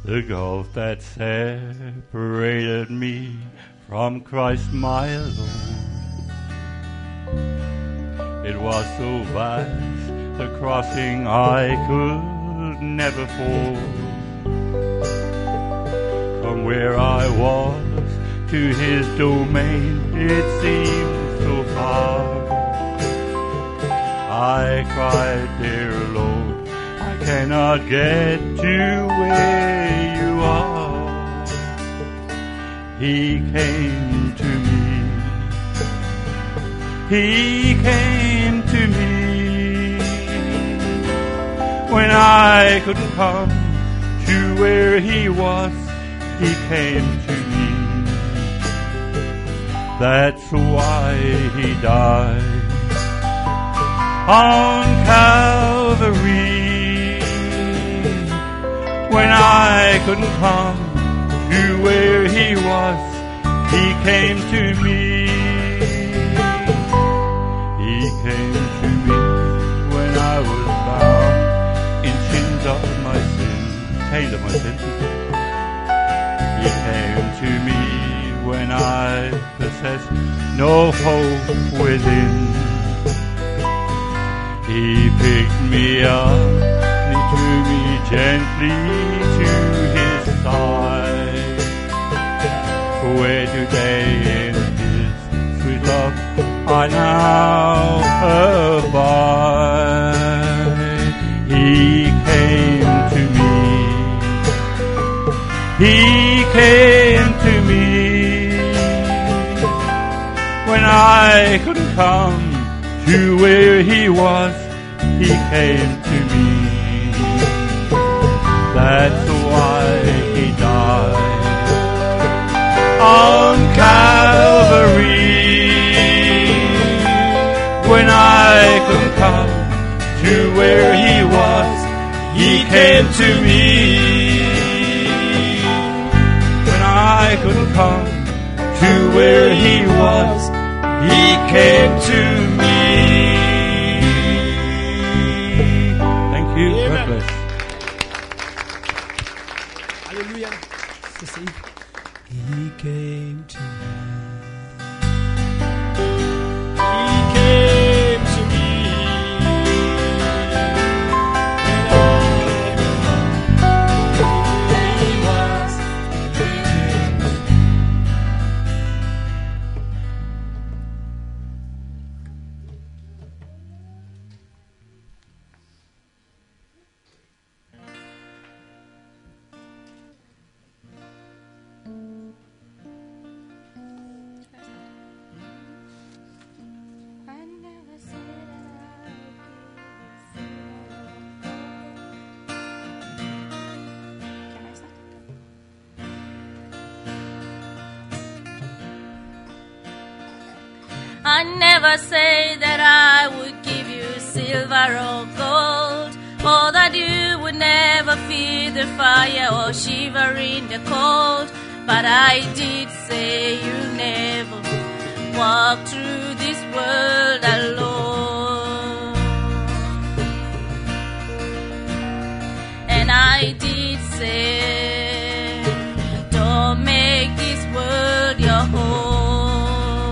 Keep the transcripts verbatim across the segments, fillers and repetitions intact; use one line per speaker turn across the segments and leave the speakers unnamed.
The gulf that separated me from Christ my Lord. It was so vast, the crossing I could never ford. From where I was to his domain, it seemed so far. I cried, dear Lord, I cannot get to where you are. He came to me. He came to me when I couldn't come to where he was. He came to me. That's why he died on Calvary. When I couldn't come to where he was, he came to me. He came to me when I was bound in chains of my sin, chains of my sin. He came to me when I possessed no hope within. He picked me up, he drew me gently to his side, where today in his sweet love I now abide. He came to me. He came to me when I couldn't come to where he was. He came to me. That's why he died on Calvary. When I couldn't come to where he was, he came to me. When I couldn't come to where he was, he came to me. Thank you.
Amen.
God bless.
Hallelujah. He came to me. He came to me. When he was, he came to me.
I never said I Can I start? I never say that I would give you silver or gold, or that you would never feel the fire or shiver in the cold. But I did say you never walk through this world alone. And I did say, don't make this world your home.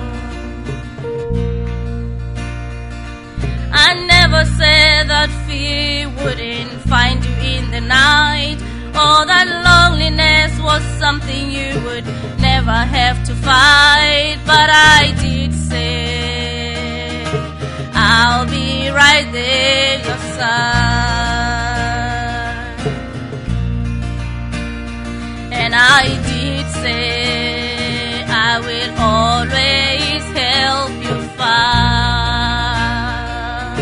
I never said that fear wouldn't find you in the night, or that loneliness was something you would never have to fight. But I did say, I'll be right there at your side. And I did say, I will always help you fight.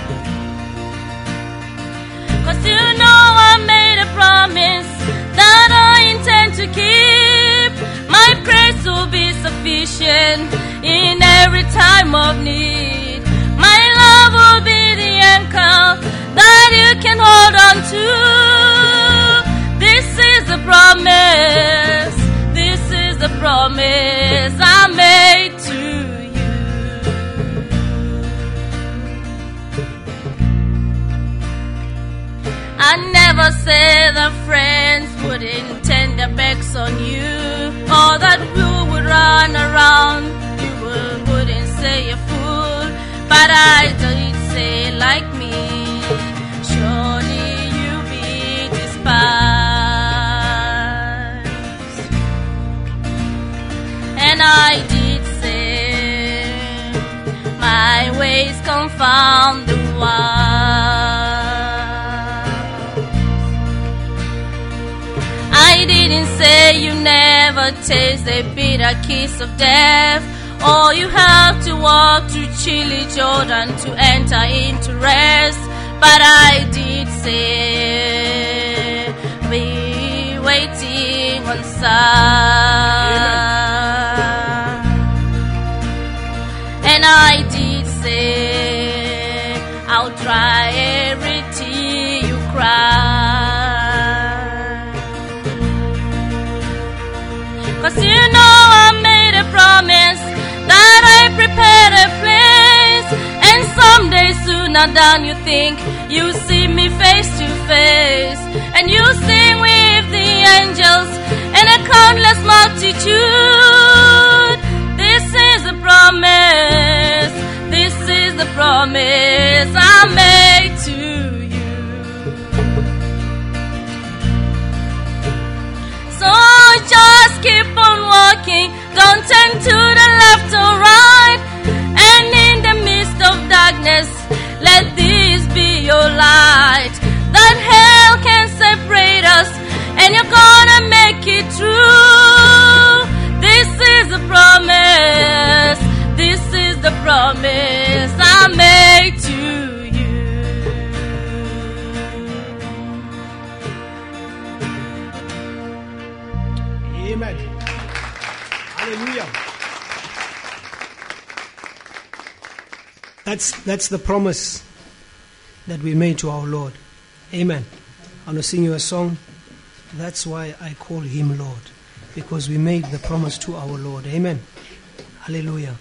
'Cause you know I made a promise that I intend to keep. My grace will be sufficient in every time of need. My love will be the anchor that you can hold on to. This is the promise. This is the promise I made to you. I never never said that friends wouldn't turn their backs on you, or that you would run around, you would, wouldn't say a fool. But I did say like me, surely you be despised. And I did say, my ways confound the wise. I didn't say you never taste the bitter kiss of death, or you have to walk through chilly Jordan to enter into rest. But I did say, be waiting on sun. And I did say, I'll dry every tear you cry. 'Cause you know I made a promise that I prepared a place, and someday sooner than you think, you see me face to face, and you sing with the angels in a countless multitude. This is the promise, this is the promise I made to you. So just keep on walking, don't turn to the left or right, and in the midst of darkness, let this be your light. That hell can separate us, and you're gonna make it through. This is the promise, this is the promise I made to you.
Amen. Hallelujah. That's that's the promise that we made to our Lord. Amen. I'm going to sing you a song. That's why I call him Lord, because we made the promise to our Lord. Amen. Hallelujah.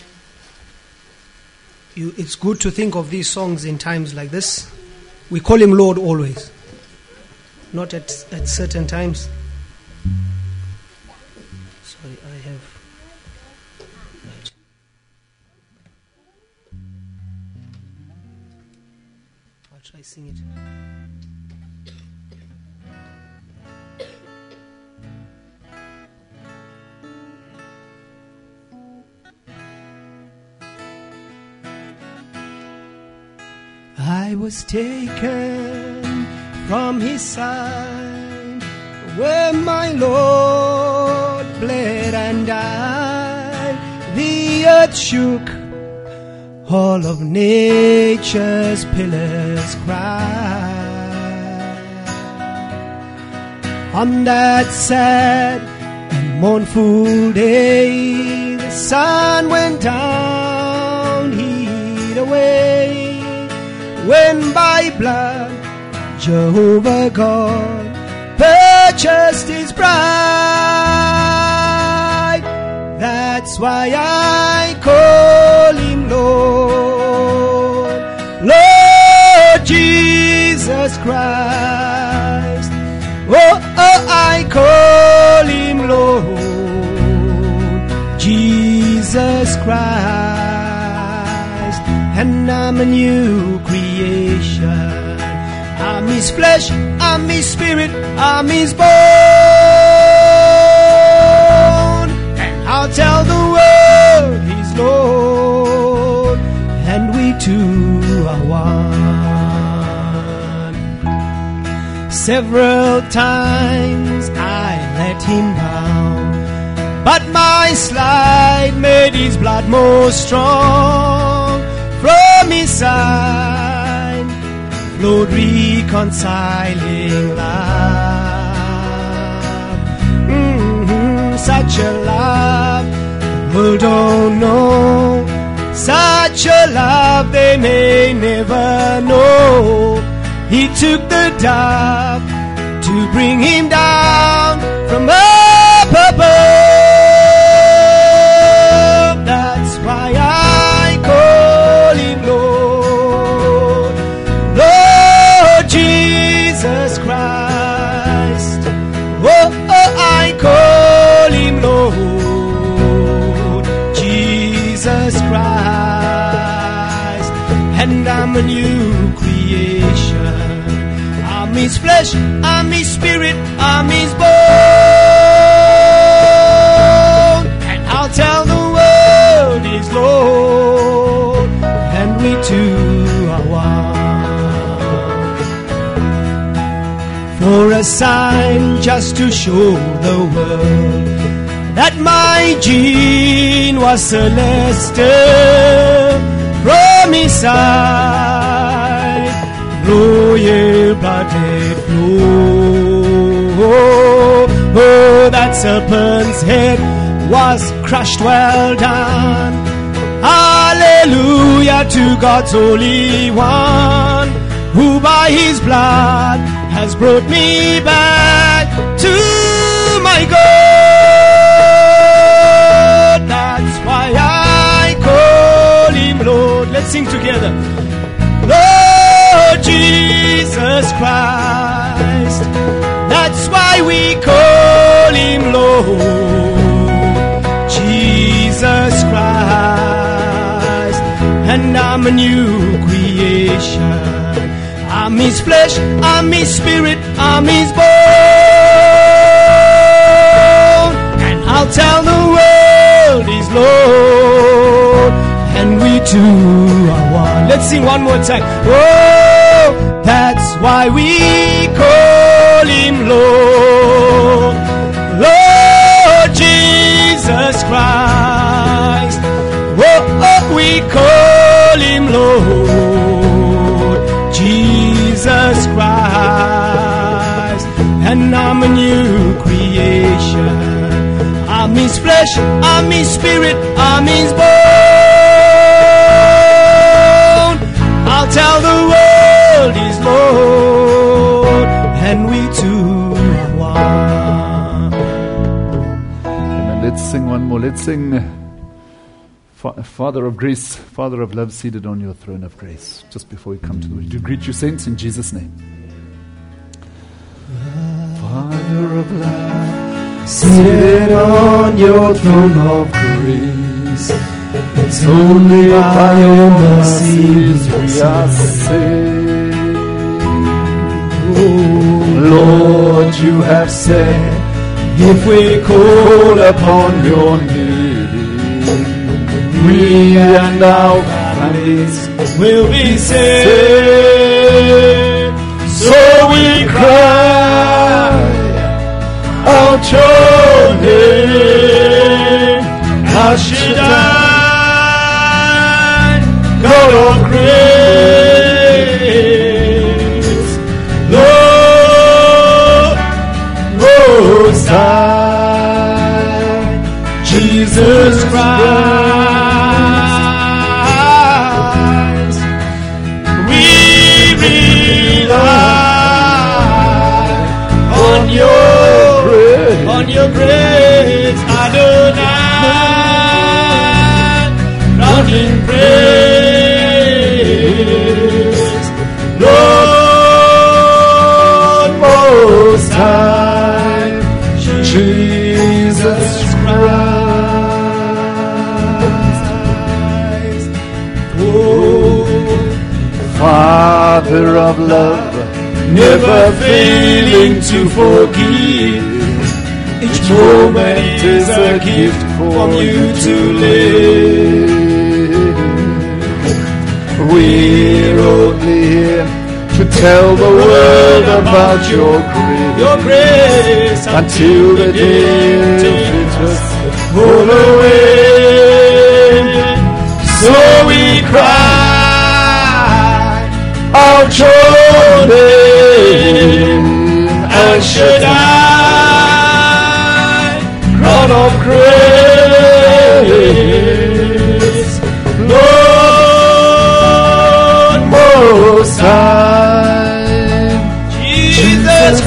You, it's good to think of these songs in times like this. We call him Lord always, not at, at certain times. Sorry, I have... Right. I'll try sing it. I was taken from his side, where my Lord bled and died. The earth shook, all of nature's pillars cried. On that sad and mournful day, the sun went down, heat away. When by blood Jehovah God purchased his bride, that's why I call him Lord, Lord Jesus Christ. Oh, oh, I call him Lord Jesus Christ, and I'm a new creation. I'm his flesh, I'm his spirit, I'm his bone, and I'll tell the world he's Lord, and we two are one. Several times I let him down, but my slide made his blood more strong. From his side flowed reconciling love. Mm-hmm. Such a love the world don't know, such a love they may never know. He took the dove to bring him down from up above. That's why I call him Lord, Lord Jesus Christ. new creation. I'm His flesh, I'm His spirit, I'm His bone. And I'll tell the world He's Lord, and we two are one. For a sign just to show the world that my gene was celestial from His side, royal blooded flow. Oh, that serpent's head was crushed, well done. Hallelujah to God's Holy One, who by His blood has brought me back to my God. That's why I call Him Lord. Let's sing together. Lord Jesus Christ. That's why we call Him Lord Jesus Christ. And I'm a new creation. I'm His flesh, I'm His spirit, I'm His bone. And I'll tell the world He's Lord, and we two are one. Let's sing one more time. Oh, that's why we call Him Lord, Lord Jesus Christ. Oh, oh, we call Him Lord Jesus Christ. And I'm a new creation. I'm His flesh, I'm His spirit, I'm His bone. I'll tell the world He's Lord, and we two are one.
Amen. Let's sing one more. Let's sing Fa- Father of grace, Father of love, seated on your throne of grace. Just before we come to the word, to greet you saints in Jesus' name. Father of love,
Seated on your throne of grace, it's only by your mercies we are
saved. Lord, you have said,
if we
call upon your name, we and our families
will be saved.
So we cry out your name, El Shaddai, God of grace, Lord Most High, Jesus Christ, we rely on your on your grace, Adonai, running praise, Lord Most High, Jesus Christ. Oh, Father of love, never failing to forgive. Each moment is a gift from you to live. We're only here to tell the world about your grace,
your grace
until the day it us all away. So we cry out your name, El Shaddai, God of grace, Lord Most High, Jesus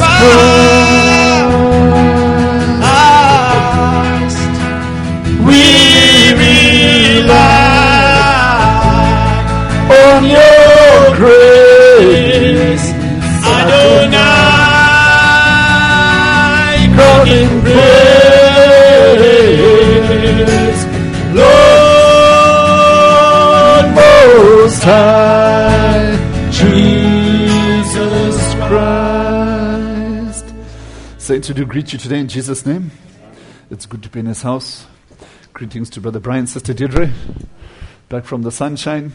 Christ, we rely on your grace, Adonai, Saints, we do greet you today in Jesus' name. It's good to be in his house. Greetings to Brother Brian, Sister Deirdre, back from the sunshine.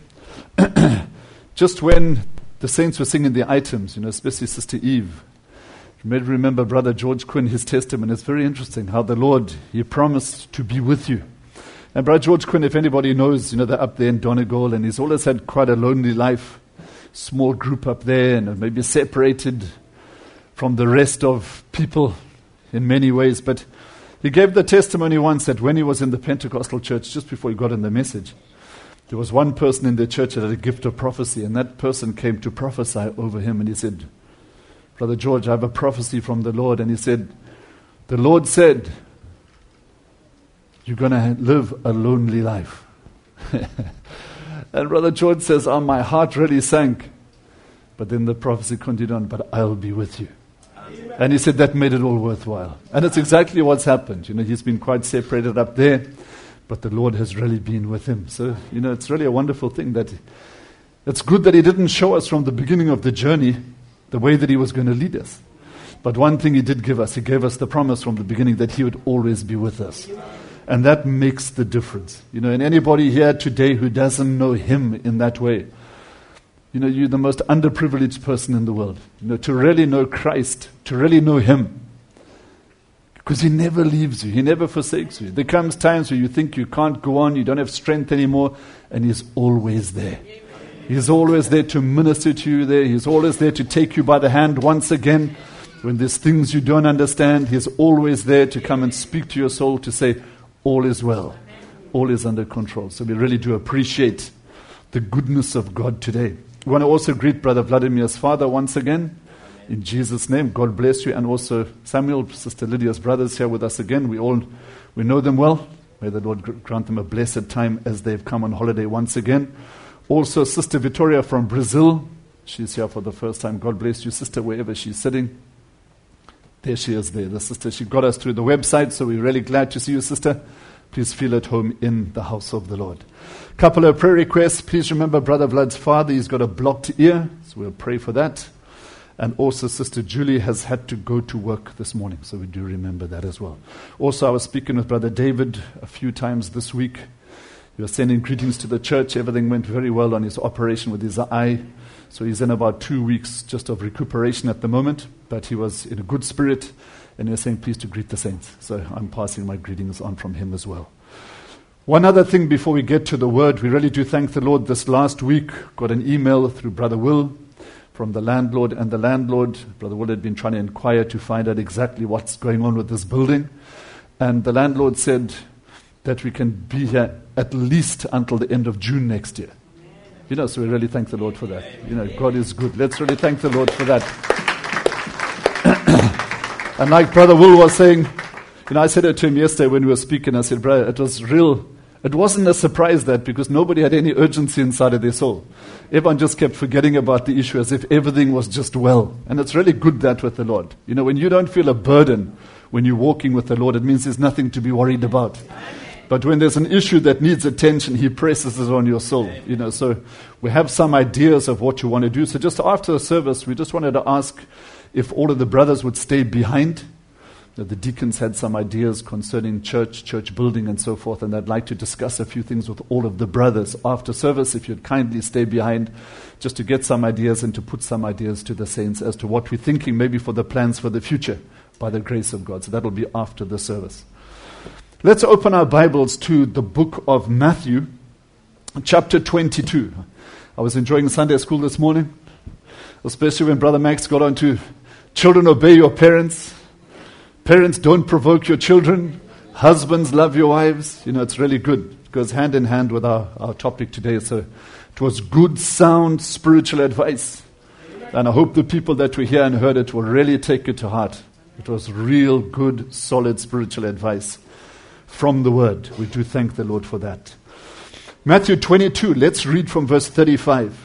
Just when the saints were singing the items, you know, especially Sister Eve, you may remember Brother George Quinn, his testimony. It's very interesting how the Lord, he promised to be with you. And Brother George Quinn, if anybody knows, you know, they're up there in Donegal, and he's always had quite a lonely life, small group up there, and maybe separated from the rest of people in many ways. But he gave the testimony once that when he was in the Pentecostal church, just before he got in the message, there was one person in the church that had a gift of prophecy, and that person came to prophesy over him, and he said, Brother George, I have a prophecy from the Lord. And he said, the Lord said, you're going to live a lonely life. And Brother George says, oh, my heart really sank. But then the prophecy continued on, but I'll be with you. And he said that made it all worthwhile. And it's exactly what's happened. You know, he's been quite separated up there, but the Lord has really been with him. So, you know, it's really a wonderful thing that it's good that he didn't show us from the beginning of the journey the way that he was going to lead us. But one thing he did give us, he gave us the promise from the beginning that he would always be with us. And that makes the difference. You know, and anybody here today who doesn't know him in that way, you know, you're the most underprivileged person in the world. You know, to really know Christ, to really know him. Because he never leaves you. He never forsakes you. There comes times where you think you can't go on, you don't have strength anymore, and he's always there. He's always there to minister to you there. He's always there to take you by the hand once again. When there's things you don't understand, he's always there to come and speak to your soul to say, all is well. All is under control. So we really do appreciate the goodness of God today. We want to also greet Brother Vladimir's father once again. In Jesus' name, God bless you. And also Samuel, Sister Lydia's brothers here with us again. We all we know them well. May the Lord grant them a blessed time as they've come on holiday once again. Also Sister Victoria from Brazil. She's here for the first time. God bless you, sister, wherever she's sitting. There she is there. The sister, she got us through the website, so we're really glad to see you, sister. Please feel at home in the house of the Lord. Couple of prayer requests. Please remember Brother Vlad's father. He's got a blocked ear, so we'll pray for that. And also Sister Julie has had to go to work this morning, so we do remember that as well. Also, I was speaking with Brother David a few times this week. He was sending greetings to the church. Everything went very well on his operation with his eye. So he's in about two weeks just of recuperation at the moment. But he was in a good spirit, and he was saying, please to greet the saints. So I'm passing my greetings on from him as well. One other thing before we get to the word, we really do thank the Lord. This last week, got an email through Brother Will from the landlord. And the landlord, Brother Will, had been trying to inquire to find out exactly what's going on with this building. And the landlord said that we can be here at least until the end of June next year. You know, so we really thank the Lord for that. You know, God is good. Let's really thank the Lord for that. And like Brother Will was saying, you know, I said it to him yesterday when we were speaking. I said, brother, it was real. It wasn't a surprise that because nobody had any urgency inside of their soul. Everyone just kept forgetting about the issue as if everything was just well. And it's really good that with the Lord. You know, when you don't feel a burden when you're walking with the Lord, it means there's nothing to be worried about. But when there's an issue that needs attention, he presses it on your soul. You know, so we have some ideas of what you want to do. So just after the service, we just wanted to ask if all of the brothers would stay behind. The deacons had some ideas concerning church, church building and so forth, and I'd like to discuss a few things with all of the brothers after service, if you'd kindly stay behind, just to get some ideas and to put some ideas to the saints as to what we're thinking maybe for the plans for the future by the grace of God. So that'll be after the service. Let's open our Bibles to the book of Matthew, chapter twenty-two. I was enjoying Sunday school this morning, especially when Brother Max got on to children obey your parents. Parents, don't provoke your children. Husbands, love your wives. You know, it's really good. It goes hand in hand with our, our topic today. So it was good, sound, spiritual advice. And I hope the people that were here and heard it will really take it to heart. It was real, good, solid spiritual advice from the Word. We do thank the Lord for that. Matthew twenty-two, let's read from verse thirty-five.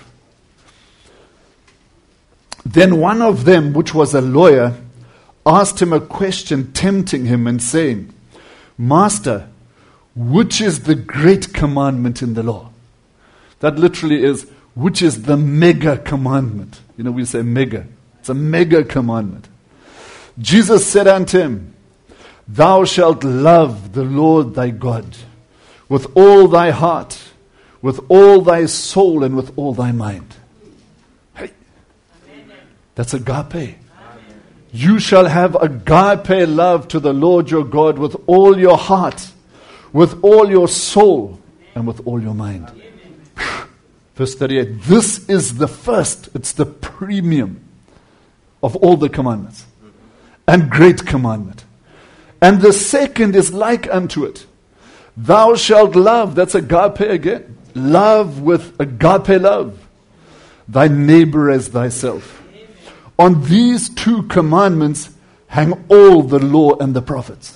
Then one of them, which was a lawyer, asked him a question, tempting him and saying, Master, which is the great commandment in the law? That literally is, which is the mega commandment? You know, we say mega. It's a mega commandment. Jesus said unto him, Thou shalt love the Lord thy God with all thy heart, with all thy soul, and with all thy mind. Hey, that's agape. Amen. You shall have agape love to the Lord your God with all your heart, with all your soul, and with all your mind. Amen. Verse thirty-eight, this is the first, it's the premium of all the commandments, and great commandment. And the second is like unto it. Thou shalt love, that's agape again. Love with agape love, thy neighbor as thyself. On these two commandments hang all the law and the prophets.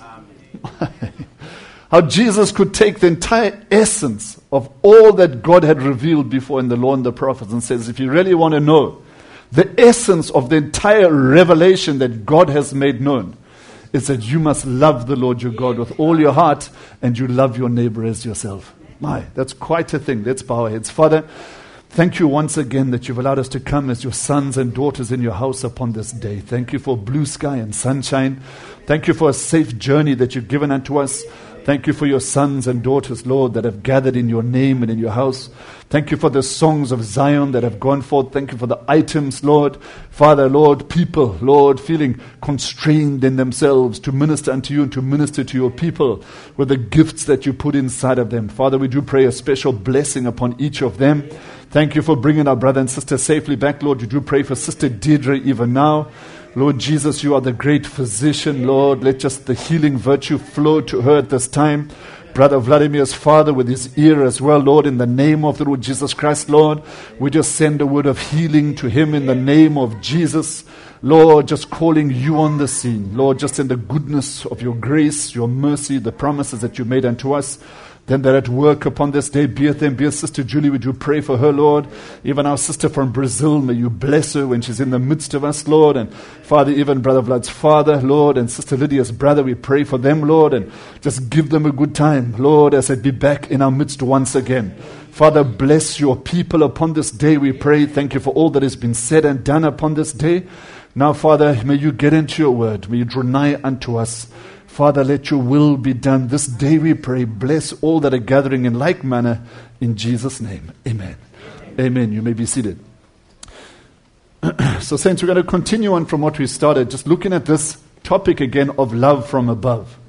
How Jesus could take the entire essence of all that God had revealed before in the law and the prophets and says, if you really want to know the essence of the entire revelation that God has made known, it's that you must love the Lord your God with all your heart and you love your neighbor as yourself. My, that's quite a thing. Let's bow our heads. Father, thank you once again that you've allowed us to come as your sons and daughters in your house upon this day. Thank you for blue sky and sunshine. Thank you for a safe journey that you've given unto us. Thank you for your sons and daughters, Lord, that have gathered in your name and in your house. Thank you for the songs of Zion that have gone forth. Thank you for the items, Lord. Father, Lord, people, Lord, feeling constrained in themselves to minister unto you and to minister to your people with the gifts that you put inside of them. Father, we do pray a special blessing upon each of them. Thank you for bringing our brother and sister safely back, Lord. We do pray for Sister Deirdre even now. Lord Jesus, you are the great physician, Lord. Let just the healing virtue flow to her at this time. Brother Vladimir's father with his ear as well, Lord, in the name of the Lord Jesus Christ, Lord. We just send a word of healing to him in the name of Jesus. Lord, just calling you on the scene. Lord, just in the goodness of your grace, your mercy, the promises that you made unto us. Then they're at work upon this day. Be with them. Be with Sister Julie. Would you pray for her, Lord? Even our sister from Brazil, may you bless her when she's in the midst of us, Lord. And Father, even Brother Vlad's father, Lord, and Sister Lydia's brother, we pray for them, Lord. And just give them a good time, Lord, as they be back in our midst once again. Father, bless your people upon this day, we pray. Thank you for all that has been said and done upon this day. Now, Father, may you get into your word. May you draw nigh unto us. Father, let your will be done. This day we pray. Bless all that are gathering in like manner. In Jesus' name. Amen. Amen. Amen. You may be seated. So, saints, we're going to continue on from what we started. Just looking at this topic again of love from above.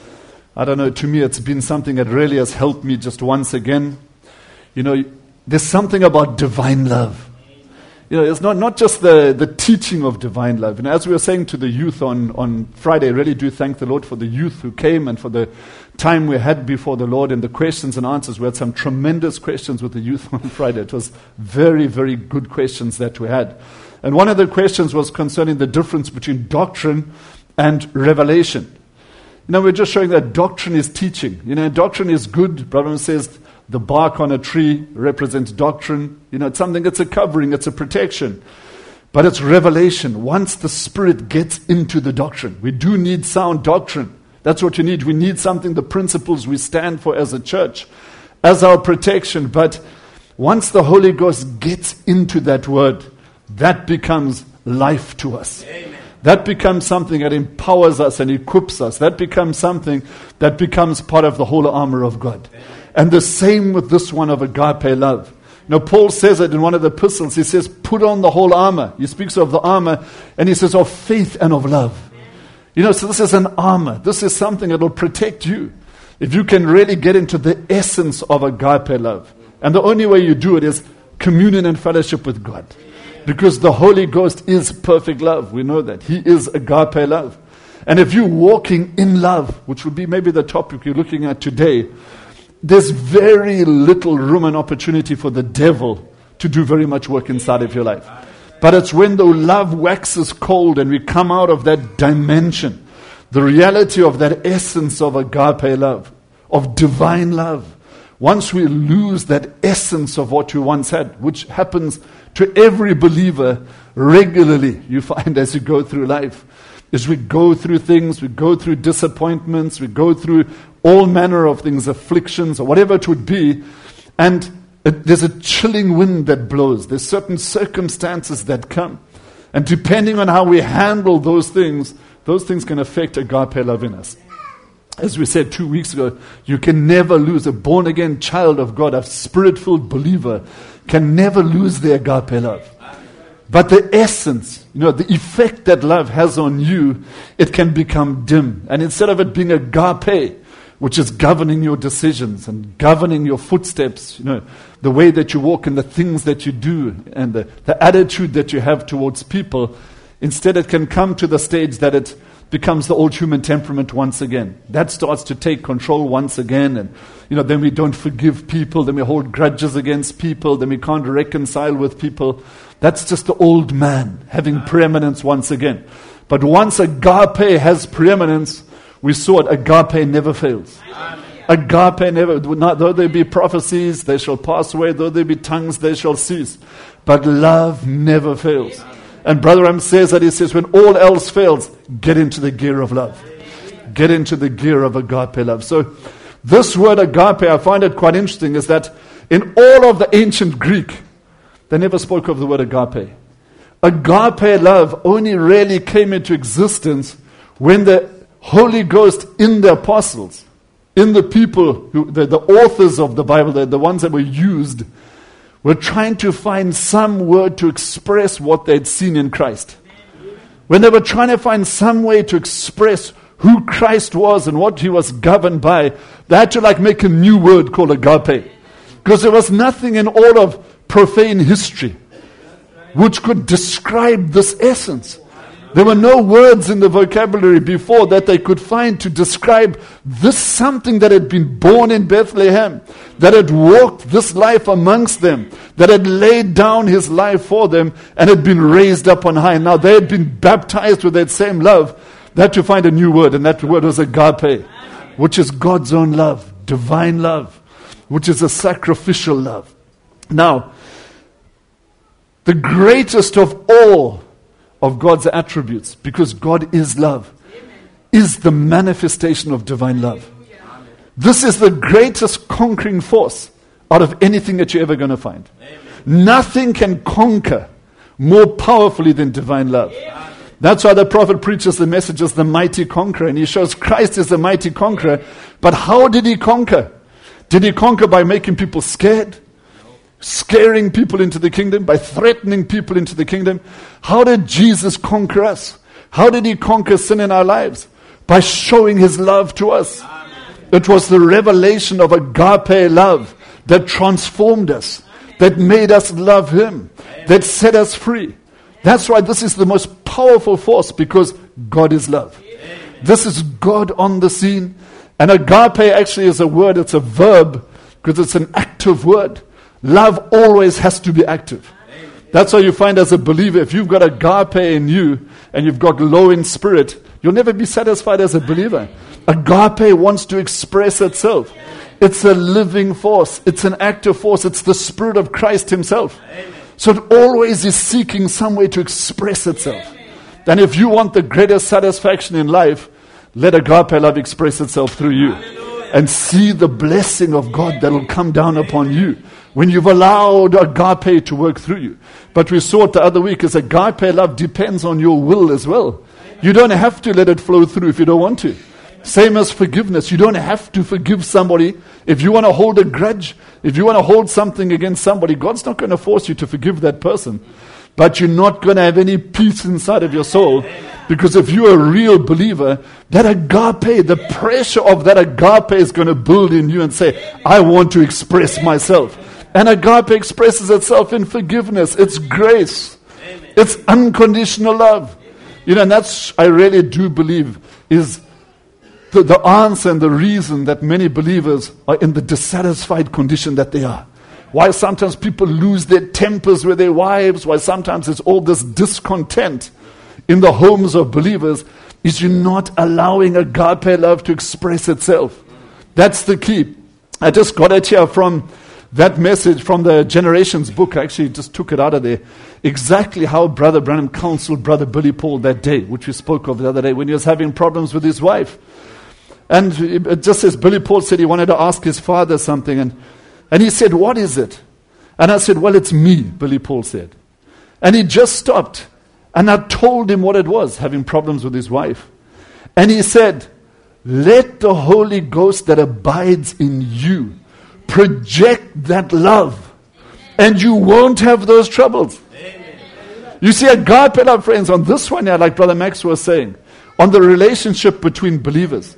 I don't know, to me it's been something that really has helped me just once again. You know, there's something about divine love. You know, it's not, not just the, the teaching of divine love. And as we were saying to the youth on, on Friday, I really do thank the Lord for the youth who came and for the time we had before the Lord and the questions and answers. We had some tremendous questions with the youth on Friday. It was very, very good questions that we had. And one of the questions was concerning the difference between doctrine and revelation. You know, we're just showing that doctrine is teaching. You know, doctrine is good. Brother says, the bark on a tree represents doctrine. You know, it's something, it's a covering, it's a protection. But it's revelation. Once the Spirit gets into the doctrine, we do need sound doctrine. That's what you need. We need something, the principles we stand for as a church, as our protection. But once the Holy Ghost gets into that word, that becomes life to us. Amen. That becomes something that empowers us and equips us. That becomes something that becomes part of the whole armor of God. Amen. And the same with this one of agape love. Now, Paul says it in one of the epistles. He says, put on the whole armor. He speaks of the armor, and he says of faith and of love. You know, so this is an armor. This is something that will protect you. If you can really get into the essence of agape love. And the only way you do it is communion and fellowship with God. Because the Holy Ghost is perfect love. We know that. He is agape love. And if you're walking in love, which would be maybe the topic you're looking at today, there's very little room and opportunity for the devil to do very much work inside of your life. But it's when the love waxes cold and we come out of that dimension, the reality of that essence of agape love, of divine love. Once we lose that essence of what we once had, which happens to every believer regularly, you find as you go through life, is we go through things, we go through disappointments, we go through all manner of things, afflictions, or whatever it would be, and it, there's a chilling wind that blows. There's certain circumstances that come. And depending on how we handle those things, those things can affect agape love in us. As we said two weeks ago, you can never lose. A born-again child of God, a spirit-filled believer, can never lose their agape love. But the essence, you know, the effect that love has on you, it can become dim. And instead of it being agape, which is governing your decisions and governing your footsteps, you know, the way that you walk and the things that you do and the, the attitude that you have towards people, instead it can come to the stage that it becomes the old human temperament once again. That starts to take control once again, and you know, then we don't forgive people, then we hold grudges against people, then we can't reconcile with people. That's just the old man having preeminence once again. But once agape has preeminence, we saw it, agape never fails. Amen. Agape never, not, though there be prophecies, they shall pass away, though there be tongues, they shall cease. But love never fails. And Brother Ram says that, he says, when all else fails, get into the gear of love. Get into the gear of agape love. So this word agape, I find it quite interesting, is that in all of the ancient Greek, they never spoke of the word agape. Agape love only really came into existence when the Holy Ghost in the apostles, in the people, who the, the authors of the Bible, the, the ones that were used, were trying to find some word to express what they'd seen in Christ. When they were trying to find some way to express who Christ was and what he was governed by, they had to like make a new word called agape. Because there was nothing in all of profane history which could describe this essence. There were no words in the vocabulary before that they could find to describe this something that had been born in Bethlehem, that had walked this life amongst them, that had laid down his life for them and had been raised up on high. Now they had been baptized with that same love. They had to find a new word, and that word was agape, which is God's own love, divine love, which is a sacrificial love. Now, the greatest of all of God's attributes, because God is love, is the manifestation of divine love. This is the greatest conquering force out of anything that you're ever going to find. Nothing can conquer more powerfully than divine love. That's why the prophet preaches the message as the mighty conqueror, and he shows Christ is the mighty conqueror. But how did he conquer? Did he conquer by making people scared? Scaring people into the kingdom, by threatening people into the kingdom? How did Jesus conquer us? How did he conquer sin in our lives? By showing his love to us. It was the revelation of agape love that transformed us, that made us love him, that set us free. That's why this is the most powerful force, because God is love. This is God on the scene. And agape actually is a word, it's a verb, because it's an active word. Love always has to be active. That's why you find as a believer, if you've got agape in you and you've got low in spirit, you'll never be satisfied as a believer. Agape wants to express itself. It's a living force. It's an active force. It's the Spirit of Christ himself. So it always is seeking some way to express itself. And if you want the greatest satisfaction in life, let agape love express itself through you. And see the blessing of God that will come down upon you when you've allowed agape to work through you. But we saw it the other week, is agape love depends on your will as well. You don't have to let it flow through if you don't want to. Same as forgiveness. You don't have to forgive somebody. If you want to hold a grudge, if you want to hold something against somebody, God's not going to force you to forgive that person. But you're not going to have any peace inside of your soul, because if you're a real believer, that agape, the pressure of that agape is going to build in you and say, I want to express myself. And agape expresses itself in forgiveness. It's grace. It's unconditional love. You know, and that's, I really do believe, is the, the answer and the reason that many believers are in the dissatisfied condition that they are. Why sometimes people lose their tempers with their wives, why sometimes it's all this discontent in the homes of believers, is you're not allowing agape love to express itself. That's the key. I just got it here from that message from the Generations book. I actually just took it out of there. Exactly how Brother Branham counseled Brother Billy Paul that day, which we spoke of the other day, when he was having problems with his wife. And it just says, Billy Paul said he wanted to ask his father something, and And he said, what is it? And I said, well, it's me, Billy Paul said. And he just stopped. And I told him what it was, having problems with his wife. And he said, let the Holy Ghost that abides in you project that love, and you won't have those troubles. Amen. You see, agape love, friends, on this one here, like Brother Max was saying, on the relationship between believers,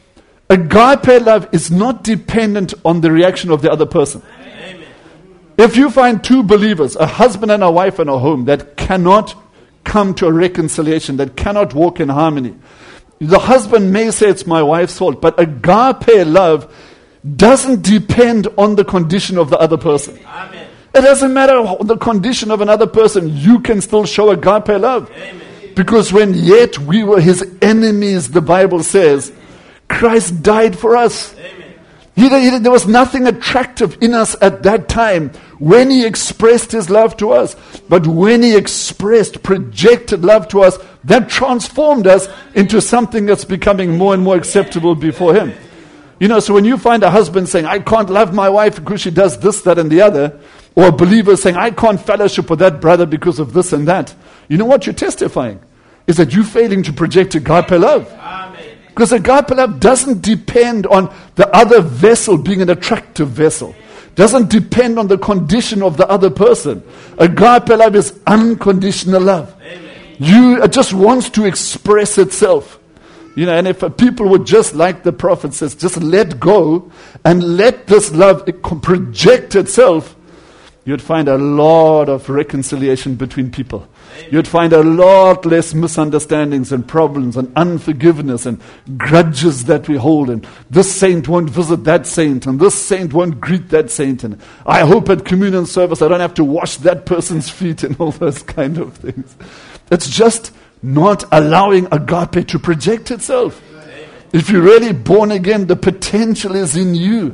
agape love is not dependent on the reaction of the other person. Amen. If you find two believers, a husband and a wife in a home, that cannot come to a reconciliation, that cannot walk in harmony, the husband may say it's my wife's fault, but agape love doesn't depend on the condition of the other person. Amen. It doesn't matter the condition of another person, you can still show agape love. Amen. Because when yet we were his enemies, the Bible says, Christ died for us. Amen. He, he, there was nothing attractive in us at that time when he expressed his love to us. But when he expressed, projected love to us, that transformed us into something that's becoming more and more acceptable before him. You know, so when you find a husband saying, I can't love my wife because she does this, that, and the other, or a believer saying, I can't fellowship with that brother because of this and that, you know what you're testifying? Is that you're failing to project agape love. Because agape love doesn't depend on the other vessel being an attractive vessel. Doesn't depend on the condition of the other person. Agape love is unconditional love. Amen. You it just wants to express itself. You know, and if people would just, like the prophet says, just let go and let this love project itself, you'd find a lot of reconciliation between people. Amen. You'd find a lot less misunderstandings and problems and unforgiveness and grudges that we hold. And this saint won't visit that saint, and this saint won't greet that saint. And I hope at communion service I don't have to wash that person's feet and all those kind of things. It's just not allowing agape to project itself. Amen. If you're really born again, the potential is in you.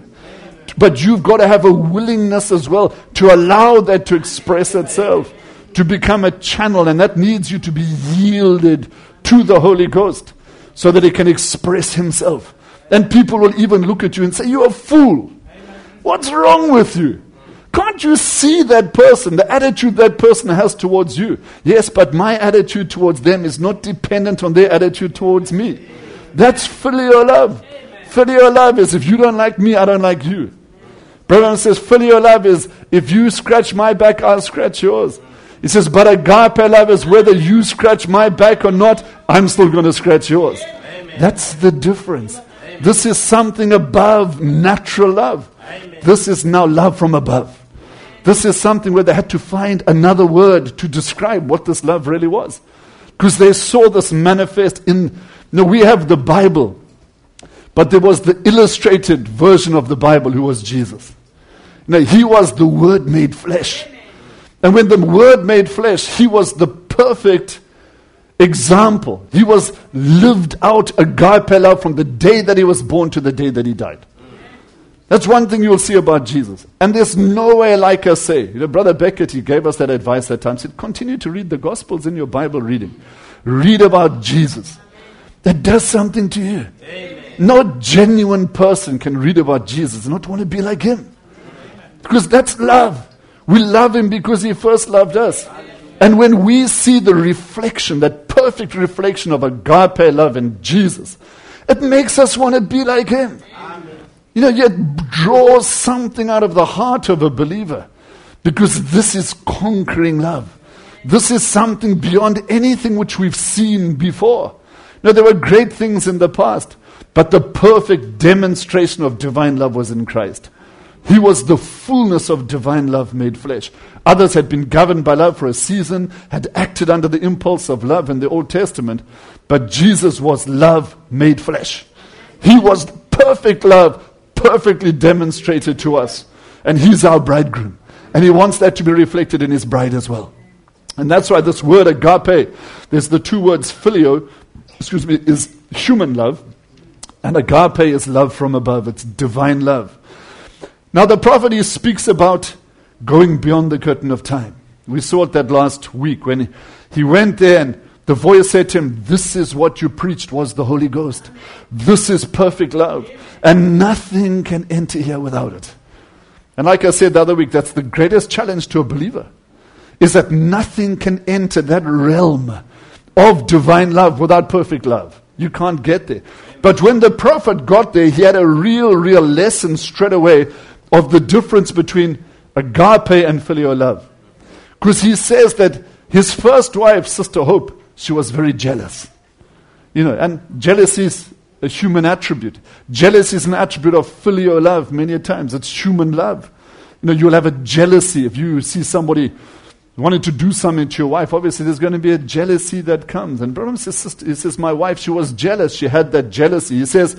But you've got to have a willingness as well to allow that to express itself, to become a channel, and that needs you to be yielded to the Holy Ghost so that he can express himself. And people will even look at you and say, you're a fool. What's wrong with you? Can't you see that person, the attitude that person has towards you? Yes, but my attitude towards them is not dependent on their attitude towards me. That's filial love. Filial love is, if you don't like me, I don't like you. Brother says, filial love is, if you scratch my back, I'll scratch yours. He says, but agape love is, whether you scratch my back or not, I'm still going to scratch yours. Amen. That's the difference. Amen. This is something above natural love. Amen. This is now love from above. This is something where they had to find another word to describe what this love really was. Because they saw this manifest in, you know, we have the Bible. But there was the illustrated version of the Bible, who was Jesus. Now, he was the Word made flesh. And when the Word made flesh, he was the perfect example. He was lived out agape love from the day that he was born to the day that he died. That's one thing you'll see about Jesus. And there's nowhere like us say. You know, Brother Beckett, he gave us that advice that time. He said, continue to read the Gospels in your Bible reading. Read about Jesus. That does something to you. Amen. No genuine person can read about Jesus and not want to be like him. Because that's love. We love him because he first loved us. And when we see the reflection, that perfect reflection of agape love in Jesus, it makes us want to be like him. You know, it draws something out of the heart of a believer. Because this is conquering love. This is something beyond anything which we've seen before. Now, there were great things in the past, but the perfect demonstration of divine love was in Christ. He was the fullness of divine love made flesh. Others had been governed by love for a season, had acted under the impulse of love in the Old Testament, but Jesus was love made flesh. He was perfect love, perfectly demonstrated to us. And he's our bridegroom. And he wants that to be reflected in his bride as well. And that's why this word agape, there's the two words phileo, excuse me, is human love. And agape is love from above. It's divine love. Now the prophet, he speaks about going beyond the curtain of time. We saw it that last week when he, he went there and the voice said to him, this is what you preached was the Holy Ghost. This is perfect love. And nothing can enter here without it. And like I said the other week, that's the greatest challenge to a believer. is that nothing can enter that realm of divine love without perfect love. You can't get there. But when the prophet got there, he had a real, real lesson straight away of the difference between agape and filial love. Because he says that his first wife, Sister Hope, she was very jealous. You know, and jealousy is a human attribute. Jealousy is an attribute of filial love many times. It's human love. You know, you'll have a jealousy if you see somebody wanting to do something to your wife. Obviously, there's going to be a jealousy that comes. And Branham says, sister, he says, my wife, she was jealous. She had that jealousy. He says,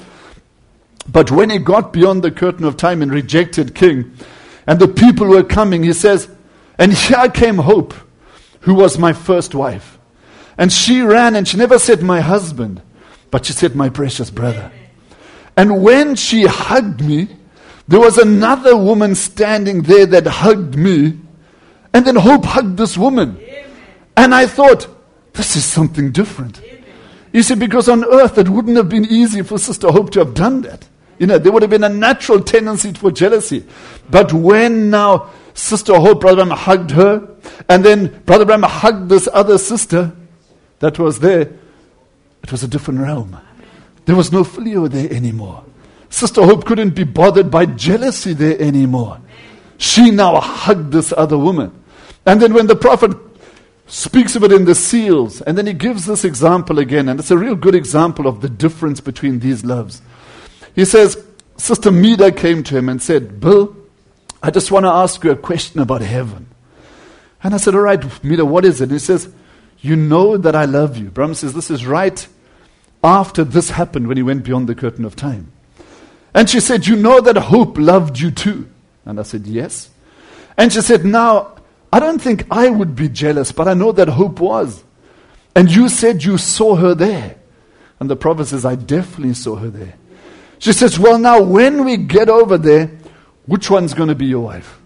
but when he got beyond the curtain of time and rejected King, and the people were coming, he says, and here came Hope, who was my first wife. And she ran and she never said my husband, but she said my precious brother. And when she hugged me, there was another woman standing there that hugged me. And then Hope hugged this woman. And I thought, this is something different. You see, because on earth it wouldn't have been easy for Sister Hope to have done that. You know, there would have been a natural tendency for jealousy. But when now Sister Hope, Brother Branham hugged her, and then Brother Branham hugged this other sister that was there, it was a different realm. There was no filial there anymore. Sister Hope couldn't be bothered by jealousy there anymore. She now hugged this other woman. And then when the prophet speaks of it in the seals, and then he gives this example again, and it's a real good example of the difference between these loves. He says, Sister Mida came to him and said, Bill, I just want to ask you a question about heaven. And I said, all right, Mida, what is it? And he says, you know that I love you. Branham says, this is right after this happened when he went beyond the curtain of time. And she said, you know that Hope loved you too. And I said, yes. And she said, now, I don't think I would be jealous, but I know that Hope was. And you said you saw her there. And the prophet says, I definitely saw her there. She says, well, now, when we get over there, which one's going to be your wife?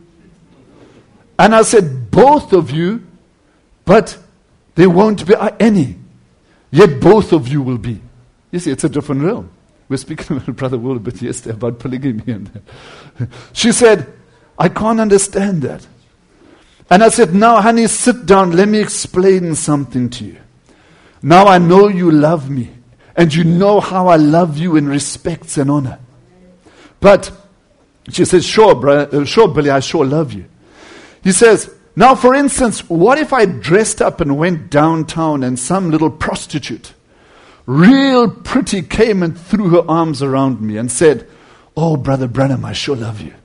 And I said, both of you, but there won't be any. Yet both of you will be. You see, it's a different realm. We were speaking with Brother Will a bit yesterday about polygamy. And she said, I can't understand that. And I said, now, honey, sit down. Let me explain something to you. Now I know you love me. And you know how I love you in respects and honor. But she says, sure, brother, sure, Billy, I sure love you. He says, now, for instance, what if I dressed up and went downtown and some little prostitute, real pretty, came and threw her arms around me and said, oh, Brother Branham, I sure love you.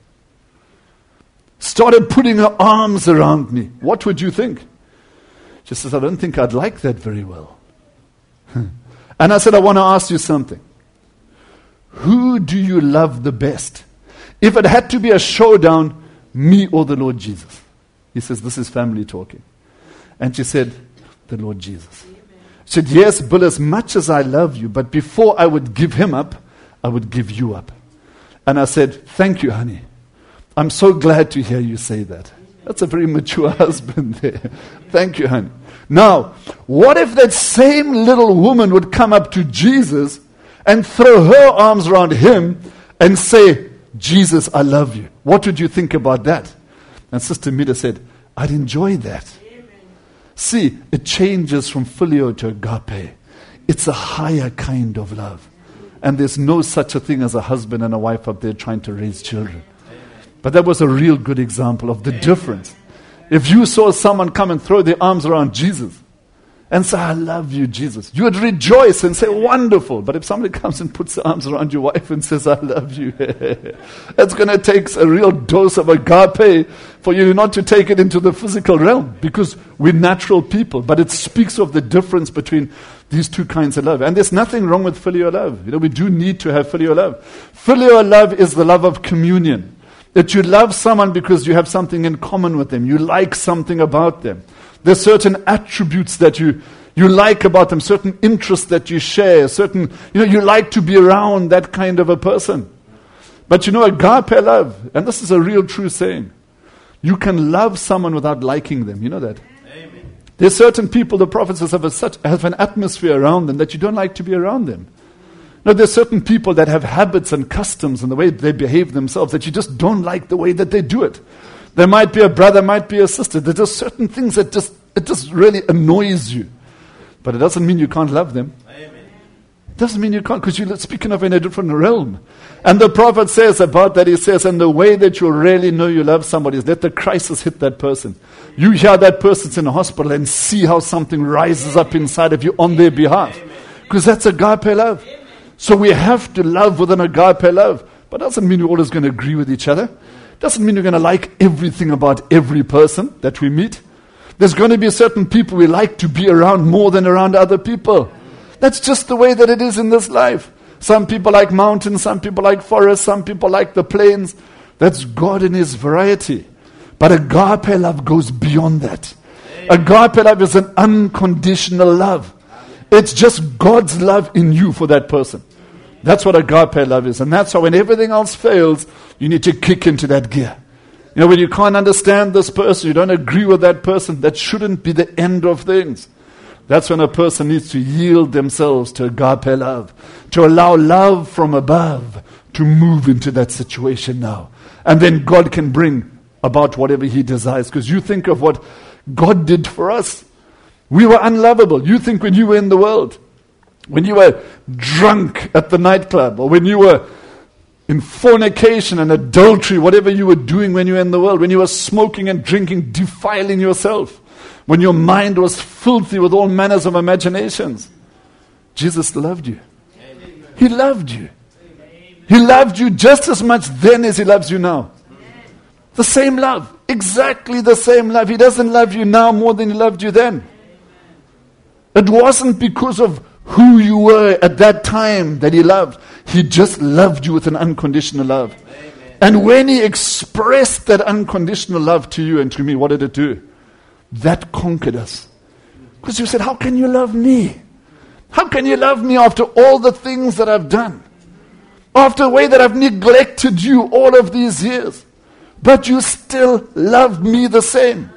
Started putting her arms around me. What would you think? She says, I don't think I'd like that very well. And I said, I want to ask you something. Who do you love the best? If it had to be a showdown, me or the Lord Jesus? He says, this is family talking. And she said, the Lord Jesus. She said, yes, Bill, as much as I love you, but before I would give him up, I would give you up. And I said, thank you, honey. I'm so glad to hear you say that. That's a very mature husband there. Thank you, honey. Now, what if that same little woman would come up to Jesus and throw her arms around him and say, Jesus, I love you? What would you think about that? And Sister Mida said, I'd enjoy that. Amen. See, it changes from filial to agape. It's a higher kind of love. And there's no such a thing as a husband and a wife up there trying to raise children. But that was a real good example of the difference. If you saw someone come and throw their arms around Jesus and say, I love you, Jesus, you would rejoice and say, wonderful. But if somebody comes and puts their arms around your wife and says, I love you, that's going to take a real dose of agape for you not to take it into the physical realm, because we're natural people. But it speaks of the difference between these two kinds of love. And there's nothing wrong with filial love. You know, we do need to have filial love. Filial love is the love of communion. That you love someone because you have something in common with them. You like something about them. There's certain attributes that you, you like about them, certain interests that you share, certain, you know, you like to be around that kind of a person. But you know, agape love, and this is a real true saying, you can love someone without liking them. You know that? Amen. There's certain people, the prophets have, a, such, have an atmosphere around them that you don't like to be around them. No, there's certain people that have habits and customs and the way they behave themselves that you just don't like the way that they do it. There might be a brother, might be a sister. There's just certain things that just, it just really annoys you. But it doesn't mean you can't love them. It doesn't mean you can't, because you're speaking of in a different realm. And the prophet says about that, he says, and the way that you really know you love somebody is let the crisis hit that person. You hear that person's in a hospital and see how something rises up inside of you on their behalf. Because that's agape love. So we have to love with an agape love. But it doesn't mean we're always going to agree with each other. It doesn't mean we're going to like everything about every person that we meet. There's going to be certain people we like to be around more than around other people. That's just the way that it is in this life. Some people like mountains, some people like forests, some people like the plains. That's God in His variety. But agape love goes beyond that. Agape love is an unconditional love. It's just God's love in you for that person. That's what agape love is. And that's how when everything else fails, you need to kick into that gear. You know, when you can't understand this person, you don't agree with that person, that shouldn't be the end of things. That's when a person needs to yield themselves to agape love, to allow love from above to move into that situation now. And then God can bring about whatever He desires. Because you think of what God did for us. We were unlovable. You think when you were in the world, when you were drunk at the nightclub, or when you were in fornication and adultery, whatever you were doing when you were in the world, when you were smoking and drinking, defiling yourself, when your mind was filthy with all manners of imaginations, Jesus loved you. He loved you. He loved you just as much then as He loves you now. The same love. Exactly the same love. He doesn't love you now more than He loved you then. It wasn't because of who you were at that time that He loved. He just loved you with an unconditional love. Amen. And when He expressed that unconditional love to you and to me, what did it do? That conquered us. Because you said, how can you love me? How can you love me after all the things that I've done? After the way that I've neglected you all of these years? But you still loved me the same.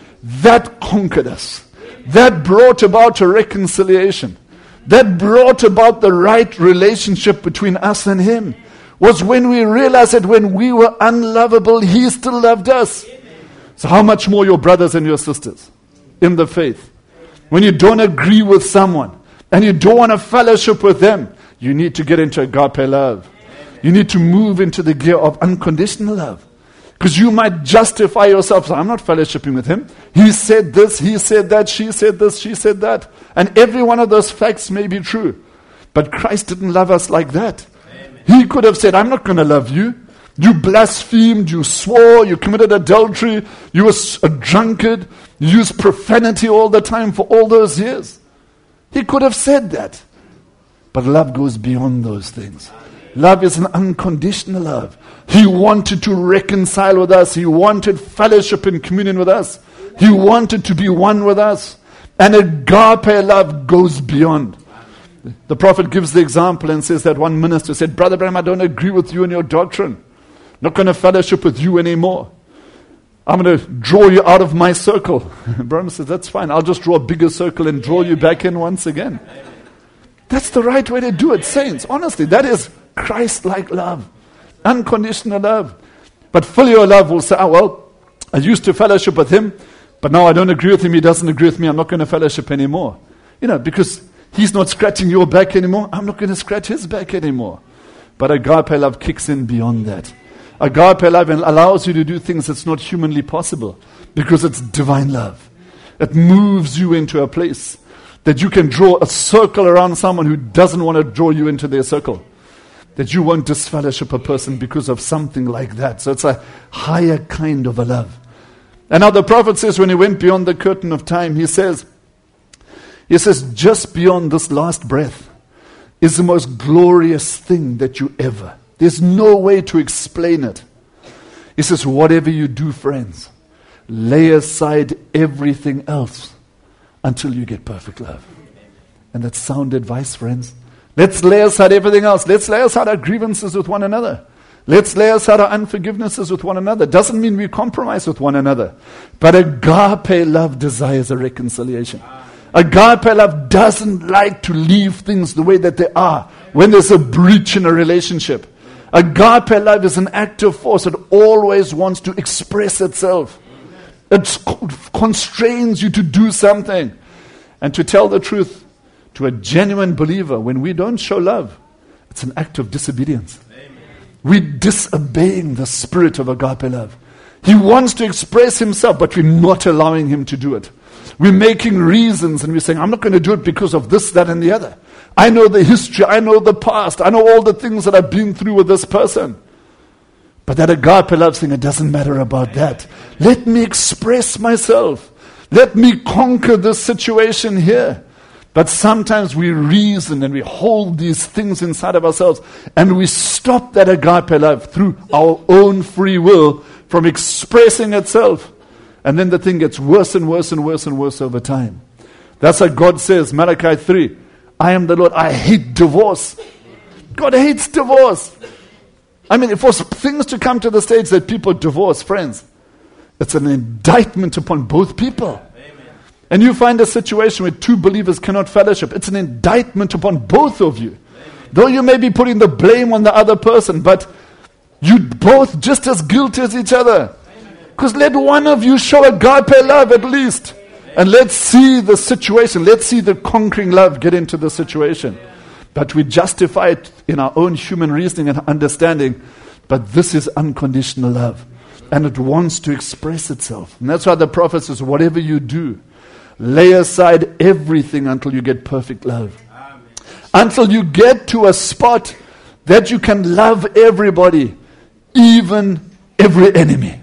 That conquered us. That brought about a reconciliation. That brought about the right relationship between us and Him. Was when we realized that when we were unlovable, He still loved us. So how much more your brothers and your sisters in the faith? When you don't agree with someone and you don't want to fellowship with them, you need to get into agape love. You need to move into the gear of unconditional love. Because you might justify yourself. So I'm not fellowshipping with him. He said this, he said that, she said this, she said that. And every one of those facts may be true. But Christ didn't love us like that. Amen. He could have said, I'm not going to love you. You blasphemed, you swore, you committed adultery, you were a drunkard, you used profanity all the time for all those years. He could have said that. But love goes beyond those things. Love is an unconditional love. He wanted to reconcile with us. He wanted fellowship and communion with us. He wanted to be one with us. And agape love goes beyond. The prophet gives the example and says that one minister said, Brother Branham, I don't agree with you and your doctrine. Not going to fellowship with you anymore. I'm going to draw you out of my circle. Branham says, that's fine. I'll just draw a bigger circle and draw you back in once again. That's the right way to do it, saints. Honestly, that is Christ-like love. Unconditional love. But filial love will say, oh, well, I used to fellowship with him, but now I don't agree with him. He doesn't agree with me. I'm not going to fellowship anymore. You know, because he's not scratching your back anymore. I'm not going to scratch his back anymore. But agape love kicks in beyond that. Agape love allows you to do things that's not humanly possible because it's divine love. It moves you into a place that you can draw a circle around someone who doesn't want to draw you into their circle. That you won't disfellowship a person because of something like that. So it's a higher kind of a love. And now the prophet says when he went beyond the curtain of time, he says, he says, just beyond this last breath is the most glorious thing that you ever. There's no way to explain it. He says, whatever you do, friends, lay aside everything else until you get perfect love. And that's sound advice, friends. Let's lay aside everything else. Let's lay aside our grievances with one another. Let's lay aside our unforgivenesses with one another. Doesn't mean we compromise with one another. But agape love desires a reconciliation. Agape love doesn't like to leave things the way that they are when there's a breach in a relationship. Agape love is an active force. It always wants to express itself. It constrains you to do something. And to tell the truth, to a genuine believer, when we don't show love, it's an act of disobedience. Amen. We're disobeying the spirit of agape love. He wants to express himself, but we're not allowing him to do it. We're making reasons and we're saying, I'm not going to do it because of this, that, and the other. I know the history. I know the past. I know all the things that I've been through with this person. But that agape love thing, it doesn't matter about that. Let me express myself. Let me conquer this situation here. But sometimes we reason and we hold these things inside of ourselves and we stop that agape love through our own free will from expressing itself. And then the thing gets worse and worse and worse and worse over time. That's why God says, Malachi three, I am the Lord, I hate divorce. God hates divorce. I mean, for things to come to the stage that people divorce, friends, it's an indictment upon both people. Amen. And you find a situation where two believers cannot fellowship. It's an indictment upon both of you. Amen. Though you may be putting the blame on the other person, but you both just as guilty as each other. Because let one of you show agape love at least. Amen. And let's see the situation. Let's see the conquering love get into the situation. Yeah. But we justify it in our own human reasoning and understanding. But this is unconditional love. And it wants to express itself. And that's why the prophet says, whatever you do, lay aside everything until you get perfect love. Amen. Until you get to a spot that you can love everybody, even every enemy.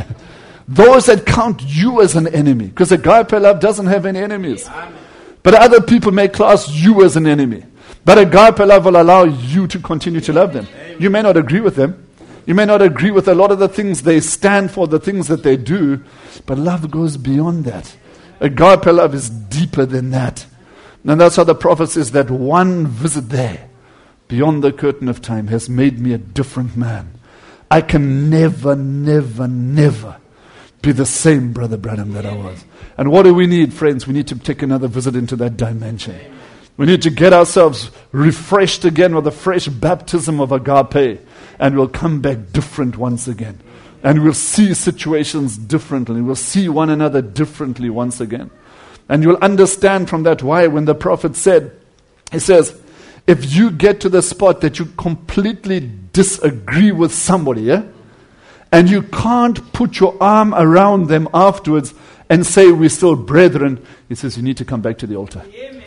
Those that count you as an enemy. Because agape love doesn't have any enemies. Amen. But other people may class you as an enemy. But agape love will allow you to continue to love them. Amen. You may not agree with them. You may not agree with a lot of the things they stand for, the things that they do, but love goes beyond that. Agape love is deeper than that. And that's how the prophet says that one visit there, beyond the curtain of time, has made me a different man. I can never, never, never be the same Brother Branham that I was. And what do we need, friends? We need to take another visit into that dimension. We need to get ourselves refreshed again with a fresh baptism of agape. And we'll come back different once again. And we'll see situations differently. We'll see one another differently once again. And you'll understand from that why when the prophet said, he says, if you get to the spot that you completely disagree with somebody, yeah, and you can't put your arm around them afterwards and say we're still brethren, he says you need to come back to the altar. Amen.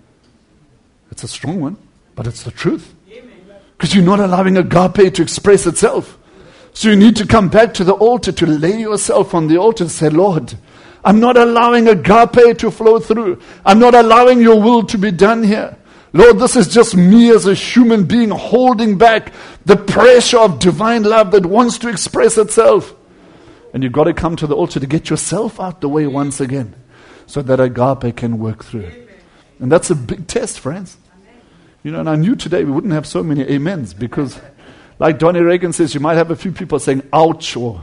It's a strong one, but it's the truth. Because you're not allowing agape to express itself. So you need to come back to the altar, to lay yourself on the altar and say, Lord, I'm not allowing agape to flow through. I'm not allowing your will to be done here. Lord, this is just me as a human being holding back the pressure of divine love that wants to express itself. And you've got to come to the altar to get yourself out the way once again so that agape can work through. And that's a big test, friends. You know, and I knew today we wouldn't have so many amens because, like Donnie Reagan says, you might have a few people saying, ouch, or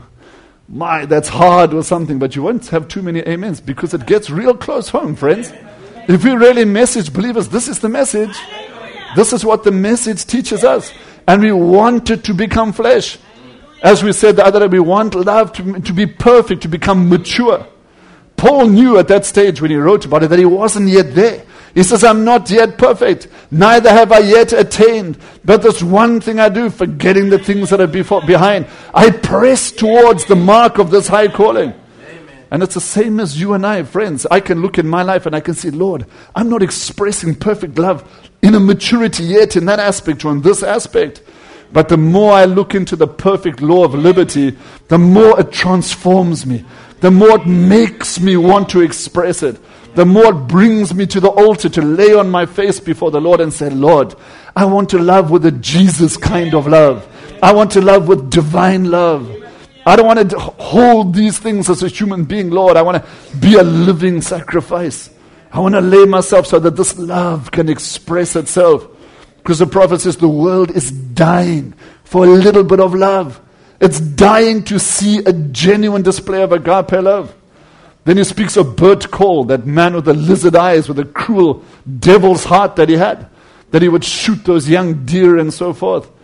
my, that's hard or something, but you won't have too many amens because it gets real close home, friends. If we really message believers, this is the message. This is what the message teaches us. And we want it to become flesh. As we said the other day, we want love to, to be perfect, to become mature. Paul knew at that stage when he wrote about it that he wasn't yet there. He says, I'm not yet perfect, neither have I yet attained. But there's one thing I do, forgetting the things that are before, behind. I press towards the mark of this high calling. Amen. And it's the same as you and I, friends. I can look in my life and I can see, Lord, I'm not expressing perfect love in a maturity yet in that aspect or in this aspect. But the more I look into the perfect law of liberty, the more it transforms me. The more it makes me want to express it. The more it brings me to the altar to lay on my face before the Lord and say, Lord, I want to love with a Jesus kind of love. I want to love with divine love. I don't want to hold these things as a human being, Lord. I want to be a living sacrifice. I want to lay myself so that this love can express itself. Because the prophet says the world is dying for a little bit of love. It's dying to see a genuine display of agape love. Then he speaks of Bert Cole, that man with the lizard eyes, with a cruel devil's heart that he had, that he would shoot those young deer and so forth.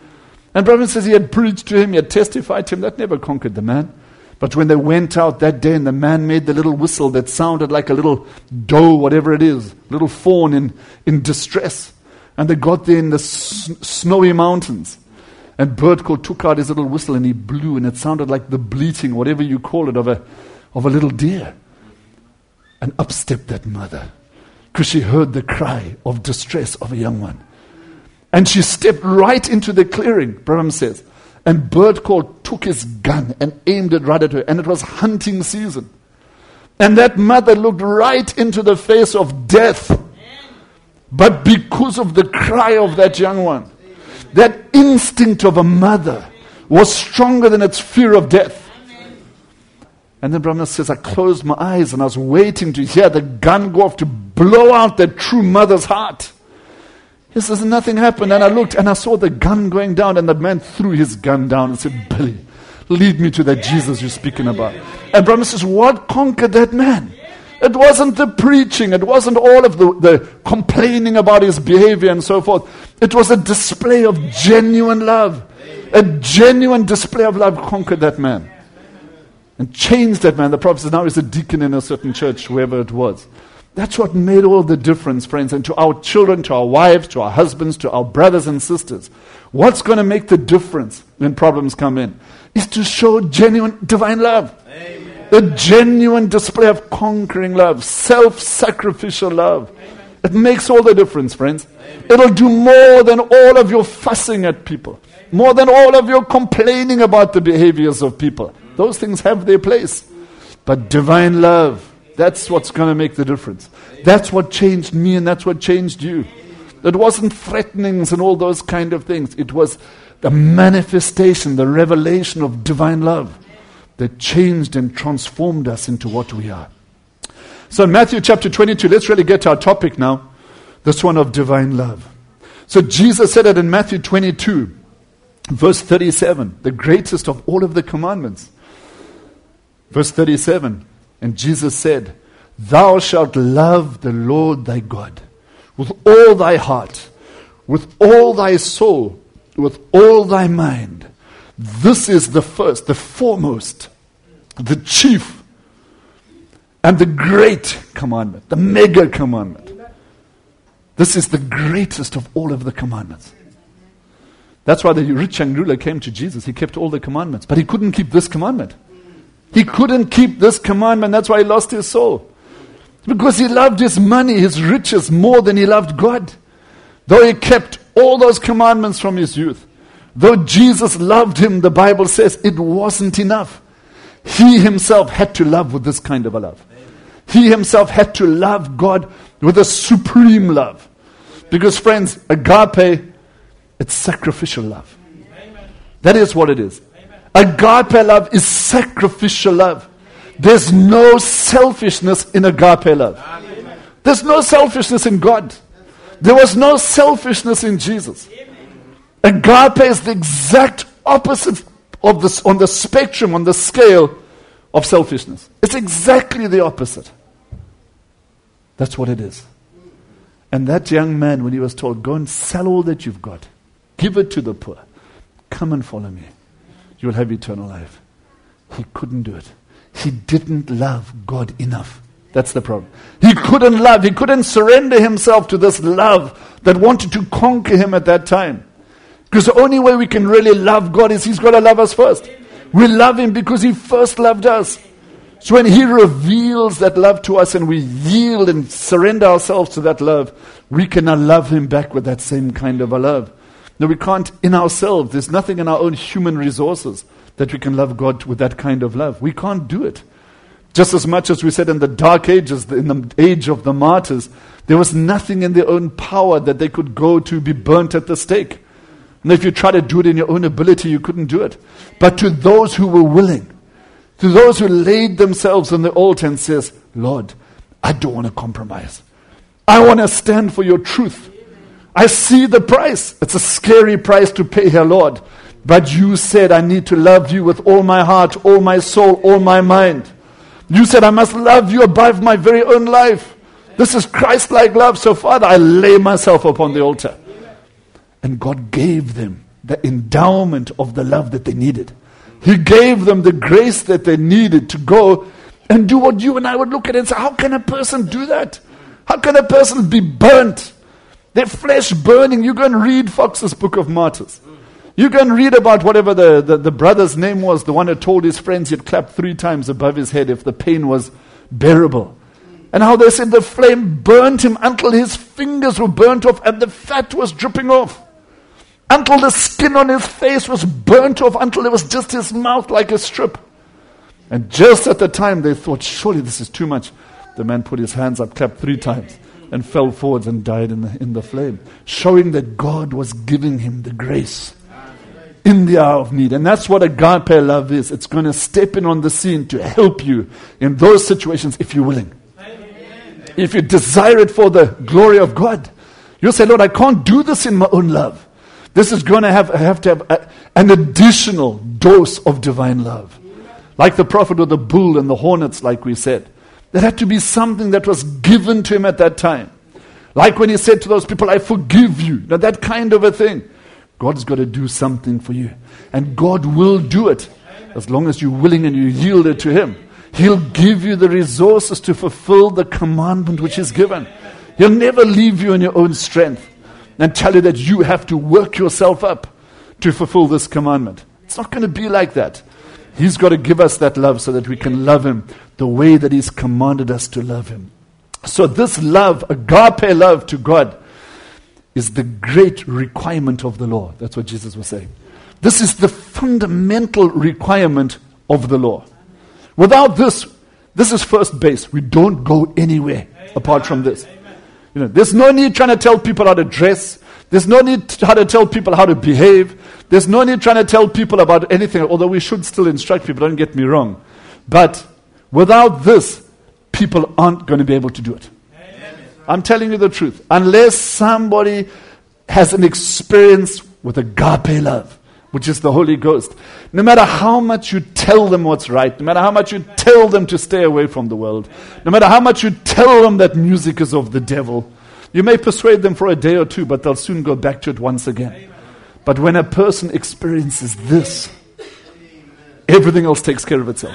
And Branham says he had preached to him, he had testified to him. That never conquered the man. But when they went out that day and the man made the little whistle that sounded like a little doe, whatever it is, little fawn in, in distress. And they got there in the s- snowy mountains. And Birdcall took out his little whistle and he blew, and it sounded like the bleating, whatever you call it, of a, of a little deer. And up stepped that mother, because she heard the cry of distress of a young one. And she stepped right into the clearing, Branham says. And Birdcall took his gun and aimed it right at her. And it was hunting season. And that mother looked right into the face of death. But because of the cry of that young one, that instinct of a mother was stronger than its fear of death. And then Branham says, I closed my eyes and I was waiting to hear the gun go off to blow out that true mother's heart. He says, nothing happened. And I looked and I saw the gun going down, and the man threw his gun down and said, Billy, lead me to that Jesus you're speaking about. And Branham says, what conquered that man? It wasn't the preaching. It wasn't all of the, the complaining about his behavior and so forth. It was a display of genuine love. A genuine display of love conquered that man. And changed that man. The prophet says now he's a deacon in a certain church, wherever it was. That's what made all the difference, friends. And to our children, to our wives, to our husbands, to our brothers and sisters, what's going to make the difference when problems come in is to show genuine divine love. Amen. A genuine display of conquering love, self-sacrificial love. Amen. It makes all the difference, friends. Amen. It'll do more than all of your fussing at people, more than all of your complaining about the behaviors of people. Those things have their place. But divine love, that's what's going to make the difference. That's what changed me, and that's what changed you. It wasn't threatenings and all those kind of things. It was the manifestation, the revelation of divine love that changed and transformed us into what we are. So in Matthew chapter twenty-two, let's really get to our topic now, this one of divine love. So Jesus said it in Matthew twenty-two, verse thirty-seven, the greatest of all of the commandments. Verse thirty-seven. And Jesus said, Thou shalt love the Lord thy God with all thy heart, with all thy soul, with all thy mind. This is the first, the foremost, the chief, and the great commandment, the mega commandment. This is the greatest of all of the commandments. That's why the rich young ruler came to Jesus. He kept all the commandments, but he couldn't keep this commandment. He couldn't keep this commandment. That's why he lost his soul. Because he loved his money, his riches, more than he loved God. Though he kept all those commandments from his youth, though Jesus loved him, the Bible says it wasn't enough. He himself had to love with this kind of a love. He himself had to love God with a supreme love. Because friends, agape, it's sacrificial love. That is what it is. Agape love is sacrificial love. There's no selfishness in agape love. There's no selfishness in God. There was no selfishness in Jesus. Agape is the exact opposite of this on the spectrum, on the scale of selfishness. It's exactly the opposite. That's what it is. And that young man, when he was told, go and sell all that you've got, give it to the poor, come and follow me, you will have eternal life. He couldn't do it. He didn't love God enough. That's the problem. He couldn't love, he couldn't surrender himself to this love that wanted to conquer him at that time. Because the only way we can really love God is he's got to love us first. We love him because he first loved us. So when he reveals that love to us and we yield and surrender ourselves to that love, we can now love him back with that same kind of a love. No, we can't in ourselves. There's nothing in our own human resources that we can love God with that kind of love. We can't do it. Just as much as we said in the dark ages, in the age of the martyrs, there was nothing in their own power that they could go to be burnt at the stake. And if you try to do it in your own ability, you couldn't do it. But to those who were willing, to those who laid themselves on the altar and says, Lord, I don't want to compromise. I want to stand for your truth. I see the price. It's a scary price to pay here, Lord. But you said I need to love you with all my heart, all my soul, all my mind. You said I must love you above my very own life. This is Christ-like love. So Father, I lay myself upon the altar. And God gave them the endowment of the love that they needed. He gave them the grace that they needed to go and do what you and I would look at and say, how can a person do that? How can a person be burnt? Their flesh burning. You go and read Fox's Book of Martyrs. You go and read about whatever the, the, the brother's name was, the one who told his friends he'd clap three times above his head if the pain was bearable. And how they said the flame burnt him until his fingers were burnt off and the fat was dripping off. Until the skin on his face was burnt off, until it was just his mouth like a strip. And just at the time they thought, surely this is too much. The man put his hands up, clapped three times, and fell forwards and died in the, in the flame. Showing that God was giving him the grace in the hour of need. And that's what agape love is. It's going to step in on the scene to help you in those situations if you're willing. If you desire it for the glory of God. You'll say, Lord, I can't do this in my own love. This is going to have, have to have a, an additional dose of divine love. Like the prophet with the bull and the hornets, like we said. There had to be something that was given to him at that time. Like when he said to those people, I forgive you. Now that kind of a thing. God's got to do something for you. And God will do it. As long as you're willing and you yield it to him. He'll give you the resources to fulfill the commandment which is given. He'll never leave you in your own strength and tell you that you have to work yourself up to fulfill this commandment. It's not going to be like that. He's got to give us that love so that we can love him the way that he's commanded us to love him. So this love, agape love to God, is the great requirement of the law. That's what Jesus was saying. This is the fundamental requirement of the law. Without this, this is first base. We don't go anywhere apart from this. You know, there's no need trying to tell people how to dress. There's no need to, how to tell people how to behave. There's no need trying to tell people about anything, although we should still instruct people, don't get me wrong. But without this, people aren't going to be able to do it. I'm telling you the truth. Unless somebody has an experience with agape love, which is the Holy Ghost, no matter how much you tell them what's right, no matter how much you tell them to stay away from the world, no matter how much you tell them that music is of the devil, you may persuade them for a day or two, but they'll soon go back to it once again. But when a person experiences this, everything else takes care of itself.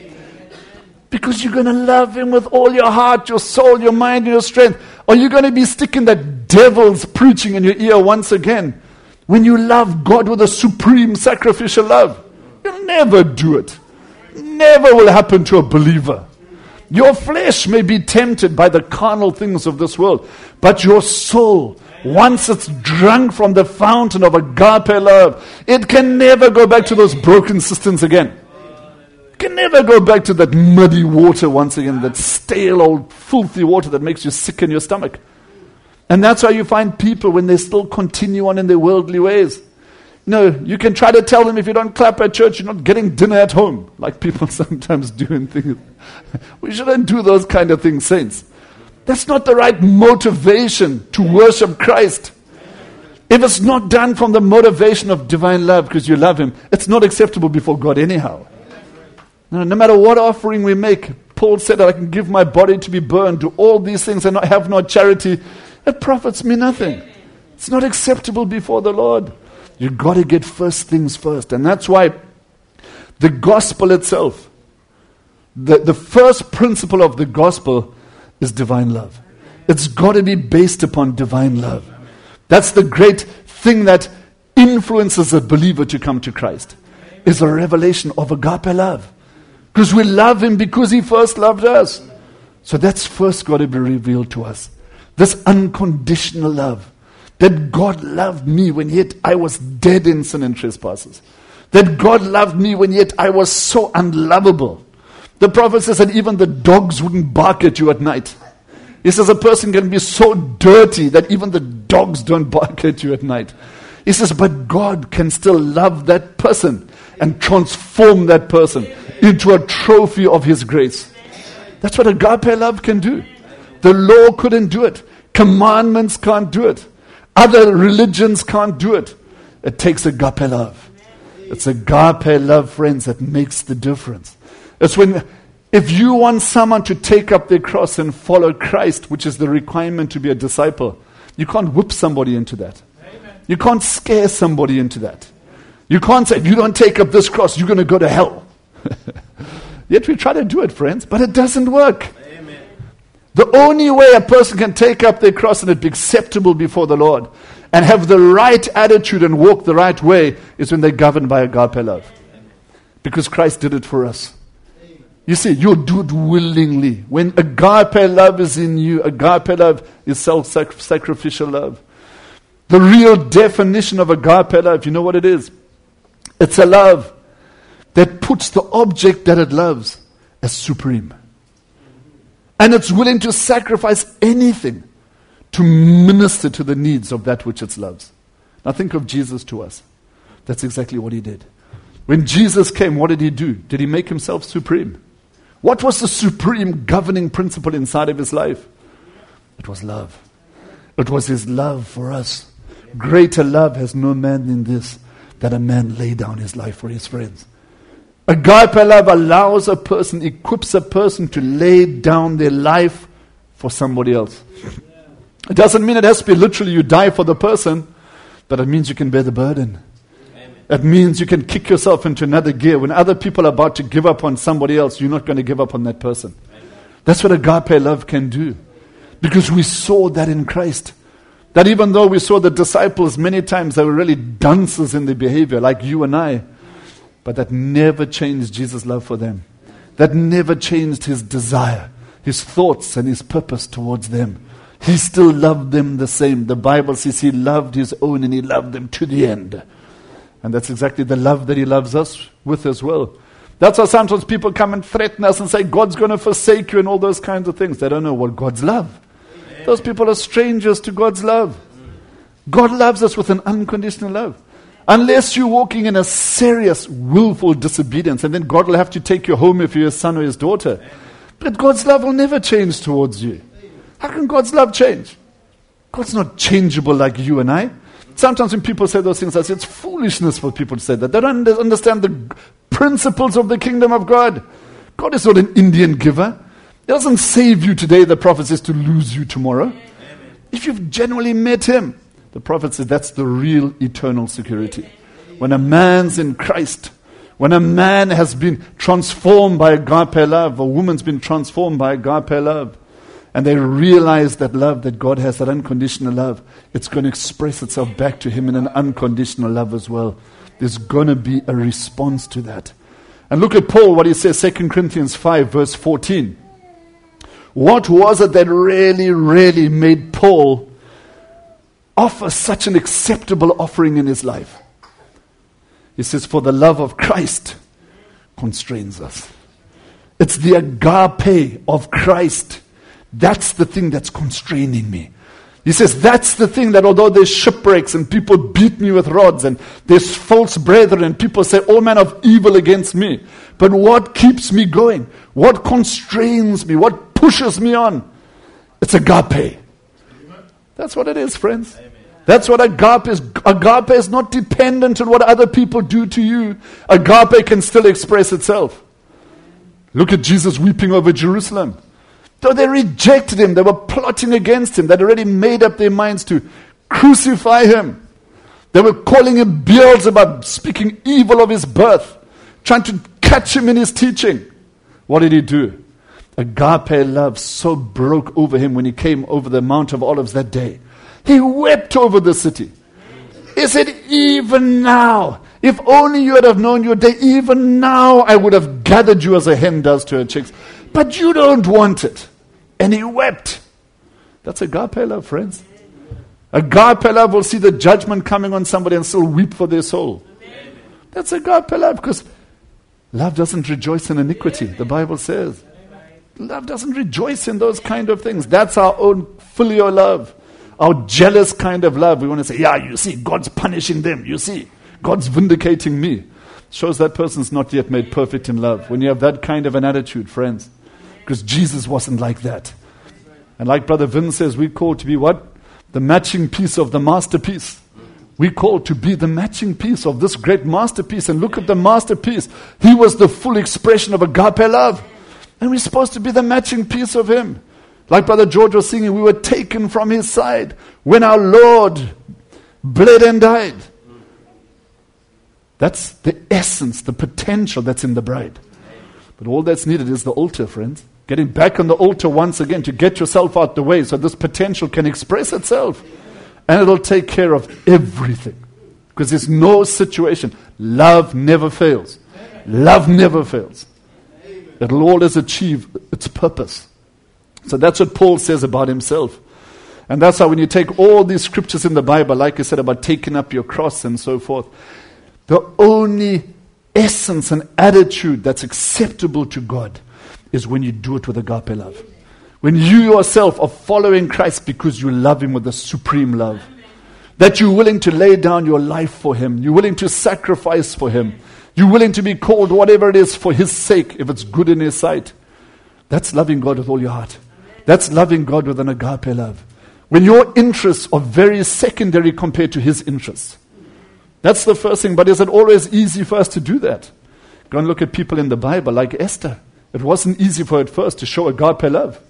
Because you're going to love him with all your heart, your soul, your mind, and your strength. Or you're going to be sticking that devil's preaching in your ear once again. When you love God with a supreme sacrificial love, you'll never do it. Never will happen to a believer. Your flesh may be tempted by the carnal things of this world, but your soul, once it's drunk from the fountain of agape love, it can never go back to those broken cisterns again. It can never go back to that muddy water once again, that stale old filthy water that makes you sick in your stomach. And that's why you find people when they still continue on in their worldly ways. No, you can try to tell them if you don't clap at church, you're not getting dinner at home, like people sometimes do in things. We shouldn't do those kind of things, saints. That's not the right motivation to worship Christ. If it's not done from the motivation of divine love because you love him, it's not acceptable before God anyhow. No, no matter what offering we make, Paul said that I can give my body to be burned, do all these things and not have no charity. It profits me nothing. It's not acceptable before the Lord. You've got to get first things first. And that's why the gospel itself, the, the first principle of the gospel is divine love. It's got to be based upon divine love. That's the great thing that influences a believer to come to Christ, is a revelation of agape love. Because we love him because he first loved us. So that's first got to be revealed to us. This unconditional love. That God loved me when yet I was dead in sin and trespasses. That God loved me when yet I was so unlovable. The prophet says that even the dogs wouldn't bark at you at night. He says a person can be so dirty that even the dogs don't bark at you at night. He says, but God can still love that person and transform that person into a trophy of his grace. That's what agape love can do. The law couldn't do it. Commandments can't do it. Other religions can't do it. It takes agape love. It's agape love, friends, that makes the difference. It's when, if you want someone to take up their cross and follow Christ, which is the requirement to be a disciple, you can't whip somebody into that. Amen. You can't scare somebody into that. You can't say, if you don't take up this cross, you're going to go to hell. Yet we try to do it, friends, but it doesn't work. Amen. The only way a person can take up their cross and it be acceptable before the Lord and have the right attitude and walk the right way is when they're governed by agape love. Because Christ did it for us. You see, you'll do it willingly. When agape love is in you, agape love is self-sacrificial love. The real definition of agape love, you know what it is? It's a love that puts the object that it loves as supreme. And it's willing to sacrifice anything to minister to the needs of that which it loves. Now think of Jesus to us. That's exactly what he did. When Jesus came, what did he do? Did he make himself supreme? What was the supreme governing principle inside of his life? It was love. It was his love for us. Greater love has no man than this, that a man lay down his life for his friends. Agape love allows a person, equips a person to lay down their life for somebody else. It doesn't mean it has to be literally you die for the person, but it means you can bear the burden. Amen. It means you can kick yourself into another gear. When other people are about to give up on somebody else, you're not going to give up on that person. Amen. That's what agape love can do. Because we saw that in Christ. That even though we saw the disciples many times, they were really dunces in their behavior, like you and I. But that never changed Jesus' love for them. That never changed his desire, his thoughts and his purpose towards them. He still loved them the same. The Bible says he loved his own and he loved them to the end. And that's exactly the love that he loves us with as well. That's why sometimes people come and threaten us and say, God's going to forsake you and all those kinds of things. They don't know what God's love. Amen. Those people are strangers to God's love. God loves us with an unconditional love. Unless you're walking in a serious, willful disobedience, and then God will have to take you home if you're his son or his daughter. But God's love will never change towards you. How can God's love change? God's not changeable like you and I. Sometimes when people say those things, I say it's foolishness for people to say that. They don't understand the principles of the kingdom of God. God is not an Indian giver. He doesn't save you today, the prophet says, to lose you tomorrow. Amen. If you've genuinely met him, the prophet says that's the real eternal security. When a man's in Christ, when a man has been transformed by agape love, a woman's been transformed by agape love, and they realize that love that God has, that unconditional love, it's going to express itself back to him in an unconditional love as well. There's going to be a response to that. And look at Paul, what he says, Second Corinthians five, verse fourteen. What was it that really, really made Paul offer such an acceptable offering in his life? He says, for the love of Christ constrains us. It's the agape of Christ. That's the thing that's constraining me. He says, that's the thing that although there's shipwrecks and people beat me with rods and there's false brethren and people say all manner of evil against me, but what keeps me going? What constrains me? What pushes me on? It's agape. That's what it is, friends. Amen. That's what agape is. Agape is not dependent on what other people do to you. Agape can still express itself. Look at Jesus weeping over Jerusalem. Though they rejected him, they were plotting against him. They'd already made up their minds to crucify him. They were calling him Beelzebub, speaking evil of his birth, trying to catch him in his teaching. What did he do? Agape love so broke over him when he came over the Mount of Olives that day. He wept over the city. He said, even now, if only you had have known your day, even now I would have gathered you as a hen does to her chicks. But you don't want it. And he wept. That's agape love, friends. Agape love will see the judgment coming on somebody and still weep for their soul. That's agape love, because love doesn't rejoice in iniquity, the Bible says. Love doesn't rejoice in those kind of things. That's our own filial love. Our jealous kind of love. We want to say, yeah, you see, God's punishing them. You see, God's vindicating me. Shows that person's not yet made perfect in love. When you have that kind of an attitude, friends. Because Jesus wasn't like that. And like Brother Vin says, we call to be what? The matching piece of the masterpiece. We call to be the matching piece of this great masterpiece. And look at the masterpiece. He was the full expression of agape love. And we're supposed to be the matching piece of him. Like Brother George was singing, we were taken from his side. When our Lord bled and died. That's the essence, the potential that's in the bride. But all that's needed is the altar, friends. Getting back on the altar once again to get yourself out the way so this potential can express itself. And it'll take care of everything. Because there's no situation. Love never fails. Love never fails. It'll always achieve its purpose. So that's what Paul says about himself. And that's how when you take all these scriptures in the Bible, like I said about taking up your cross and so forth, the only essence and attitude that's acceptable to God is when you do it with agape love. When you yourself are following Christ because you love Him with a supreme love. That you're willing to lay down your life for Him. You're willing to sacrifice for Him. You're willing to be called whatever it is for His sake, if it's good in His sight. That's loving God with all your heart. That's loving God with an agape love. When your interests are very secondary compared to His interests. That's the first thing. But is it always easy for us to do that? Go and look at people in the Bible like Esther. It wasn't easy for her at first to show agape love.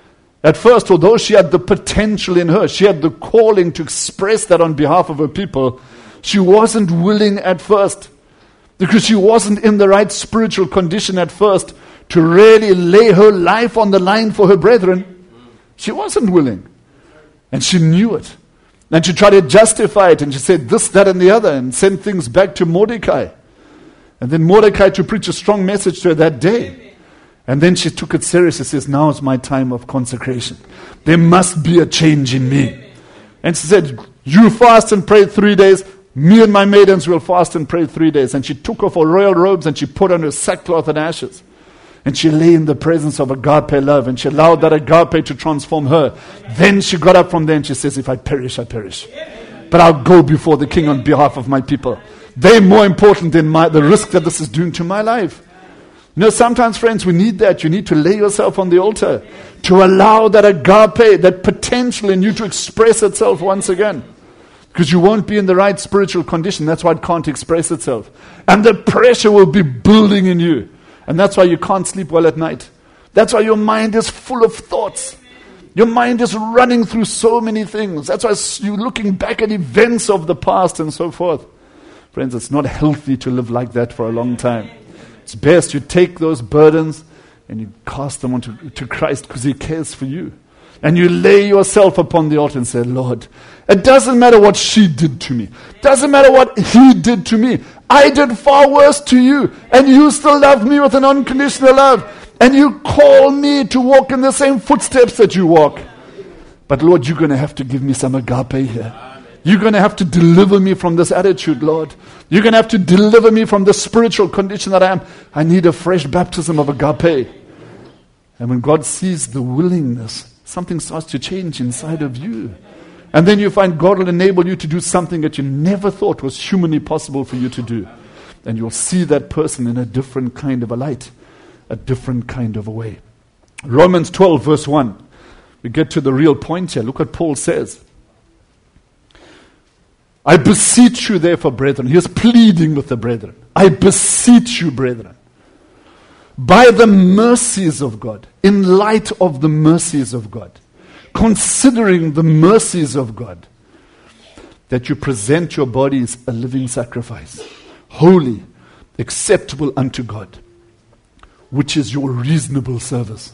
At first, although she had the potential in her, she had the calling to express that on behalf of her people, she wasn't willing at first. Because she wasn't in the right spiritual condition at first to really lay her life on the line for her brethren. She wasn't willing. And she knew it. And she tried to justify it, and she said this, that, and the other, and sent things back to Mordecai. And then Mordecai to preach a strong message to her that day. And then she took it seriously. She says, now is my time of consecration. There must be a change in me. And she said, you fast and pray three days. Me and my maidens will fast and pray three days. And she took off her royal robes and she put on her sackcloth and ashes. And she lay in the presence of agape love. And she allowed that agape to transform her. Then she got up from there and she says, if I perish, I perish. But I'll go before the King on behalf of my people. They're more important than my, the risk that this is doing to my life. You know, sometimes, friends, we need that. You need to lay yourself on the altar. To allow that agape, that potential in you to express itself once again. Because you won't be in the right spiritual condition. That's why it can't express itself. And the pressure will be building in you. And that's why you can't sleep well at night. That's why your mind is full of thoughts. Your mind is running through so many things. That's why you're looking back at events of the past and so forth. Friends, it's not healthy to live like that for a long time. It's best you take those burdens and you cast them onto to Christ because He cares for you. And you lay yourself upon the altar and say, Lord, it doesn't matter what she did to me. Doesn't matter what he did to me. I did far worse to you. And you still love me with an unconditional love. And you call me to walk in the same footsteps that you walk. But Lord, you're going to have to give me some agape here. You're going to have to deliver me from this attitude, Lord. You're going to have to deliver me from the spiritual condition that I am. I need a fresh baptism of agape. And when God sees the willingness, something starts to change inside of you. And then you find God will enable you to do something that you never thought was humanly possible for you to do. And you'll see that person in a different kind of a light, a different kind of a way. Romans twelve verse one. We get to the real point here. Look what Paul says. I beseech you therefore, brethren. He is pleading with the brethren. I beseech you, brethren, by the mercies of God, in light of the mercies of God, considering the mercies of God, that you present your bodies a living sacrifice, holy, acceptable unto God, which is your reasonable service.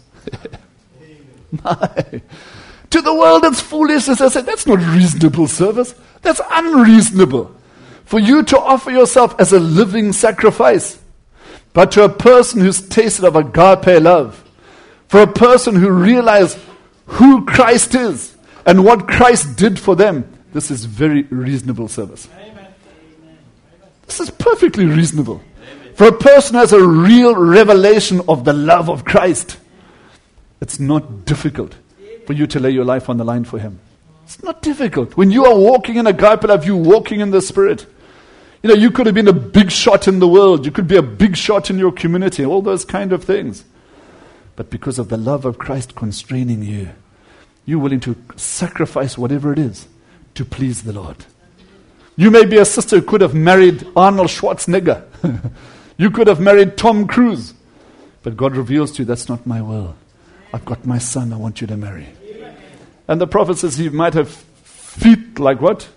My. To the world it's foolishness. I said, that's not reasonable service. That's unreasonable. For you to offer yourself as a living sacrifice. But to a person who's tasted of agape love, for a person who realized who Christ is and what Christ did for them, this is very reasonable service. Amen. This is perfectly reasonable. Amen. For a person who has a real revelation of the love of Christ, it's not difficult for you to lay your life on the line for Him. It's not difficult. When you are walking in agape love, you're walking in the Spirit. You know, you could have been a big shot in the world. You could be a big shot in your community. All those kind of things. But because of the love of Christ constraining you, you're willing to sacrifice whatever it is to please the Lord. You may be a sister who could have married Arnold Schwarzenegger. You could have married Tom Cruise. But God reveals to you, that's not my will. I've got my son I want you to marry. And the prophet says he might have feet like what?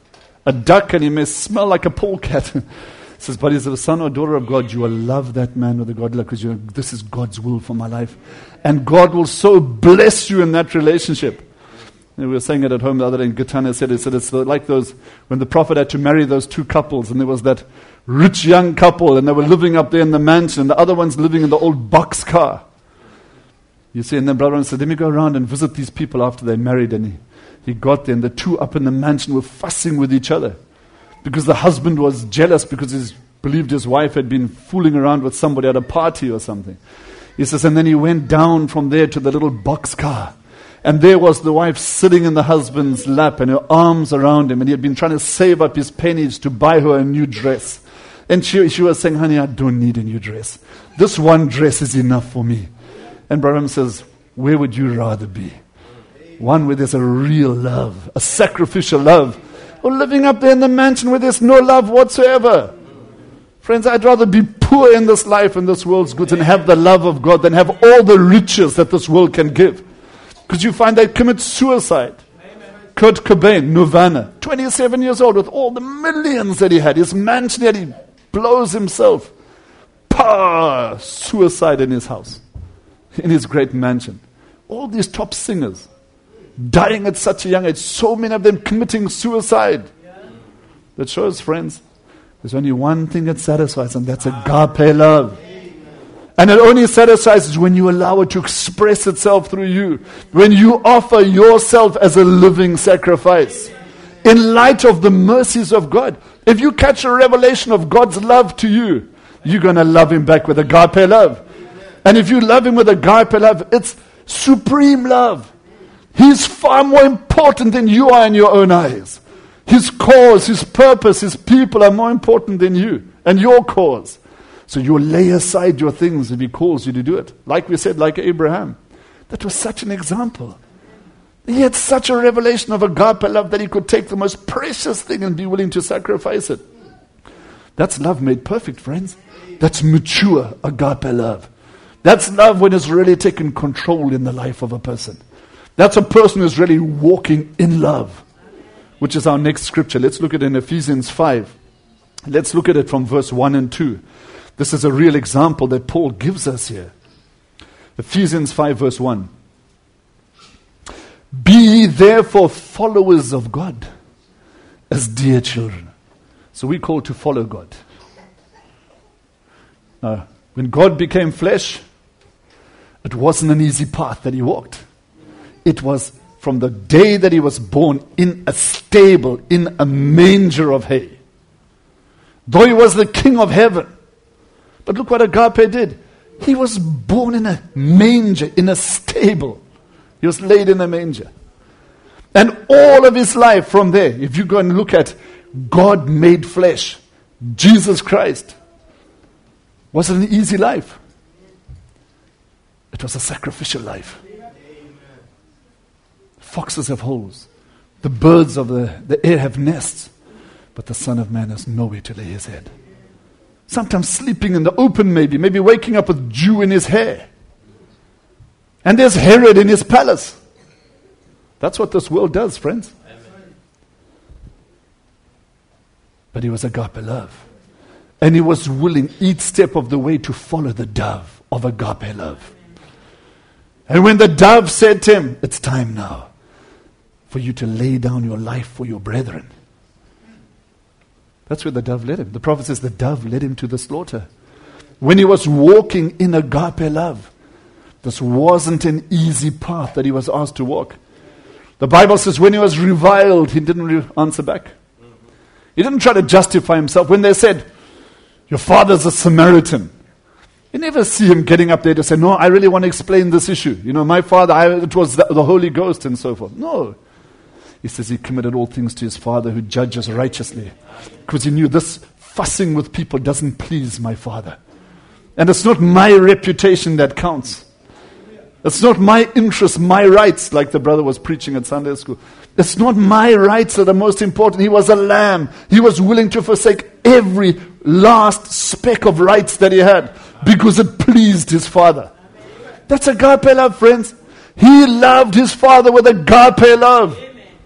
a duck, and he may smell like a polecat. He says, but he's a son or daughter of God. You will love that man with a God love because this is God's will for my life. And God will so bless you in that relationship. And we were saying it at home the other day, and Gitana said, it said it's like those, when the prophet had to marry those two couples, and there was that rich young couple, and they were living up there in the mansion, and the other one's living in the old boxcar. You see, and then brother said, let me go around and visit these people after they married, and he, he got there, and the two up in the mansion were fussing with each other, because the husband was jealous because he believed his wife had been fooling around with somebody at a party or something. He says, and then he went down from there to the little boxcar. And there was the wife sitting in the husband's lap and her arms around him. And he had been trying to save up his pennies to buy her a new dress. And she, she was saying, honey, I don't need a new dress. This one dress is enough for me. And Braham says, where would you rather be? One where there's a real love, a sacrificial love. Or living up there in the mansion where there's no love whatsoever. Friends, I'd rather be poor in this life and this world's goods and have the love of God than have all the riches that this world can give. Because you find they commit suicide. Amen. Kurt Cobain, Nirvana, twenty-seven years old with all the millions that he had, his mansion that he blows himself. Pah! Suicide in his house, in his great mansion. All these top singers dying at such a young age, so many of them committing suicide. Yeah. That shows, friends, there's only one thing that satisfies, and that's agape love. And it only satisfies when you allow it to express itself through you. When you offer yourself as a living sacrifice. In light of the mercies of God. If you catch a revelation of God's love to you, you're going to love Him back with agape love. And if you love Him with agape love, it's supreme love. He's far more important than you are in your own eyes. His cause, His purpose, His people are more important than you and your cause. So you lay aside your things if He calls you to do it. Like we said, like Abraham. That was such an example. He had such a revelation of agape love that he could take the most precious thing and be willing to sacrifice it. That's love made perfect, friends. That's mature agape love. That's love when it's really taken control in the life of a person. That's a person who's really walking in love. Which is our next scripture. Let's look at it in Ephesians five. Let's look at it from verse one and two. This is a real example that Paul gives us here. Ephesians five verse one. Be ye therefore followers of God as dear children. So we're called to follow God. Now, when God became flesh, it wasn't an easy path that He walked. It was from the day that He was born in a stable, in a manger of hay. Though He was the King of heaven. But look what agape did. He was born in a manger, in a stable. He was laid in a manger. And all of His life from there, if you go and look at God made flesh, Jesus Christ, was it an easy life? It was a sacrificial life. Foxes have holes. The birds of the, the air have nests. But the Son of Man has nowhere to lay His head. Sometimes sleeping in the open maybe. Maybe waking up with dew in his hair. And there's Herod in his palace. That's what this world does, friends. Amen. But he was agape love. And he was willing each step of the way to follow the dove of agape love. And when the dove said to him, it's time now for you to lay down your life for your brethren. That's where the dove led him. The prophet says the dove led him to the slaughter. When he was walking in agape love, this wasn't an easy path that he was asked to walk. The Bible says when he was reviled, he didn't re- answer back. He didn't try to justify himself. When they said, your father's a Samaritan, you never see him getting up there to say, no, I really want to explain this issue. You know, my father, I, it was the, the Holy Ghost and so forth. No. He says he committed all things to his Father who judges righteously. Because he knew this fussing with people doesn't please my Father. And it's not my reputation that counts. It's not my interests, my rights, like the brother was preaching at Sunday school. It's not my rights that are most important. He was a lamb. He was willing to forsake every last speck of rights that he had because it pleased his Father. That's agape love, friends. He loved his Father with agape love.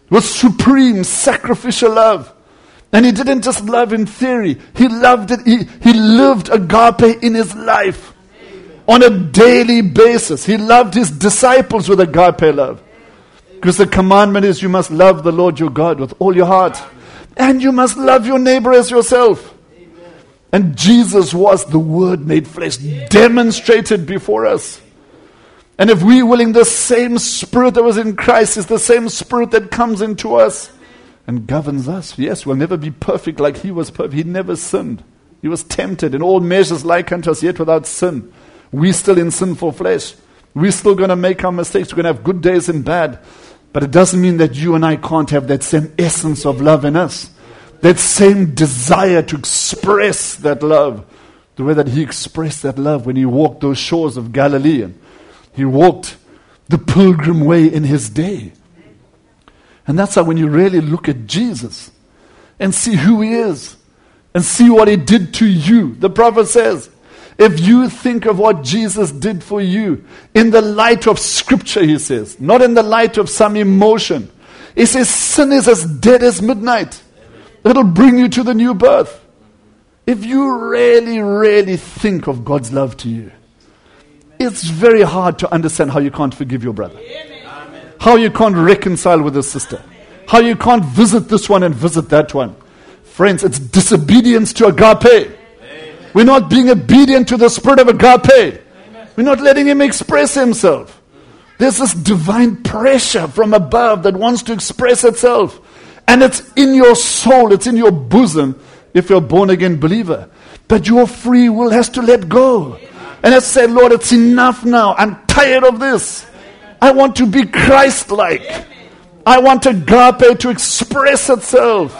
It was supreme, sacrificial love. And he didn't just love in theory. He loved it. He, he lived agape in his life. On a daily basis. He loved his disciples with agape love. Because the commandment is you must love the Lord your God with all your heart. And you must love your neighbor as yourself. And Jesus was the Word made flesh, demonstrated before us. And if we're willing, the same Spirit that was in Christ is the same Spirit that comes into us and governs us. Yes, we'll never be perfect like He was perfect. He never sinned. He was tempted in all measures like unto us, yet without sin. We're still in sinful flesh. We're still going to make our mistakes. We're going to have good days and bad. But it doesn't mean that you and I can't have that same essence of love in us. That same desire to express that love. The way that He expressed that love when He walked those shores of Galilee. And He walked the pilgrim way in His day. And that's how when you really look at Jesus and see who He is and see what He did to you. The prophet says, if you think of what Jesus did for you in the light of Scripture, he says, not in the light of some emotion. He says sin is as dead as midnight. It'll bring you to the new birth. If you really, really think of God's love to you, it's very hard to understand how you can't forgive your brother. Amen. How you can't reconcile with a sister. How you can't visit this one and visit that one. Friends, it's disobedience to agape. Amen. We're not being obedient to the spirit of agape. Amen. We're not letting Him express Himself. There's this divine pressure from above that wants to express itself. And it's in your soul, it's in your bosom if you're a born-again believer. But your free will has to let go. And has said, Lord, it's enough now. I'm tired of this. I want to be Christ-like. I want agape to express itself.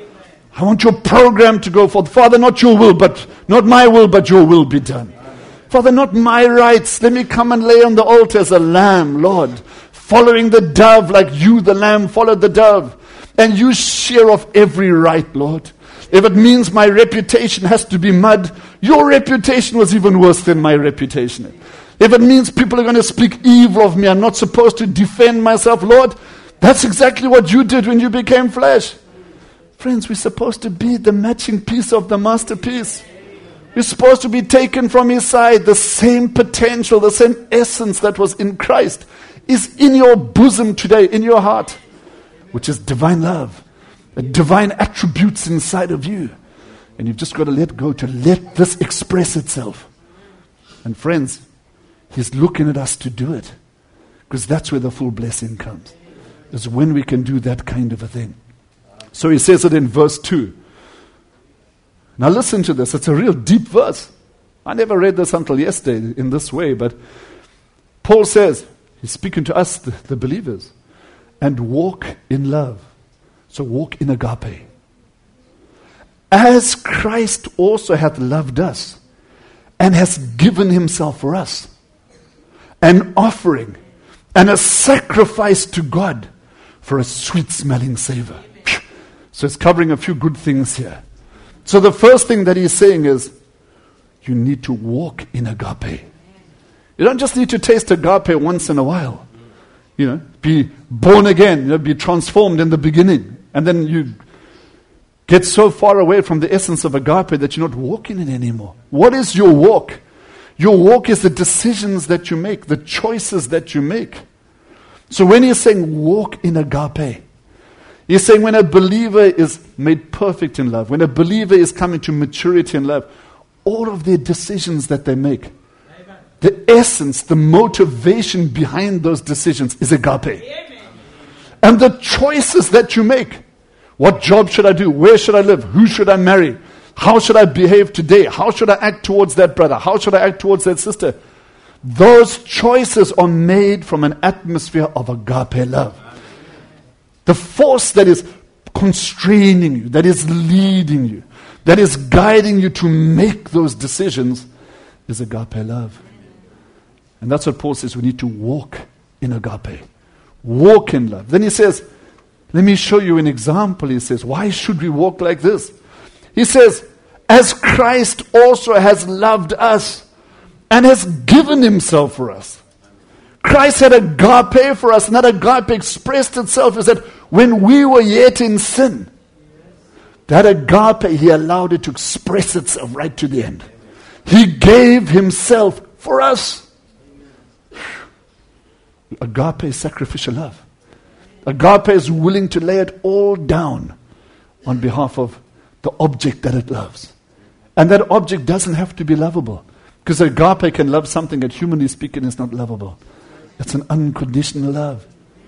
I want your program to go forth. Father, not your will, but not my will, but your will be done. Father, not my rights. Let me come and lay on the altar as a lamb, Lord. Following the dove like you, the lamb, followed the dove. And you share of every right, Lord. If it means my reputation has to be mud, your reputation was even worse than my reputation. If it means people are going to speak evil of me, I'm not supposed to defend myself, Lord, that's exactly what you did when you became flesh. Friends, we're supposed to be the matching piece of the masterpiece. We're supposed to be taken from His side. The same potential, the same essence that was in Christ is in your bosom today, in your heart, which is divine love. Divine attributes inside of you. And you've just got to let go to let this express itself. And friends, He's looking at us to do it. Because that's where the full blessing comes. Is when we can do that kind of a thing. So He says it in verse two. Now listen to this. It's a real deep verse. I never read this until yesterday in this way. But Paul says, he's speaking to us, the, the believers, and walk in love. So walk in agape. As Christ also hath loved us and has given Himself for us, an offering and a sacrifice to God for a sweet-smelling savor. So it's covering a few good things here. So the first thing that he's saying is, you need to walk in agape. You don't just need to taste agape once in a while. You know, be born again, you know, be transformed in the beginning. And then you get so far away from the essence of agape that you're not walking in it anymore. What is your walk? Your walk is the decisions that you make, the choices that you make. So when he's saying walk in agape, he's saying when a believer is made perfect in love, when a believer is coming to maturity in love, all of their decisions that they make, Amen. The essence, the motivation behind those decisions is agape. Amen. And the choices that you make, what job should I do? Where should I live? Who should I marry? How should I behave today? How should I act towards that brother? How should I act towards that sister? Those choices are made from an atmosphere of agape love. The force that is constraining you, that is leading you, that is guiding you to make those decisions is agape love. And that's what Paul says, we need to walk in agape. Walk in love. Then he says, let me show you an example. He says, why should we walk like this? He says, as Christ also has loved us and has given Himself for us. Christ had agape for us, and that agape expressed itself is that when we were yet in sin, that agape, he allowed it to express itself right to the end. He gave himself for us. Agape is sacrificial love. Agape is willing to lay it all down on behalf of the object that it loves. And that object doesn't have to be lovable. Because agape can love something that, humanly speaking, is not lovable. It's an unconditional love.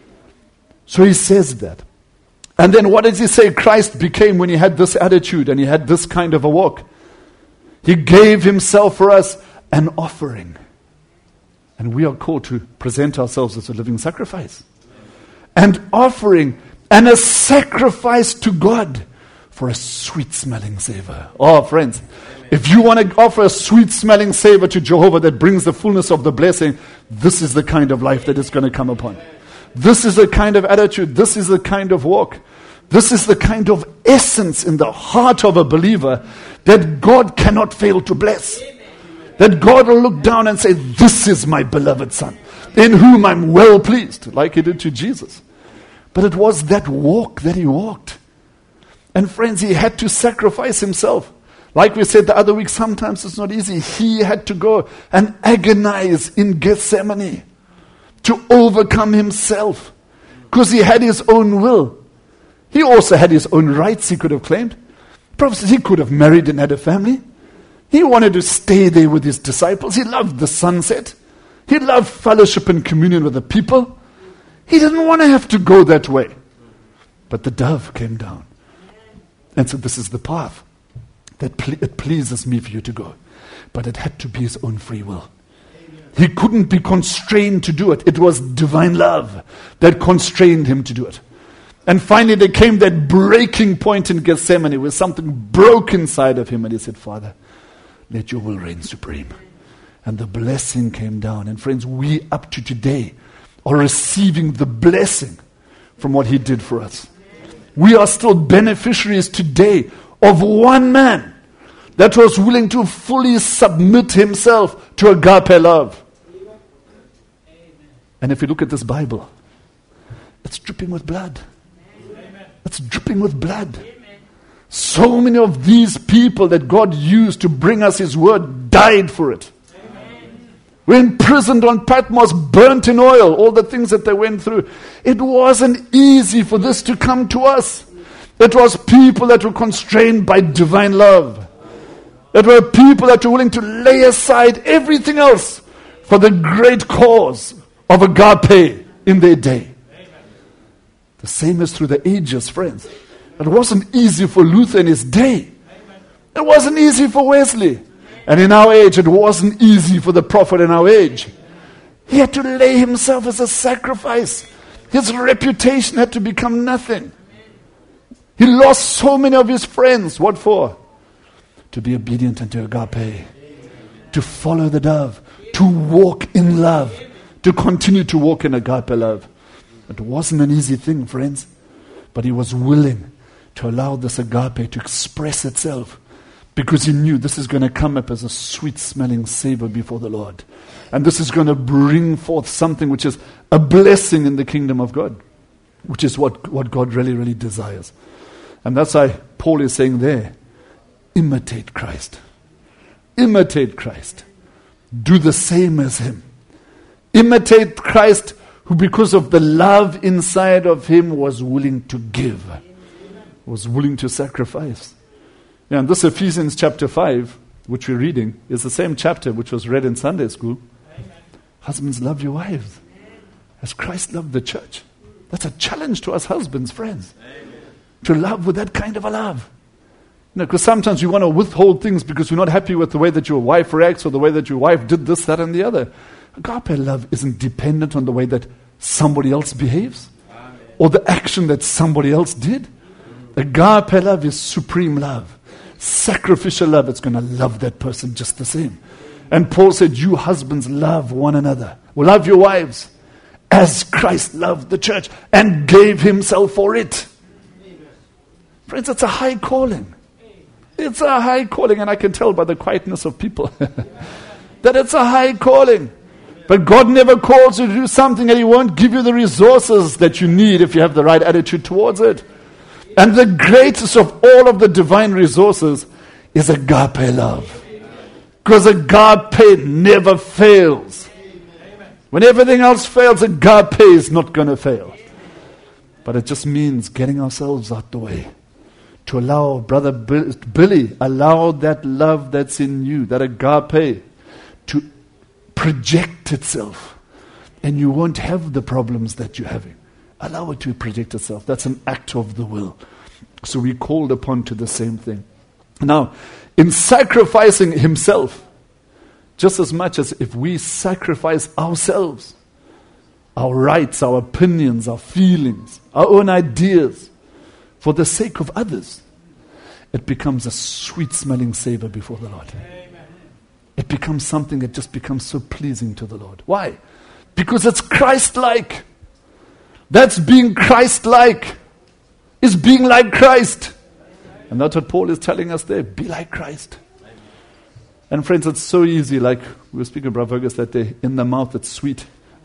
So he says that. And then what does he say Christ became when he had this attitude and he had this kind of a walk? He gave himself for us an offering. And we are called to present ourselves as a living sacrifice. And offering and a sacrifice to God for a sweet-smelling savor. Oh, friends, if you want to offer a sweet-smelling savor to Jehovah that brings the fullness of the blessing, this is the kind of life that is going to come upon. This is the kind of attitude. This is the kind of walk. This is the kind of essence in the heart of a believer that God cannot fail to bless. That God will look down and say, this is my beloved Son, in whom I'm well pleased, like he did to Jesus. But it was that walk that he walked. And friends, he had to sacrifice himself. Like we said the other week, sometimes it's not easy. He had to go and agonize in Gethsemane to overcome himself, because he had his own will. He also had his own rights he could have claimed. Perhaps he could have married and had a family. He wanted to stay there with his disciples. He loved the sunset. He loved fellowship and communion with the people. He didn't want to have to go that way. But the dove came down and said, this is the path that ple- it pleases me for you to go. But it had to be his own free will. He couldn't be constrained to do it. It was divine love that constrained him to do it. And finally there came that breaking point in Gethsemane where something broke inside of him and he said, Father, let your will reign supreme. And the blessing came down. And friends, we up to today are receiving the blessing from what he did for us. We are still beneficiaries today of one man that was willing to fully submit himself to agape love. And if you look at this Bible, it's dripping with blood. It's dripping with blood. So many of these people that God used to bring us his word died for it. Were imprisoned on Patmos, burnt in oil, all the things that they went through. It wasn't easy for this to come to us. It was people that were constrained by divine love. It were people that were willing to lay aside everything else for the great cause of agape in their day. The same is through the ages, friends. It wasn't easy for Luther in his day. It wasn't easy for Wesley. And in our age, it wasn't easy for the prophet in our age. He had to lay himself as a sacrifice. His reputation had to become nothing. He lost so many of his friends. What for? To be obedient unto agape. To follow the dove. To walk in love. To continue to walk in agape love. It wasn't an easy thing, friends. But he was willing to allow this agape to express itself. Because he knew this is going to come up as a sweet-smelling savor before the Lord. And this is going to bring forth something which is a blessing in the kingdom of God. Which is what, what God really, really desires. And that's why Paul is saying there, imitate Christ. Imitate Christ. Do the same as him. Imitate Christ, who because of the love inside of him was willing to give. Was willing to sacrifice. Yeah, and this Ephesians chapter five, which we're reading, is the same chapter which was read in Sunday school. Amen. Husbands, love your wives as Christ loved the church. That's a challenge to us husbands, friends. Amen. To love with that kind of a love. You know, because sometimes we want to withhold things because we're not happy with the way that your wife reacts or the way that your wife did this, that, and the other. Agape love isn't dependent on the way that somebody else behaves. Amen. Or the action that somebody else did. Agape love is supreme love. Sacrificial love. It's going to love that person just the same. And Paul said, you husbands love one another. Well, love your wives as Christ loved the church and gave himself for it. Amen. Friends, it's a high calling. It's a high calling, and I can tell by the quietness of people that it's a high calling. But God never calls you to do something and He won't give you the resources that you need if you have the right attitude towards it. And the greatest of all of the divine resources is agape love. Because agape never fails. When everything else fails, agape is not going to fail. But it just means getting ourselves out the way. To allow, Brother Billy, allow that love that's in you, that agape, to project itself. And you won't have the problems that you're having. Allow it to project itself. That's an act of the will. So we called upon to the same thing. Now, in sacrificing himself, just as much as if we sacrifice ourselves, our rights, our opinions, our feelings, our own ideas, for the sake of others, it becomes a sweet-smelling savor before the Lord. Amen. It becomes something that just becomes so pleasing to the Lord. Why? Because it's Christ-like. That's being Christ-like. Is being like Christ. And that's what Paul is telling us there. Be like Christ. And friends, it's so easy. Like we were speaking about Brother Fergus that day. In the mouth, it's sweet.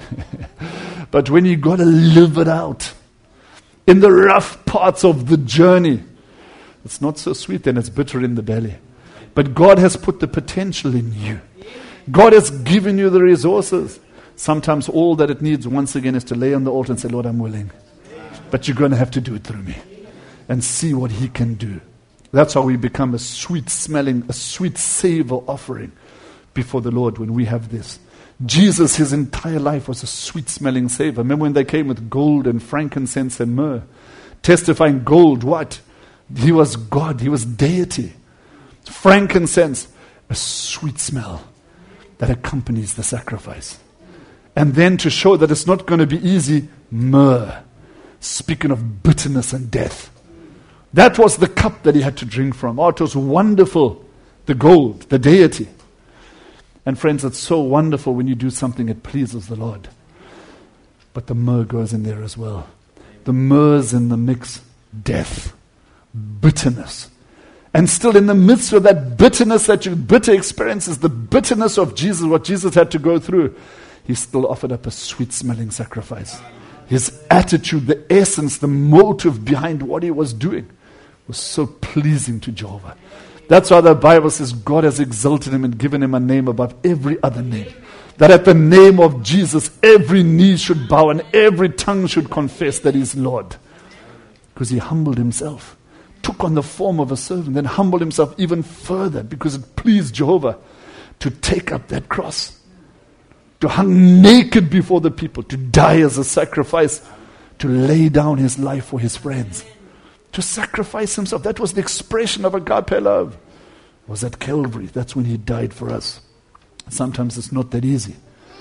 But when you got to live it out, in the rough parts of the journey, it's not so sweet, then it's bitter in the belly. But God has put the potential in you. God has given you the resources. Sometimes all that it needs, once again, is to lay on the altar and say, Lord, I'm willing. But you're going to have to do it through me. And see what He can do. That's how we become a sweet-smelling, a sweet savor offering before the Lord when we have this. Jesus, His entire life was a sweet-smelling savor. Remember when they came with gold and frankincense and myrrh? Testifying gold, what? He was God. He was deity. Frankincense, a sweet smell that accompanies the sacrifice. And then to show that it's not going to be easy, myrrh. Speaking of bitterness and death. That was the cup that He had to drink from. Oh, it was wonderful. The gold, the deity. And friends, it's so wonderful when you do something that pleases the Lord. But the myrrh goes in there as well. The myrrh's in the mix. Death. Bitterness. And still in the midst of that bitterness, that you, bitter experiences, the bitterness of Jesus, what Jesus had to go through, He still offered up a sweet-smelling sacrifice. His attitude, the essence, the motive behind what He was doing was so pleasing to Jehovah. That's why the Bible says God has exalted Him and given Him a name above every other name. That at the name of Jesus, every knee should bow and every tongue should confess that He's Lord. Because He humbled Himself, took on the form of a servant, then humbled Himself even further because it pleased Jehovah to take up that cross. To hang naked before the people, to die as a sacrifice, to lay down His life for His friends, to sacrifice Himself. That was the expression of agape love. It was at Calvary. That's when He died for us. Sometimes it's not that easy.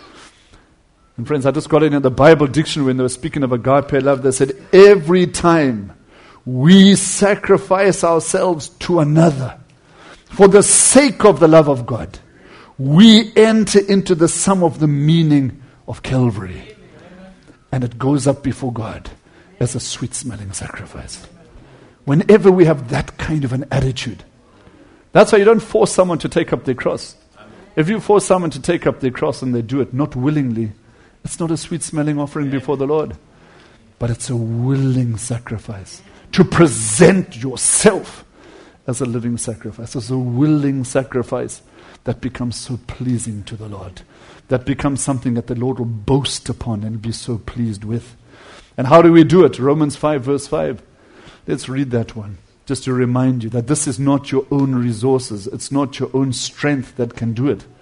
And friends, I just got in the Bible dictionary when they were speaking of agape love. They said, every time we sacrifice ourselves to another for the sake of the love of God, we enter into the sum of the meaning of Calvary. And it goes up before God as a sweet-smelling sacrifice. Whenever we have that kind of an attitude, that's why you don't force someone to take up their cross. If you force someone to take up their cross and they do it not willingly, it's not a sweet-smelling offering before the Lord. But it's a willing sacrifice. To present yourself as a living sacrifice, as a willing sacrifice. That becomes so pleasing to the Lord. That becomes something that the Lord will boast upon and be so pleased with. And how do we do it? Romans five verse five. Let's read that one. Just to remind you that this is not your own resources. It's not your own strength that can do it.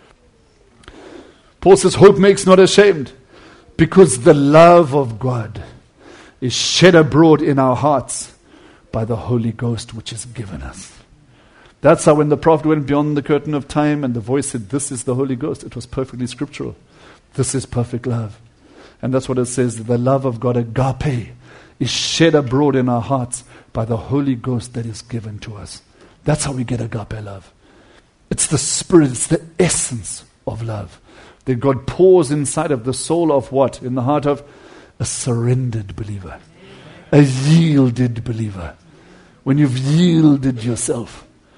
Paul says, hope makes not ashamed. Because the love of God is shed abroad in our hearts by the Holy Ghost which is given us. That's how when the prophet went beyond the curtain of time and the voice said, this is the Holy Ghost, it was perfectly scriptural. This is perfect love. And that's what it says, the love of God, agape, is shed abroad in our hearts by the Holy Ghost that is given to us. That's how we get agape love. It's the spirit, it's the essence of love that God pours inside of the soul of what? In the heart of a surrendered believer, a yielded believer. When you've yielded yourself,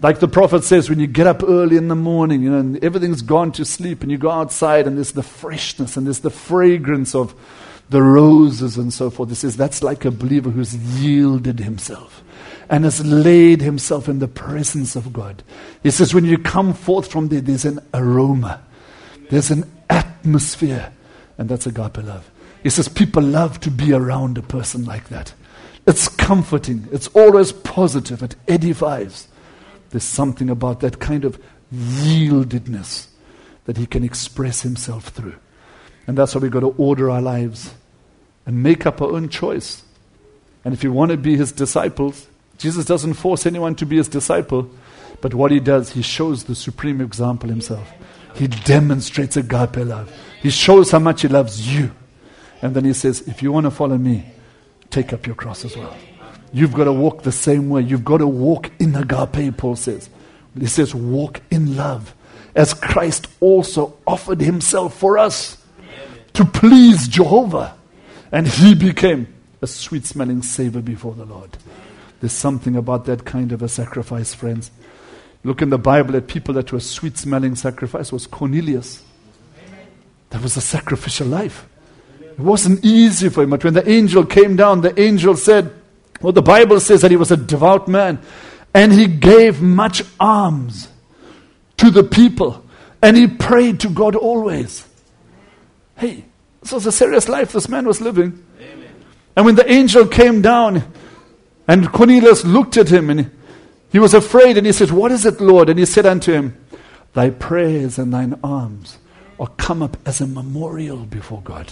Like the prophet says, when you get up early in the morning, you know, and everything's gone to sleep, and you go outside, and there's the freshness, and there's the fragrance of the roses and so forth. He says that's like a believer who's yielded himself and has laid himself in the presence of God. He says when you come forth from there, there's an aroma, there's an atmosphere, and that's agape love. He says people love to be around a person like that. It's comforting. It's always positive. It edifies. There's something about that kind of yieldedness that he can express himself through. And that's why we've got to order our lives and make up our own choice. And if you want to be his disciples, Jesus doesn't force anyone to be his disciple, but what he does, he shows the supreme example himself. He demonstrates agape love. He shows how much he loves you. And then he says, if you want to follow me, take up your cross as well. You've got to walk the same way. You've got to walk in agape, Paul says. He says, walk in love, as Christ also offered himself for us to please Jehovah. And he became a sweet-smelling savor before the Lord. There's something about that kind of a sacrifice, friends. Look in the Bible at people that were sweet-smelling sacrifice. It was Cornelius. That was a sacrificial life. It wasn't easy for him, but when the angel came down, the angel said, well, the Bible says that he was a devout man, and he gave much alms to the people, and he prayed to God always. Hey, this was a serious life this man was living. Amen. And when the angel came down, and Cornelius looked at him, and he was afraid, and he said, what is it, Lord? And he said unto him, thy prayers and thine alms are come up as a memorial before God.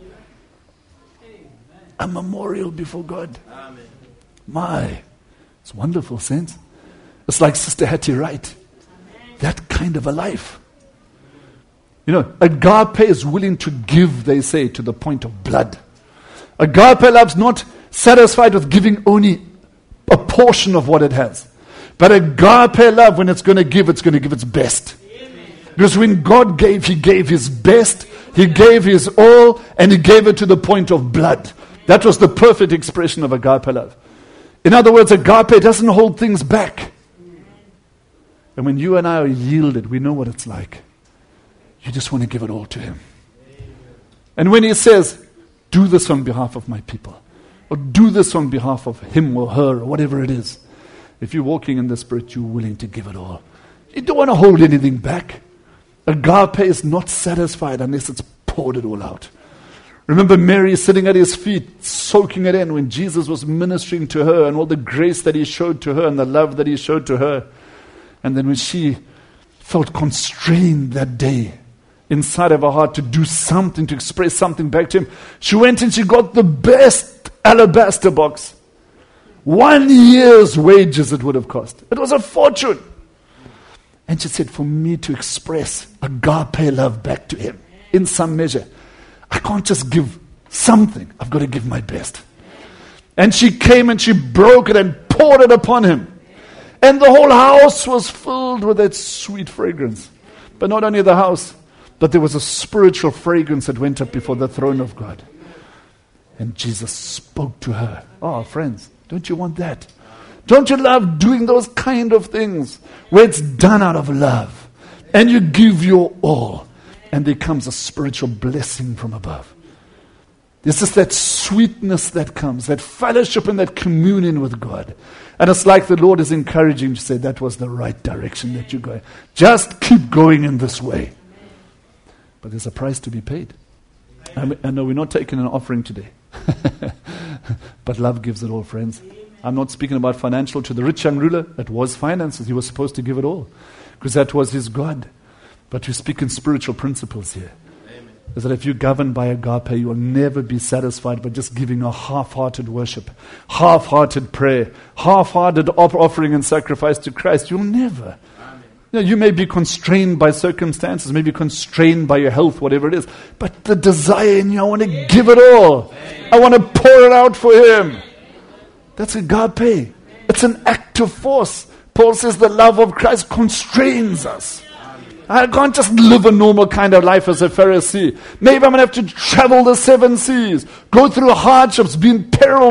A memorial before God. Amen. My, it's wonderful, saints. It's like Sister Hattie Wright. That kind of a life. You know, agape is willing to give, they say, to the point of blood. Agape love's not satisfied with giving only a portion of what it has. But agape love, when it's going to give, it's going to give its best. Because when God gave, he gave his best, he gave his all, and he gave it to the point of blood. That was the perfect expression of agape love. In other words, agape doesn't hold things back. And when you and I are yielded, we know what it's like. You just want to give it all to him. And when he says, do this on behalf of my people, or do this on behalf of him or her, or whatever it is, if you're walking in the Spirit, you're willing to give it all. You don't want to hold anything back. Agape is not satisfied unless it's poured it all out. Remember Mary sitting at his feet, soaking it in when Jesus was ministering to her, and all the grace that he showed to her and the love that he showed to her. And then when she felt constrained that day inside of her heart to do something, to express something back to him, she went and she got the best alabaster box. One year's wages it would have cost. It was a fortune. And she said, for me to express agape love back to him in some measure, I can't just give something. I've got to give my best. And she came and she broke it and poured it upon him. And the whole house was filled with that sweet fragrance. But not only the house, but there was a spiritual fragrance that went up before the throne of God. And Jesus spoke to her. Oh, friends, don't you want that? Don't you love doing those kind of things where it's done out of love and you give your all? And there comes a spiritual blessing from above. There's just that sweetness that comes, that fellowship and that communion with God. And it's like the Lord is encouraging you to say, that was the right direction that you're going. Just keep going in this way. But there's a price to be paid. I, I know we're not taking an offering today. But love gives it all, friends. I'm not speaking about financial. To the rich young ruler, it was finances. He was supposed to give it all. Because that was his God. But we speak in spiritual principles here. Amen. Is that if you govern by agape, you will never be satisfied by just giving a half-hearted worship, half-hearted prayer, half-hearted offering and sacrifice to Christ. You'll never. Amen. You know, you may be constrained by circumstances, maybe constrained by your health, whatever it is. But the desire in you, I want to give it all. Amen. I want to pour it out for him. That's agape. It's an active force. Paul says the love of Christ constrains us. I can't just live a normal kind of life as a Pharisee. Maybe I'm going to have to travel the seven seas, go through hardships, be in perils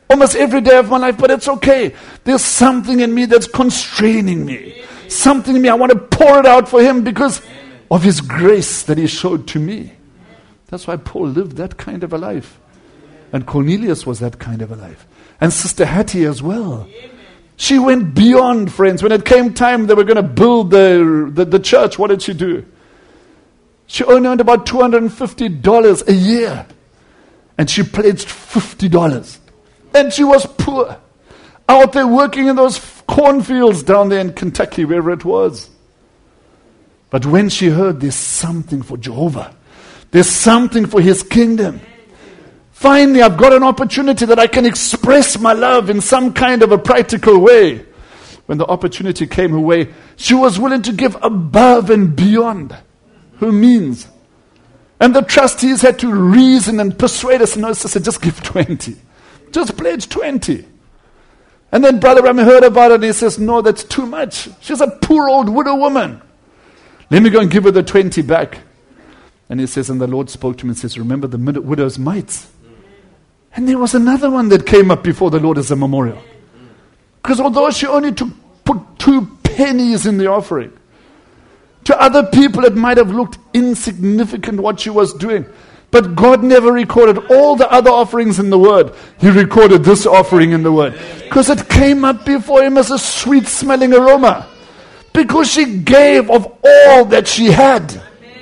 almost every day of my life, but it's okay. There's something in me that's constraining me. Something in me, I want to pour it out for him because of his grace that he showed to me. That's why Paul lived that kind of a life. And Cornelius was that kind of a life. And Sister Hattie as well. She went beyond, friends. When it came time they were going to build the, the, the church, what did she do? She only earned about two hundred fifty dollars a year. And she pledged fifty dollars. And she was poor. Out there working in those cornfields down there in Kentucky, wherever it was. But when she heard there's something for Jehovah, there's something for his kingdom, finally I've got an opportunity that I can express my love in some kind of a practical way. When the opportunity came her way, she was willing to give above and beyond her means. And the trustees had to reason and persuade us, no sister, just give twenty. Just pledge twenty. And then Brother Rami heard about it and he says, no, that's too much. She's a poor old widow woman. Let me go and give her the twenty back. And he says, and the Lord spoke to him and says, remember the widow's mites. And there was another one that came up before the Lord as a memorial. Because although she only took, put two pennies in the offering, to other people it might have looked insignificant what she was doing. But God never recorded all the other offerings in the Word. He recorded this offering in the Word. Because it came up before him as a sweet smelling aroma. Because she gave of all that she had.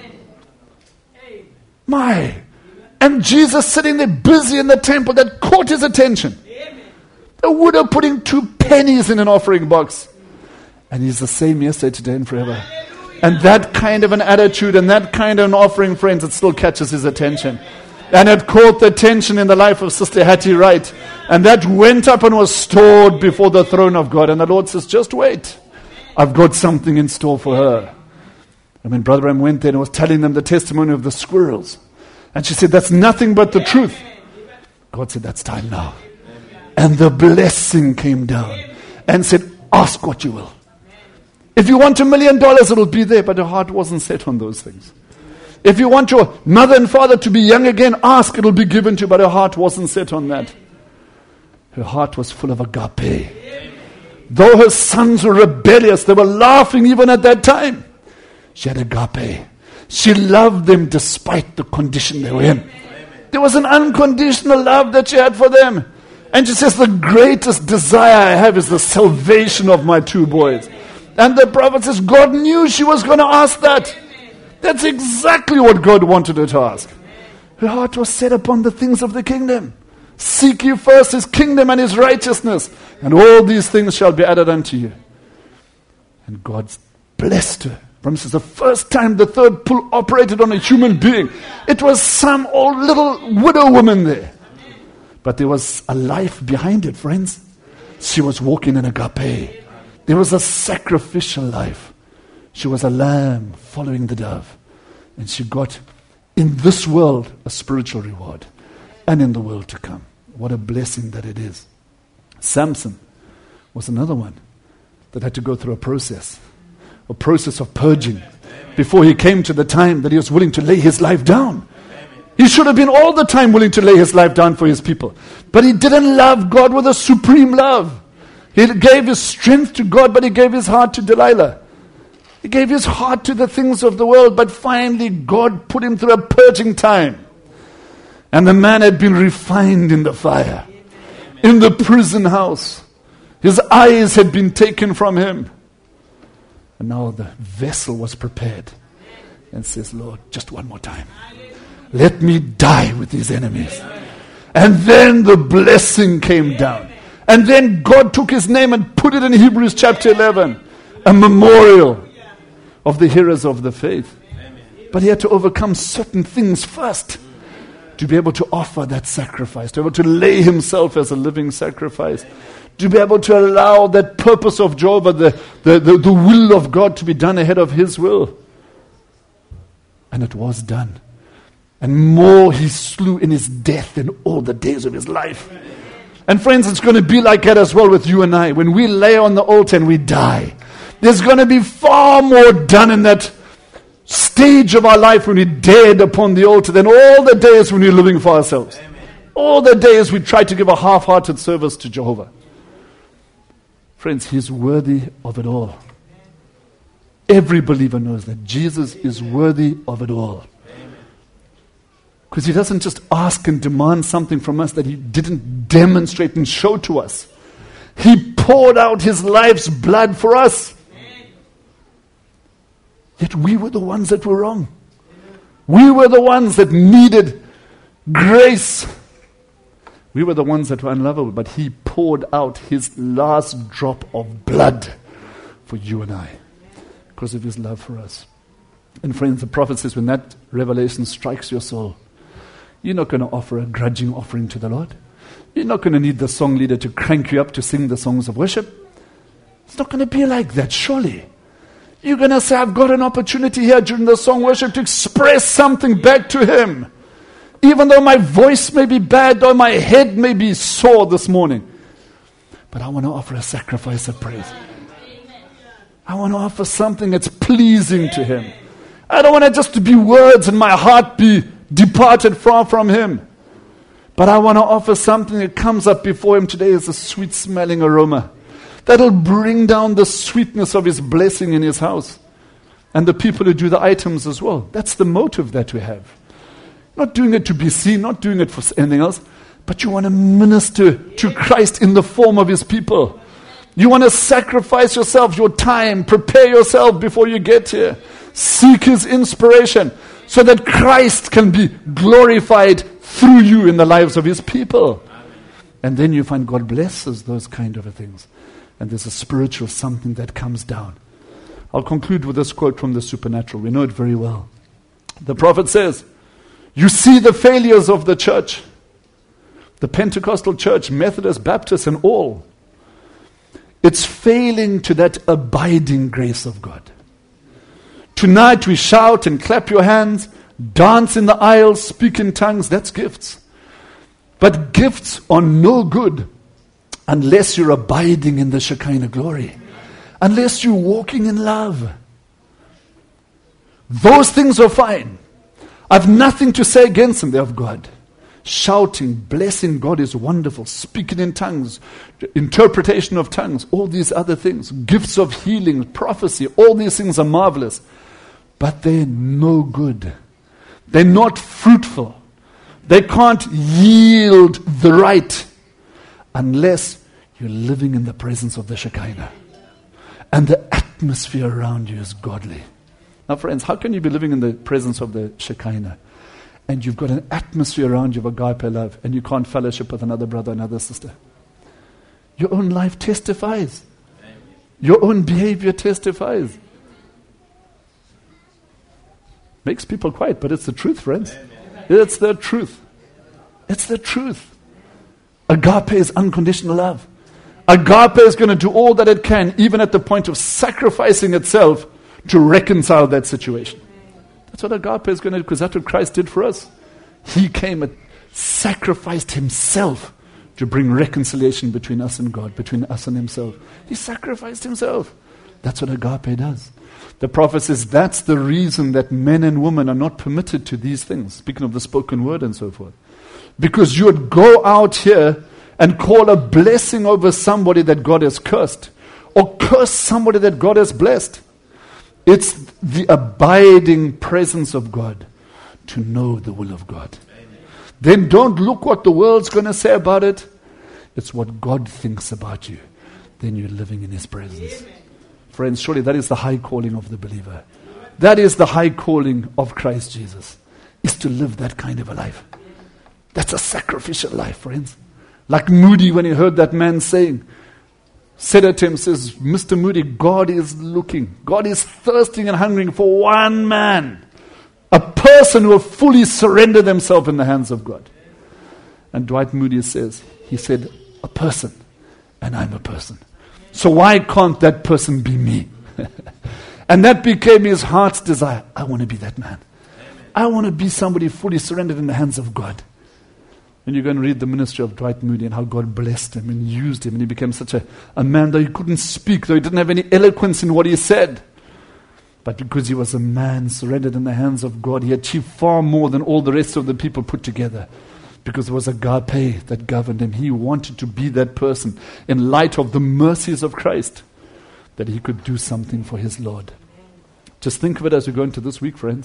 My. And Jesus sitting there busy in the temple, that caught his attention. A widow putting two pennies in an offering box. And he's the same yesterday, today, and forever. And that kind of an attitude and that kind of an offering, friends, it still catches his attention. And it caught the attention in the life of Sister Hattie Wright. And that went up and was stored before the throne of God. And the Lord says, just wait. I've got something in store for her. And when Brother Ram went there and was telling them the testimony of the squirrels, and she said, that's nothing but the truth. God said, that's time now. And the blessing came down and said, ask what you will. If you want a million dollars, it'll be there, but her heart wasn't set on those things. If you want your mother and father to be young again, ask, it'll be given to you, but her heart wasn't set on that. Her heart was full of agape. Though her sons were rebellious, they were laughing even at that time. She had agape. She loved them despite the condition they were in. There was an unconditional love that she had for them. And she says, the greatest desire I have is the salvation of my two boys. And the prophet says, God knew she was going to ask that. That's exactly what God wanted her to ask. Her heart was set upon the things of the kingdom. Seek ye first his kingdom and his righteousness, and all these things shall be added unto you. And God blessed her. Promises the first time the third pull operated on a human being, it was some old little widow woman there. But there was a life behind it, friends. She was walking in agape. There was a sacrificial life. She was a lamb following the dove. And she got, in this world, a spiritual reward. And in the world to come. What a blessing that it is. Samson was another one that had to go through a process. A process of purging. Before he came to the time that he was willing to lay his life down. He should have been all the time willing to lay his life down for his people. But he didn't love God with a supreme love. He gave his strength to God, but he gave his heart to Delilah. He gave his heart to the things of the world, but finally God put him through a purging time. And the man had been refined in the fire. In the prison house. His eyes had been taken from him. And now the vessel was prepared. And says, Lord, just one more time. Let me die with these enemies. And then the blessing came down. And then God took his name and put it in Hebrews chapter eleven. A memorial of the heroes of the faith. But he had to overcome certain things first. To be able to offer that sacrifice. To be able to lay himself as a living sacrifice. To be able to allow that purpose of Jehovah, the, the, the, the will of God to be done ahead of his will. And it was done. And more he slew in his death than all the days of his life. And friends, it's going to be like that as well with you and I. When we lay on the altar and we die, there's going to be far more done in that stage of our life when we're dead upon the altar than all the days when we're living for ourselves. All the days we try to give a half-hearted service to Jehovah. Friends, He's worthy of it all. Every believer knows that Jesus is worthy of it all. Because He doesn't just ask and demand something from us that He didn't demonstrate and show to us. He poured out His life's blood for us. Yet we were the ones that were wrong. We were the ones that needed grace. We were the ones that were unlovable, but He poured out His last drop of blood for you and I because of His love for us. And friends, the prophet says when that revelation strikes your soul, you're not going to offer a grudging offering to the Lord. You're not going to need the song leader to crank you up to sing the songs of worship. It's not going to be like that, surely. You're going to say, I've got an opportunity here during the song worship to express something back to Him. Even though my voice may be bad, though my head may be sore this morning. But I want to offer a sacrifice of praise. I want to offer something that's pleasing to Him. I don't want it just to be words and my heart be departed far from Him. But I want to offer something that comes up before Him today as a sweet-smelling aroma. That'll bring down the sweetness of His blessing in His house. And the people who do the items as well. That's the motive that we have. Not doing it to be seen, not doing it for anything else, but you want to minister to Christ in the form of His people. You want to sacrifice yourself, your time, prepare yourself before you get here. Seek His inspiration so that Christ can be glorified through you in the lives of His people. And then you find God blesses those kind of things. And there's a spiritual something that comes down. I'll conclude with this quote from the Supernatural. We know it very well. The prophet says, you see the failures of the church, the Pentecostal church, Methodist, Baptist, and all. It's failing to that abiding grace of God. Tonight we shout and clap your hands, dance in the aisles, speak in tongues. That's gifts. But gifts are no good unless you're abiding in the Shekinah glory. Unless you're walking in love. Those things are fine. I've nothing to say against them. They're of God. Shouting, blessing God is wonderful. Speaking in tongues, interpretation of tongues, all these other things. Gifts of healing, prophecy, all these things are marvelous. But they're no good. They're not fruitful. They can't yield the right unless you're living in the presence of the Shekinah. And the atmosphere around you is godly. Now friends, how can you be living in the presence of the Shekinah and you've got an atmosphere around you of agape love and you can't fellowship with another brother, another sister? Your own life testifies. Your own behavior testifies. Makes people quiet, but it's the truth, friends. It's the truth. It's the truth. Agape is unconditional love. Agape is going to do all that it can, even at the point of sacrificing itself to reconcile that situation. That's what agape is going to do, because that's what Christ did for us. He came and sacrificed Himself to bring reconciliation between us and God, between us and Himself. He sacrificed Himself. That's what agape does. The prophet says that's the reason that men and women are not permitted to these things, speaking of the spoken word and so forth. Because you would go out here and call a blessing over somebody that God has cursed, or curse somebody that God has blessed. It's the abiding presence of God to know the will of God. Amen. Then don't look what the world's going to say about it. It's what God thinks about you. Then you're living in His presence. Amen. Friends, surely that is the high calling of the believer. That is the high calling of Christ Jesus, is to live that kind of a life. That's a sacrificial life, friends. Like Moody, when he heard that man saying, said at him, says, Mister Moody, God is looking. God is thirsting and hungering for one man. A person who will fully surrender themselves in the hands of God. And Dwight Moody says, he said, a person, and I'm a person. So why can't that person be me? And that became his heart's desire. I want to be that man. I want to be somebody fully surrendered in the hands of God. And you're going to read the ministry of Dwight Moody and how God blessed him and used him. And he became such a, a man, though he couldn't speak, though he didn't have any eloquence in what he said. But because he was a man surrendered in the hands of God, he achieved far more than all the rest of the people put together. because it was agape that governed him. He wanted to be that person in light of the mercies of Christ, that he could do something for his Lord. Just think of it as we go into this week, friends.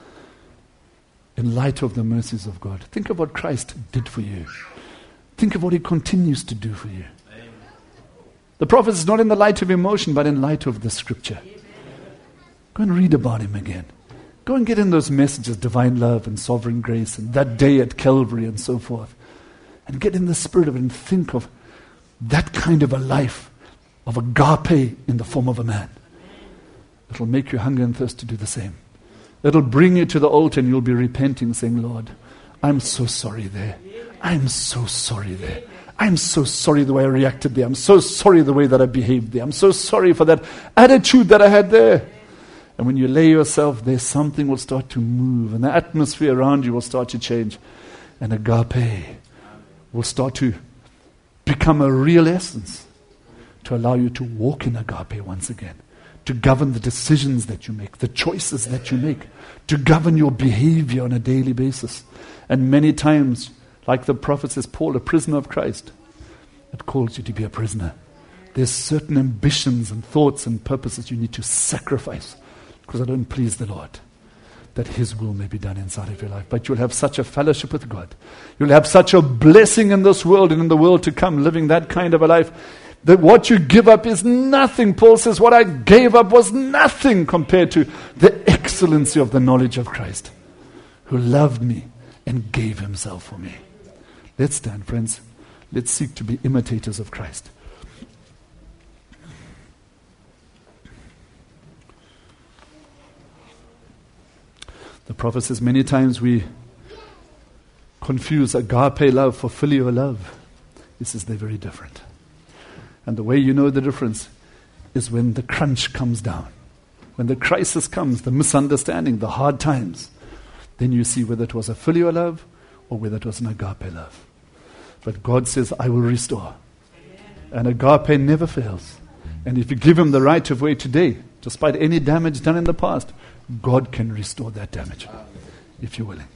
In light of the mercies of God. Think of what Christ did for you. Think of what he continues to do for you. The prophet is not in the light of emotion, but in light of the scripture. Go and read about him again. Go and get in those messages, divine love and sovereign grace and that day at Calvary and so forth. And get in the spirit of it and think of that kind of a life of agape in the form of a man. It'll make you hunger and thirst to do the same. It'll bring you to the altar and you'll be repenting, saying, Lord, I'm so sorry there. I'm so sorry there. I'm so sorry the way I reacted there. I'm so sorry the way that I behaved there. I'm so sorry for that attitude that I had there. And when you lay yourself there, something will start to move and the atmosphere around you will start to change. And agape will start to become a real essence to allow you to walk in agape once again. To govern the decisions that you make, the choices that you make, to govern your behavior on a daily basis. And many times, like the prophet says, Paul, a prisoner of Christ, it calls you to be a prisoner. There's certain ambitions and thoughts and purposes you need to sacrifice because I don't please the Lord, that his will may be done inside of your life. But you'll have such a fellowship with God. You'll have such a blessing in this world and in the world to come, living that kind of a life, that what you give up is nothing. Paul says, what I gave up was nothing compared to the excellency of the knowledge of Christ, who loved me and gave himself for me. Let's stand, friends. Let's seek to be imitators of Christ. The prophet says many times we confuse agape love for filial love. He says they're very different. And the way you know the difference is when the crunch comes down. When the crisis comes, the misunderstanding, the hard times, then you see whether it was a filial love or whether it was an agape love. But God says, I will restore. And agape never fails. And if you give him the right of way today, despite any damage done in the past, God can restore that damage, if you're willing.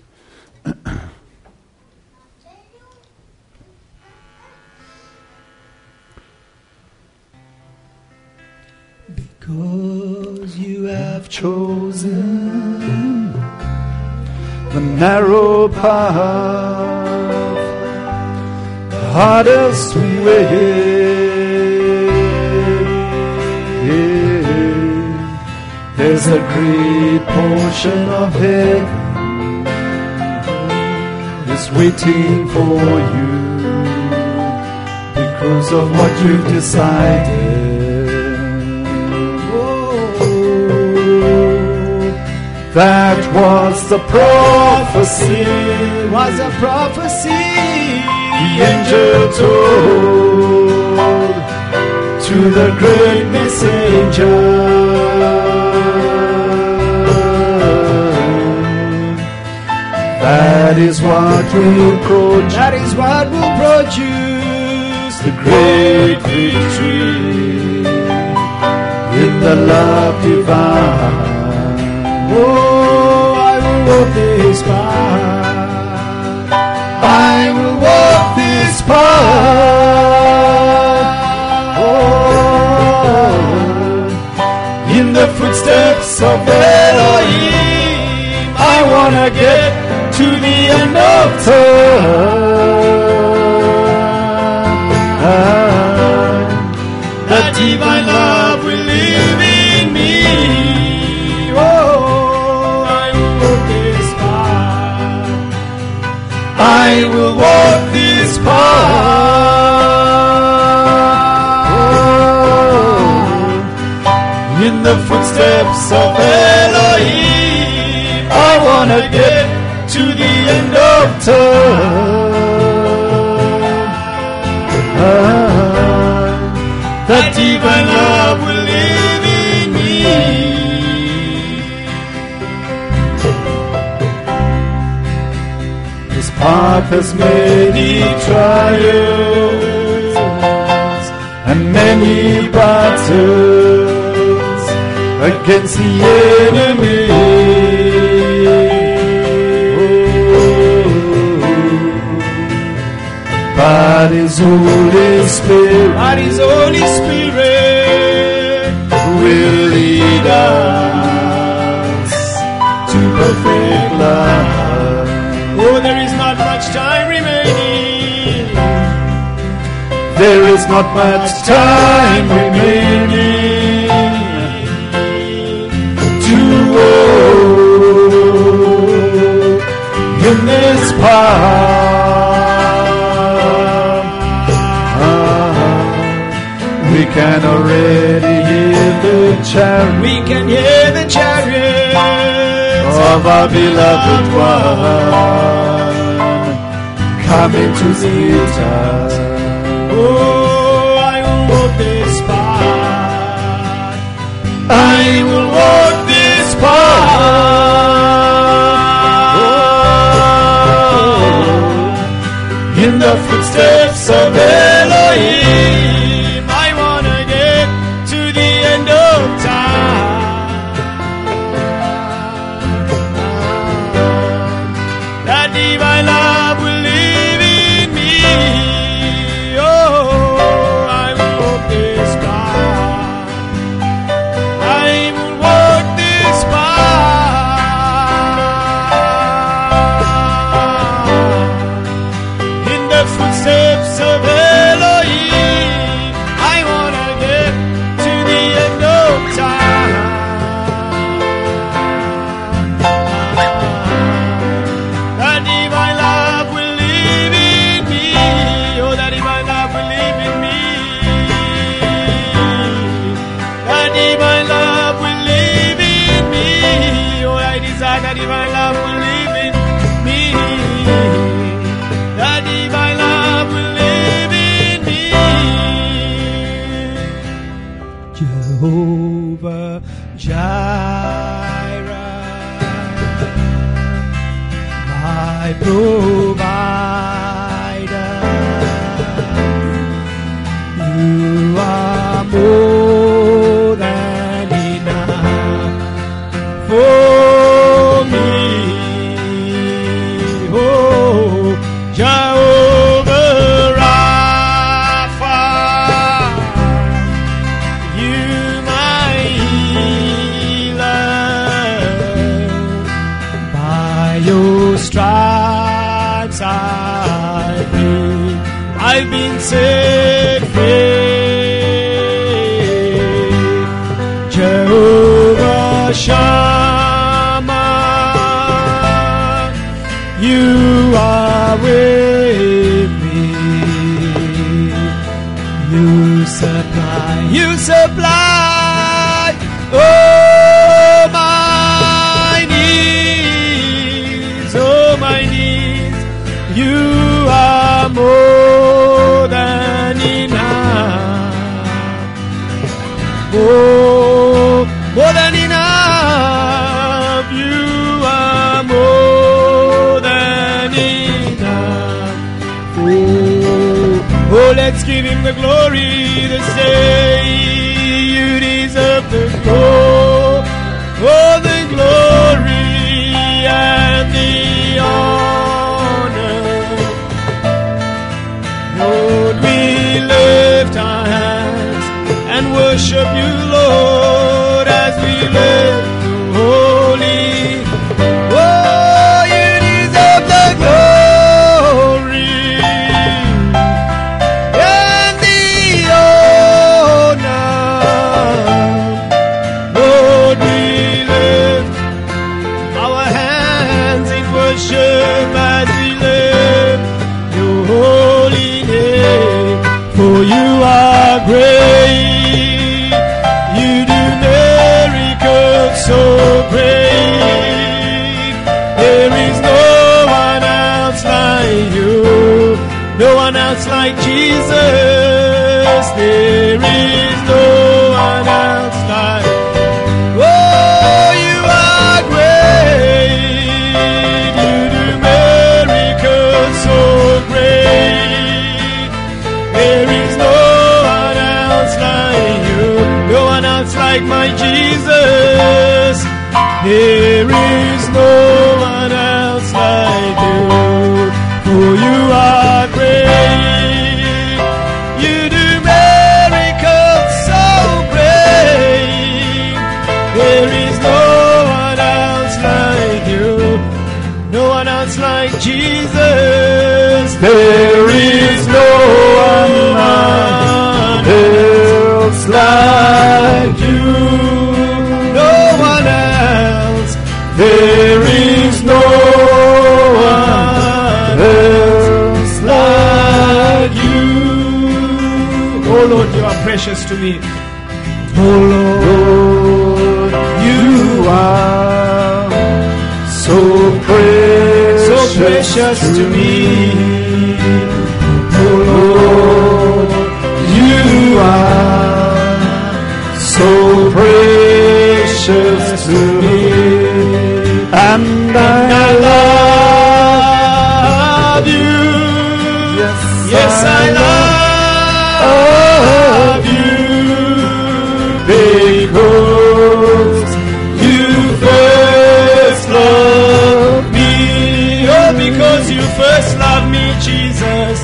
Because you have chosen
the narrow path, the hardest way. There's a great portion of heaven is waiting for you because of what you've decided. Oh, that was the prophecy,
was a prophecy
the angel told to the great messenger. That is what will produce.
That is what will produce
the great victory in the love divine.
Oh, I will walk this path.
I will walk this path. Oh, in the footsteps of Elohim. I wanna get to the end of time. That divine love will live in me.
Oh, I will walk this path.
I will walk this path. Oh, in the footsteps of Elohim. I wanna get to the end of time. Ah, that divine love will live in me. This path has many trials and many battles against the enemy. But His Holy Spirit,
but His Holy Spirit
will lead us to perfect love.
Oh, there is not much time remaining.
There is not much time remaining to walk in this path. We can already hear the chariot.
We can hear the chariots
of our beloved one coming to meet us.
Oh, I will walk this path.
I will walk this path in the footsteps of Elohim.
I want to get to the end of time. That divine love will live in me. Oh, I will walk this path. I will walk this path in the footsteps of Elohim. I want to get to the end of time. That divine love will live in me. Oh, that divine love will live in me. That divine love will live in me. Oh, I desire that divine love will live in me. That divine love will live in me. Jehovah Jireh, my provider, you are more than enough for me. Oh, Jehovah Rapha, you my healer. By your stripes I've been, I've been set free. Jehovah Shammah, you are with me. You supply, you supply all my needs, all my needs. You are more than enough. Oh, more than enough. You are more than enough. Oh, oh, let's give Him the glory this day. You deserve the glory, oh, the glory and the honor. Lord, we lift our hands and worship you, Lord, as we lift you holy. Oh, you deserve the glory and the honor. Lord, we lift our hands in worship as we lift your holy name. For you are great. You do miracles so great. There is no one else like you. No one else like Jesus. There is no one else like. Oh, you are great. You do miracles so great. There is no one else like you. No one else like my Jesus. There is no one else like you. For you are great. is like you. No one else. There is no one else like you. Oh Lord, you are precious to me. Oh Lord, you are so precious, so precious to me. Oh Lord, you are so precious to me. And I love you. Yes, yes I love you. Because you first loved me. Oh, because you first loved me, Jesus.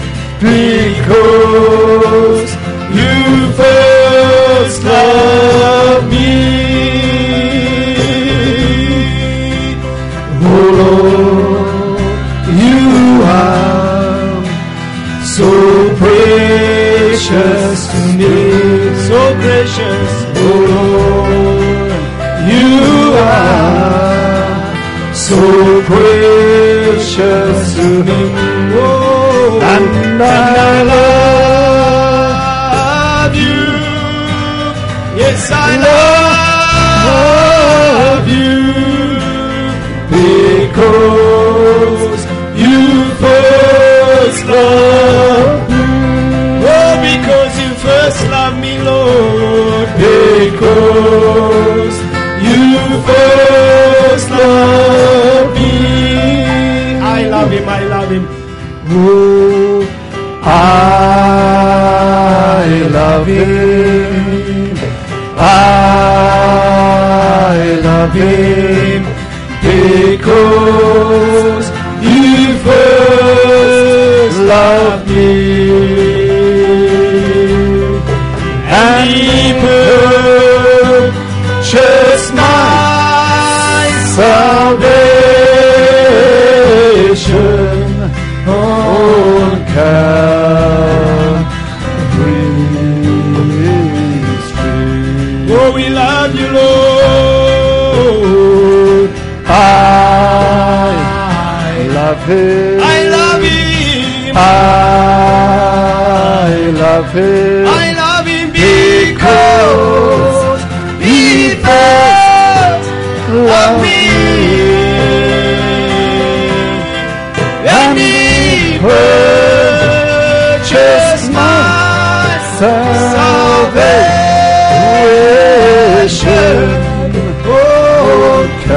Because you first loved me. Oh Lord, you are so precious to me. So precious. Oh Lord, you are so precious to me. Oh, and I love you. Yes, I love you. Because you first loved me. Oh, because you first loved me, Lord. Because you first loved me. I love him, I love him. Oh, I love him. I love him. Because you first loved me. And he purchased my salvation on Calvary's tree. Oh, we love you, Lord. I love him. I love him. I love him. I love him because he first loved me. And he purchased my salvation. Oh,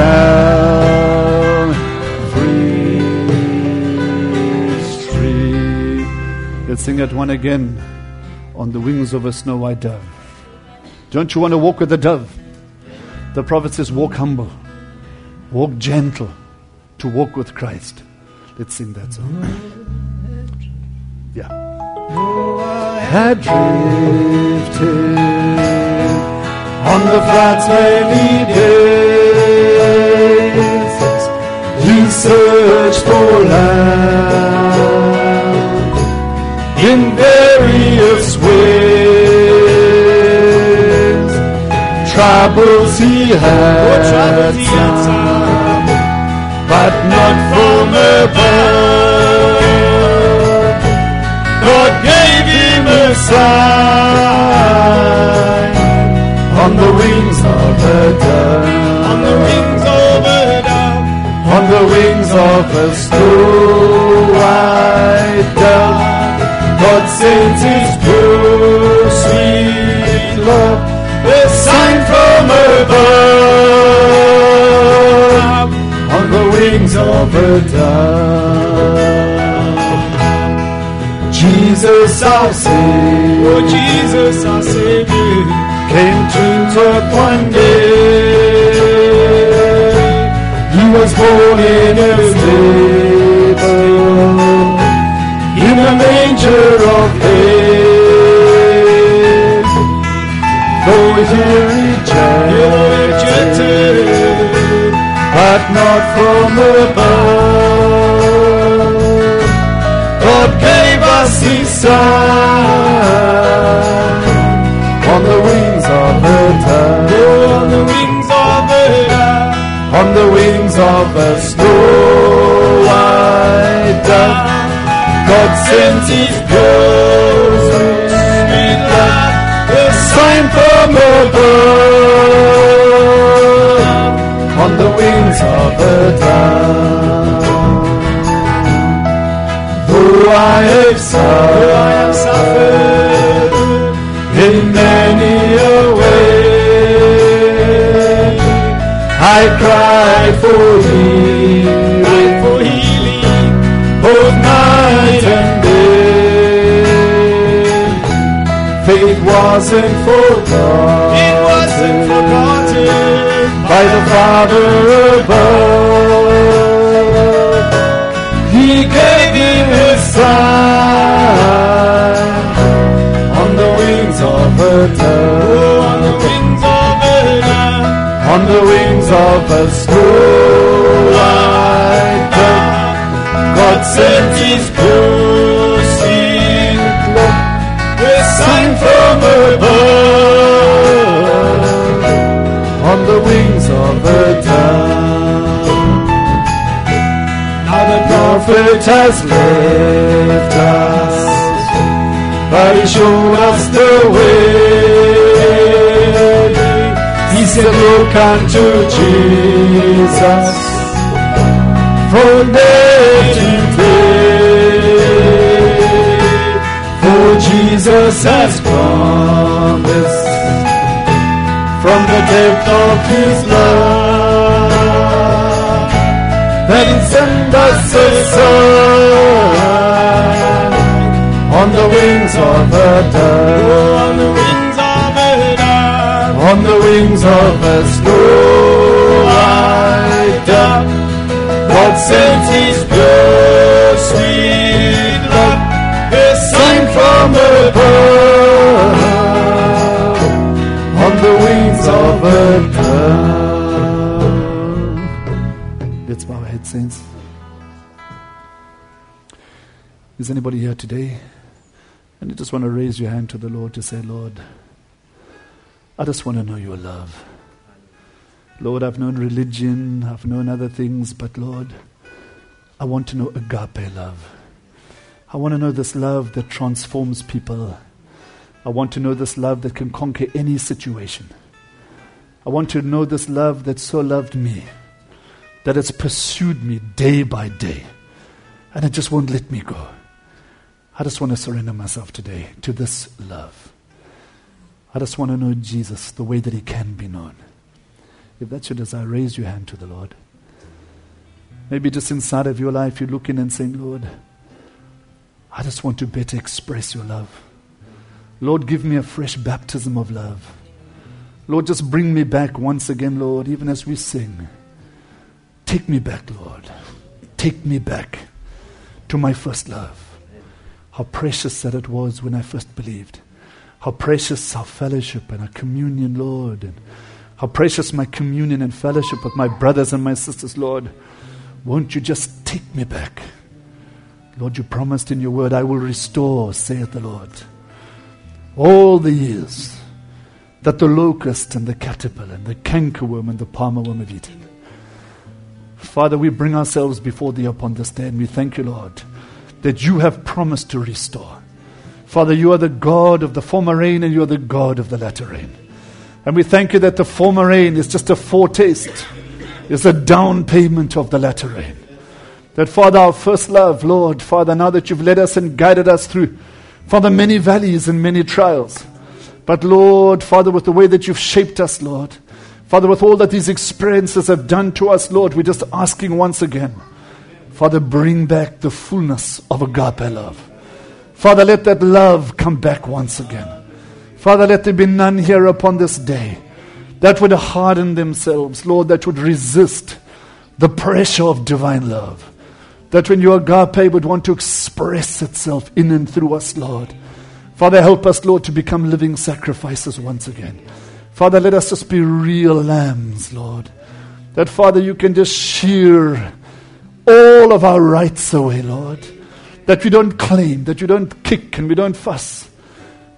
Calvary's tree. Let's sing that one again. On the wings of a snow white dove. Don't you want to walk with the dove? The prophet says, walk humble, walk gentle, to walk with Christ. Let's sing that song. Yeah. Oh, I had drifted on the flats many days. You searched for land in various ways. Troubles he had, oh, troubles he had some, but not from above. God gave him a sign on the wings of a dove, on the wings of a dove, on the wings of a snow white dove. God sends his pure sweet love, a sign from above, on the wings of a dove. Jesus our Savior, oh Jesus our Savior, came to earth one day. He was born in a stable, in a manger of hay. Though he rejected, but not from above, God gave us his Son on
the wings of a dove.
Oh, on the wings of a dove.
On the wings of a snow white dove. God sent his pure sweet love, a sign from above. On the wings of a dove. Though I have suffered in many a way, I cried for healing,
For healing,
both night and day. Faith wasn't forgotten,
it wasn't forgotten
by the Father above. He gave him his Son on the wings of a dove.
Oh, on the wings of a dove.
On the wings of a snow white dove. God sent his pure sweet love, a sign from above. On the wings of a dove. Now the prophet has left us, but he showed us the way. He said, look unto Jesus, from day to day. For Jesus has promised, from the depth of his love, that he send us a Son on the wings of a dove.
Oh, on the wings of a dove.
On the wings of a snow white dove. God sent his pure sweet love, a sign from above. On the wings of a dove. Let's bow our heads, saints. Is anybody here today? And you just want to raise your hand to the Lord to say, Lord, I just want to know your love. Lord, I've known religion, I've known other things, but Lord, I want to know agape love. I want to know this love that transforms people. I want to know this love that can conquer any situation. I want to know this love that so loved me, that it's pursued me day by day, and it just won't let me go. I just want to surrender myself today to this love. I just want to know Jesus the way that he can be known. If that's your desire, raise your hand to the Lord. Maybe just inside of your life, you're looking and saying, Lord, I just want to better express your love. Lord, give me a fresh baptism of love. Lord, just bring me back once again, Lord, even as we sing. Take me back, Lord. Take me back to my first love. How precious that it was when I first believed. How precious our fellowship and our communion, Lord. And how precious my communion and fellowship with my brothers and my sisters, Lord. Won't you just take me back? Lord, you promised in your word, I will restore, saith the Lord, all the years that the locust and the caterpillar and the cankerworm and the palmerworm have eaten. Father, we bring ourselves before thee upon this day, and we thank you, Lord, that you have promised to restore. Father, you are the God of the former rain and you are the God of the latter rain. And we thank you that the former rain is just a foretaste, is a down payment of the latter rain. That, Father, our first love, Lord, Father, now that you've led us and guided us through, Father, many valleys and many trials. But, Lord, Father, with the way that you've shaped us, Lord, Father, with all that these experiences have done to us, Lord, we're just asking once again, Father, bring back the fullness of agape love. Father, let that love come back once again. Father, let there be none here upon this day that would harden themselves, Lord, that would resist the pressure of divine love. That when your agape would want to express itself in and through us, Lord. Father, help us, Lord, to become living sacrifices once again. Father, let us just be real lambs, Lord. That, Father, you can just shear all of our rights away, Lord. That we don't claim, that we don't kick and we don't fuss.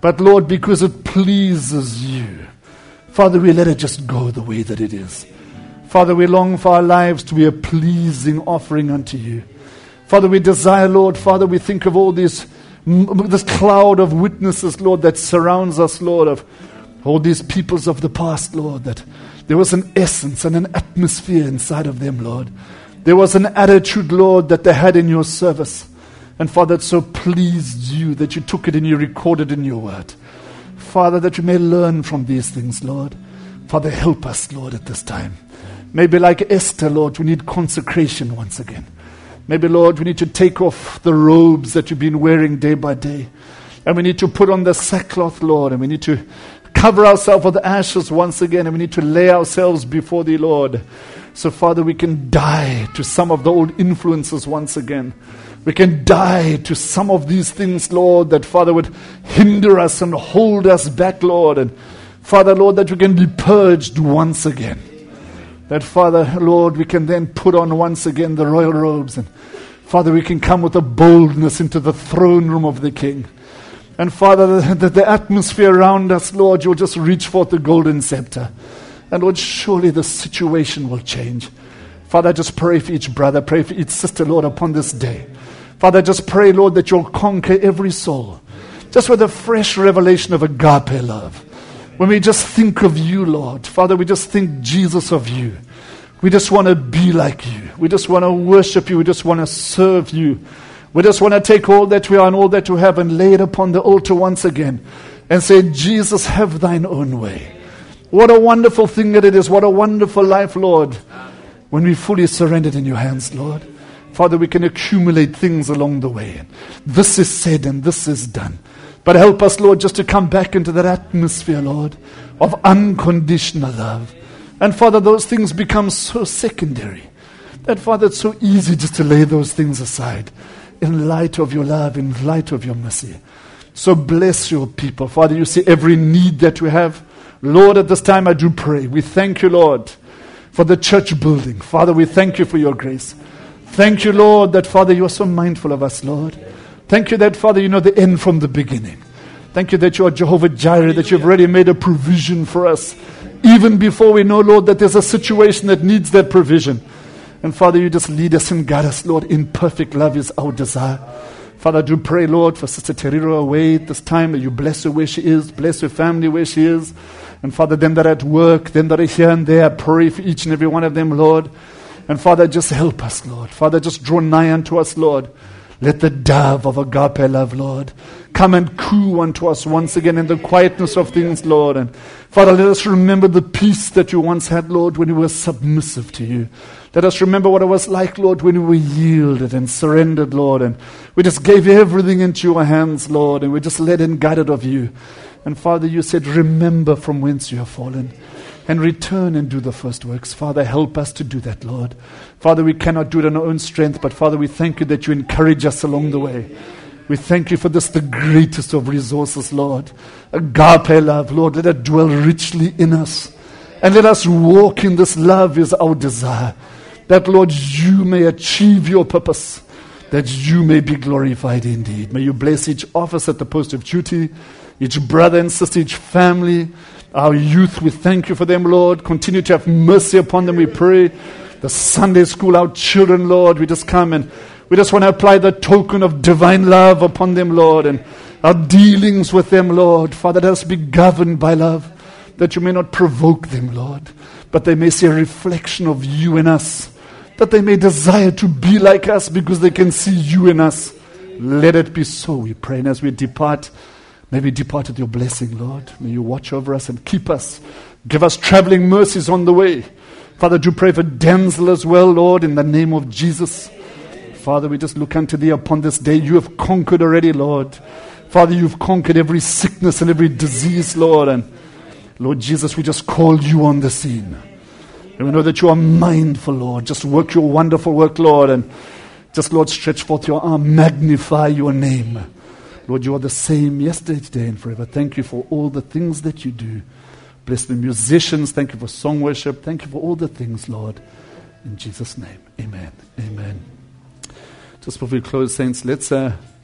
But Lord, because it pleases you, Father, we let it just go the way that it is. Father, we long for our lives to be a pleasing offering unto you. Father, we desire, Lord, Father, we think of all these, this cloud of witnesses, Lord, that surrounds us, Lord, of all these peoples of the past, Lord, that there was an essence and an atmosphere inside of them, Lord. There was an attitude, Lord, that they had in your service. And Father, it so pleased you that you took it and you recorded in your word. Father, that you may learn from these things, Lord. Father, help us, Lord, at this time. Maybe like Esther, Lord, we need consecration once again. Maybe, Lord, we need to take off the robes that you've been wearing day by day. And we need to put on the sackcloth, Lord. And we need to cover ourselves with ashes once again. And we need to lay ourselves before thee, Lord. So, Father, we can die to some of the old influences once again. We can die to some of these things, Lord, that, Father, would hinder us and hold us back, Lord. And, Father, Lord, that we can be purged once again. That, Father, Lord, we can then put on once again the royal robes. And, Father, we can come with a boldness into the throne room of the King. And, Father, that the atmosphere around us, Lord, you'll just reach forth the golden scepter. And, Lord, surely the situation will change. Father, I just pray for each brother, pray for each sister, Lord, upon this day. Father, I just pray, Lord, that you'll conquer every soul. Just with a fresh revelation of agape love. When we just think of you, Lord, Father, we just think Jesus of you. We just want to be like you. We just want to worship you. We just want to serve you. We just want to take all that we are and all that we have and lay it upon the altar once again and say, Jesus, have thine own way. What a wonderful thing that it is. What a wonderful life, Lord, when we fully surrendered in your hands, Lord. Father, we can accumulate things along the way. This is said and this is done. But help us, Lord, just to come back into that atmosphere, Lord, of unconditional love. And, Father, those things become so secondary that, Father, it's so easy just to lay those things aside in light of your love, in light of your mercy. So bless your people. Father, you see every need that we have. Lord, at this time I do pray. We thank you, Lord, for the church building. Father, we thank you for your grace. Thank you, Lord, that, Father, you are so mindful of us, Lord. Thank you that, Father, you know the end from the beginning. Thank you that you are Jehovah Jireh, that you've already made a provision for us. Even before we know, Lord, that there's a situation that needs that provision. And, Father, you just lead us and guide us, Lord, in perfect love is our desire. Father, I do pray, Lord, for Sister Teriro away at this time, that you bless her where she is, bless her family where she is. And, Father, them that are at work, them that are here and there, I pray for each and every one of them, Lord. And, Father, just help us, Lord. Father, just draw nigh unto us, Lord. Let the dove of agape love, Lord, come and coo unto us once again in the quietness of things, Lord. And Father, let us remember the peace that you once had, Lord, when we were submissive to you. Let us remember what it was like, Lord, when we were yielded and surrendered, Lord. And we just gave everything into your hands, Lord, and we just led and guided of you. And Father, you said, remember from whence you have fallen. And return and do the first works. Father, help us to do that, Lord. Father, we cannot do it in our own strength, but Father, we thank you that you encourage us along the way. We thank you for this, the greatest of resources, Lord. Agape love, Lord, let it dwell richly in us. And let us walk in this love is our desire. That, Lord, you may achieve your purpose. That you may be glorified indeed. May you bless each office at the post of duty, each brother and sister, each family, our youth. We thank you for them, Lord. Continue to have mercy upon them, we pray. The Sunday school, our children, Lord, we just come and we just want to apply the token of divine love upon them, Lord, and our dealings with them, Lord. Father, let us be governed by love, that you may not provoke them, Lord, but they may see a reflection of you in us, that they may desire to be like us because they can see you in us. Let it be so, we pray. And as we depart, may we depart with your blessing, Lord. May you watch over us and keep us. Give us traveling mercies on the way. Father, do pray for Denzel as well, Lord, in the name of Jesus. Father, we just look unto thee upon this day. You have conquered already, Lord. Father, you've conquered every sickness and every disease, Lord. And Lord Jesus, we just call you on the scene. And we know that you are mindful, Lord. Just work your wonderful work, Lord. And just, Lord, stretch forth your arm. Magnify your name. Lord, you are the same yesterday, today, and forever. Thank you for all the things that you do. Bless the musicians. Thank you for song worship. Thank you for all the things, Lord. In Jesus' name, amen. Amen. Just before we close, saints, let's uh,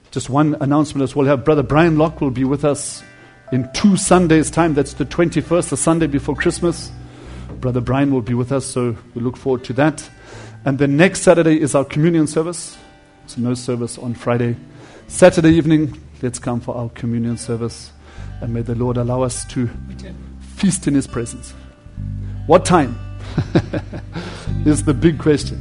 Just one announcement as well. Have Brother Brian Locke will be with us in two Sundays' time. That's the twenty-first, the Sunday before Christmas. Brother Brian will be with us, so we look forward to that. And then next Saturday is our communion service. So no service on Friday. Saturday evening, let's come for our communion service. And may the Lord allow us to feast in His presence. What time? Is the big question.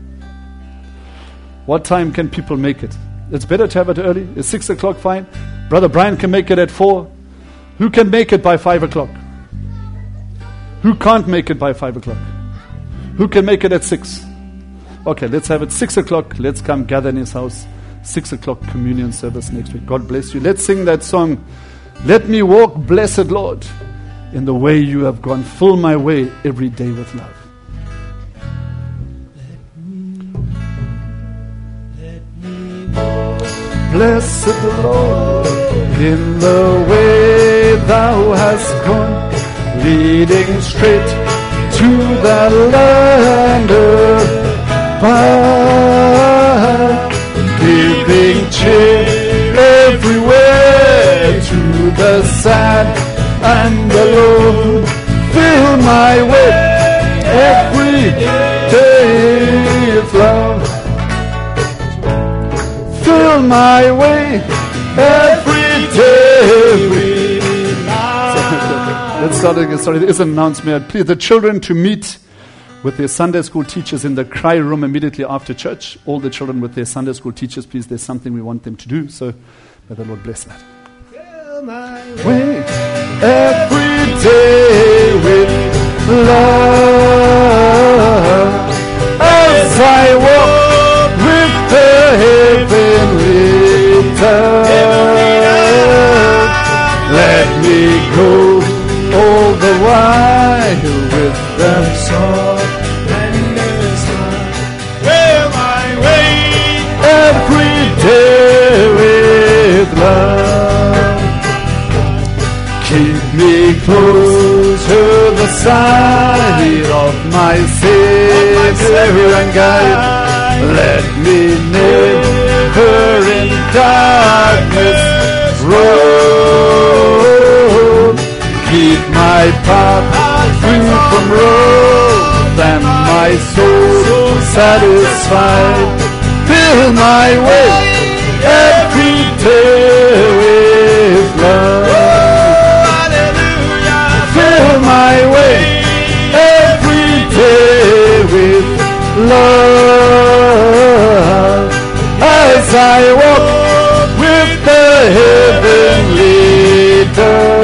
What time can people make it? It's better to have it early. Is six o'clock fine? Brother Brian can make it at four. Who can make it by five o'clock? Who can't make it by five o'clock? Who can make it at six? Okay, let's have it six o'clock. Let's come gather in His house. Six o'clock communion service next week. God bless you. Let's sing that song. Let me walk, blessed Lord, in the way you have gone. Fill my way every day with love. Blessed Lord, in the way thou hast gone, leading straight to the land above, giving cheer everywhere to the sad and the low. Fill my way every day with love. Fill my way every day with love. Let's start again. Sorry, there is an announcement. Please, the children to meet with their Sunday school teachers in the cry room immediately after church. All the children with their Sunday school teachers, please, there's something we want them to do. So may the Lord bless that. Fill my way every day with love as I walk with the heavenly dove. Let me go all the while with them song and the smile. Fill my way every day with love. Keep me close to the side of my Savior and guide. Let me never in darkness roam. Keep my path free from road and my soul satisfied. Fill my way every day with love. Fill my way every day with love as I walk with the heavenly dove.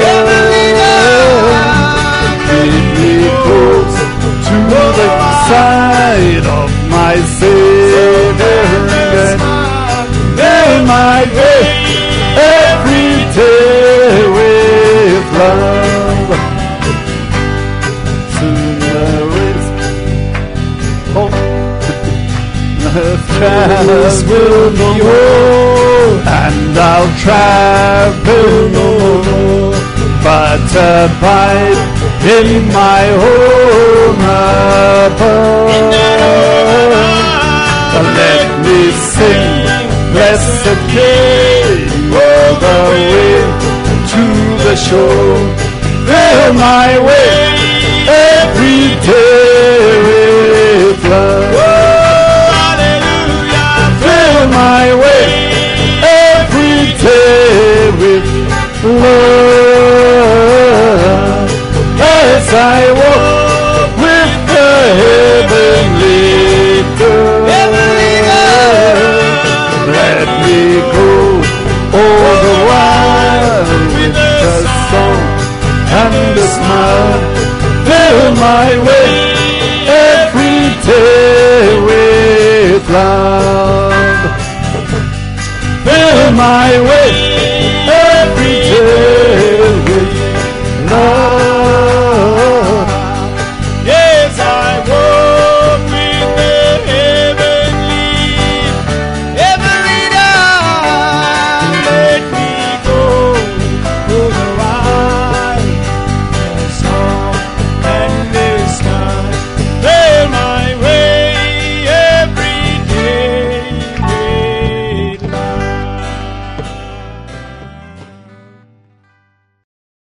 Keep me close to the side of my Savior and fill my way every day with love. Soon there is hope. Travels will be whole, and I'll travel no more, but abide in my home above. Let me sing, blessed King, all the way to the shore. Fill my way every day with love. Fill my way every day with love as I walk with the heavenly dove. Let me go all the while with the song and the smile. Fill my way every day with love. Fill my way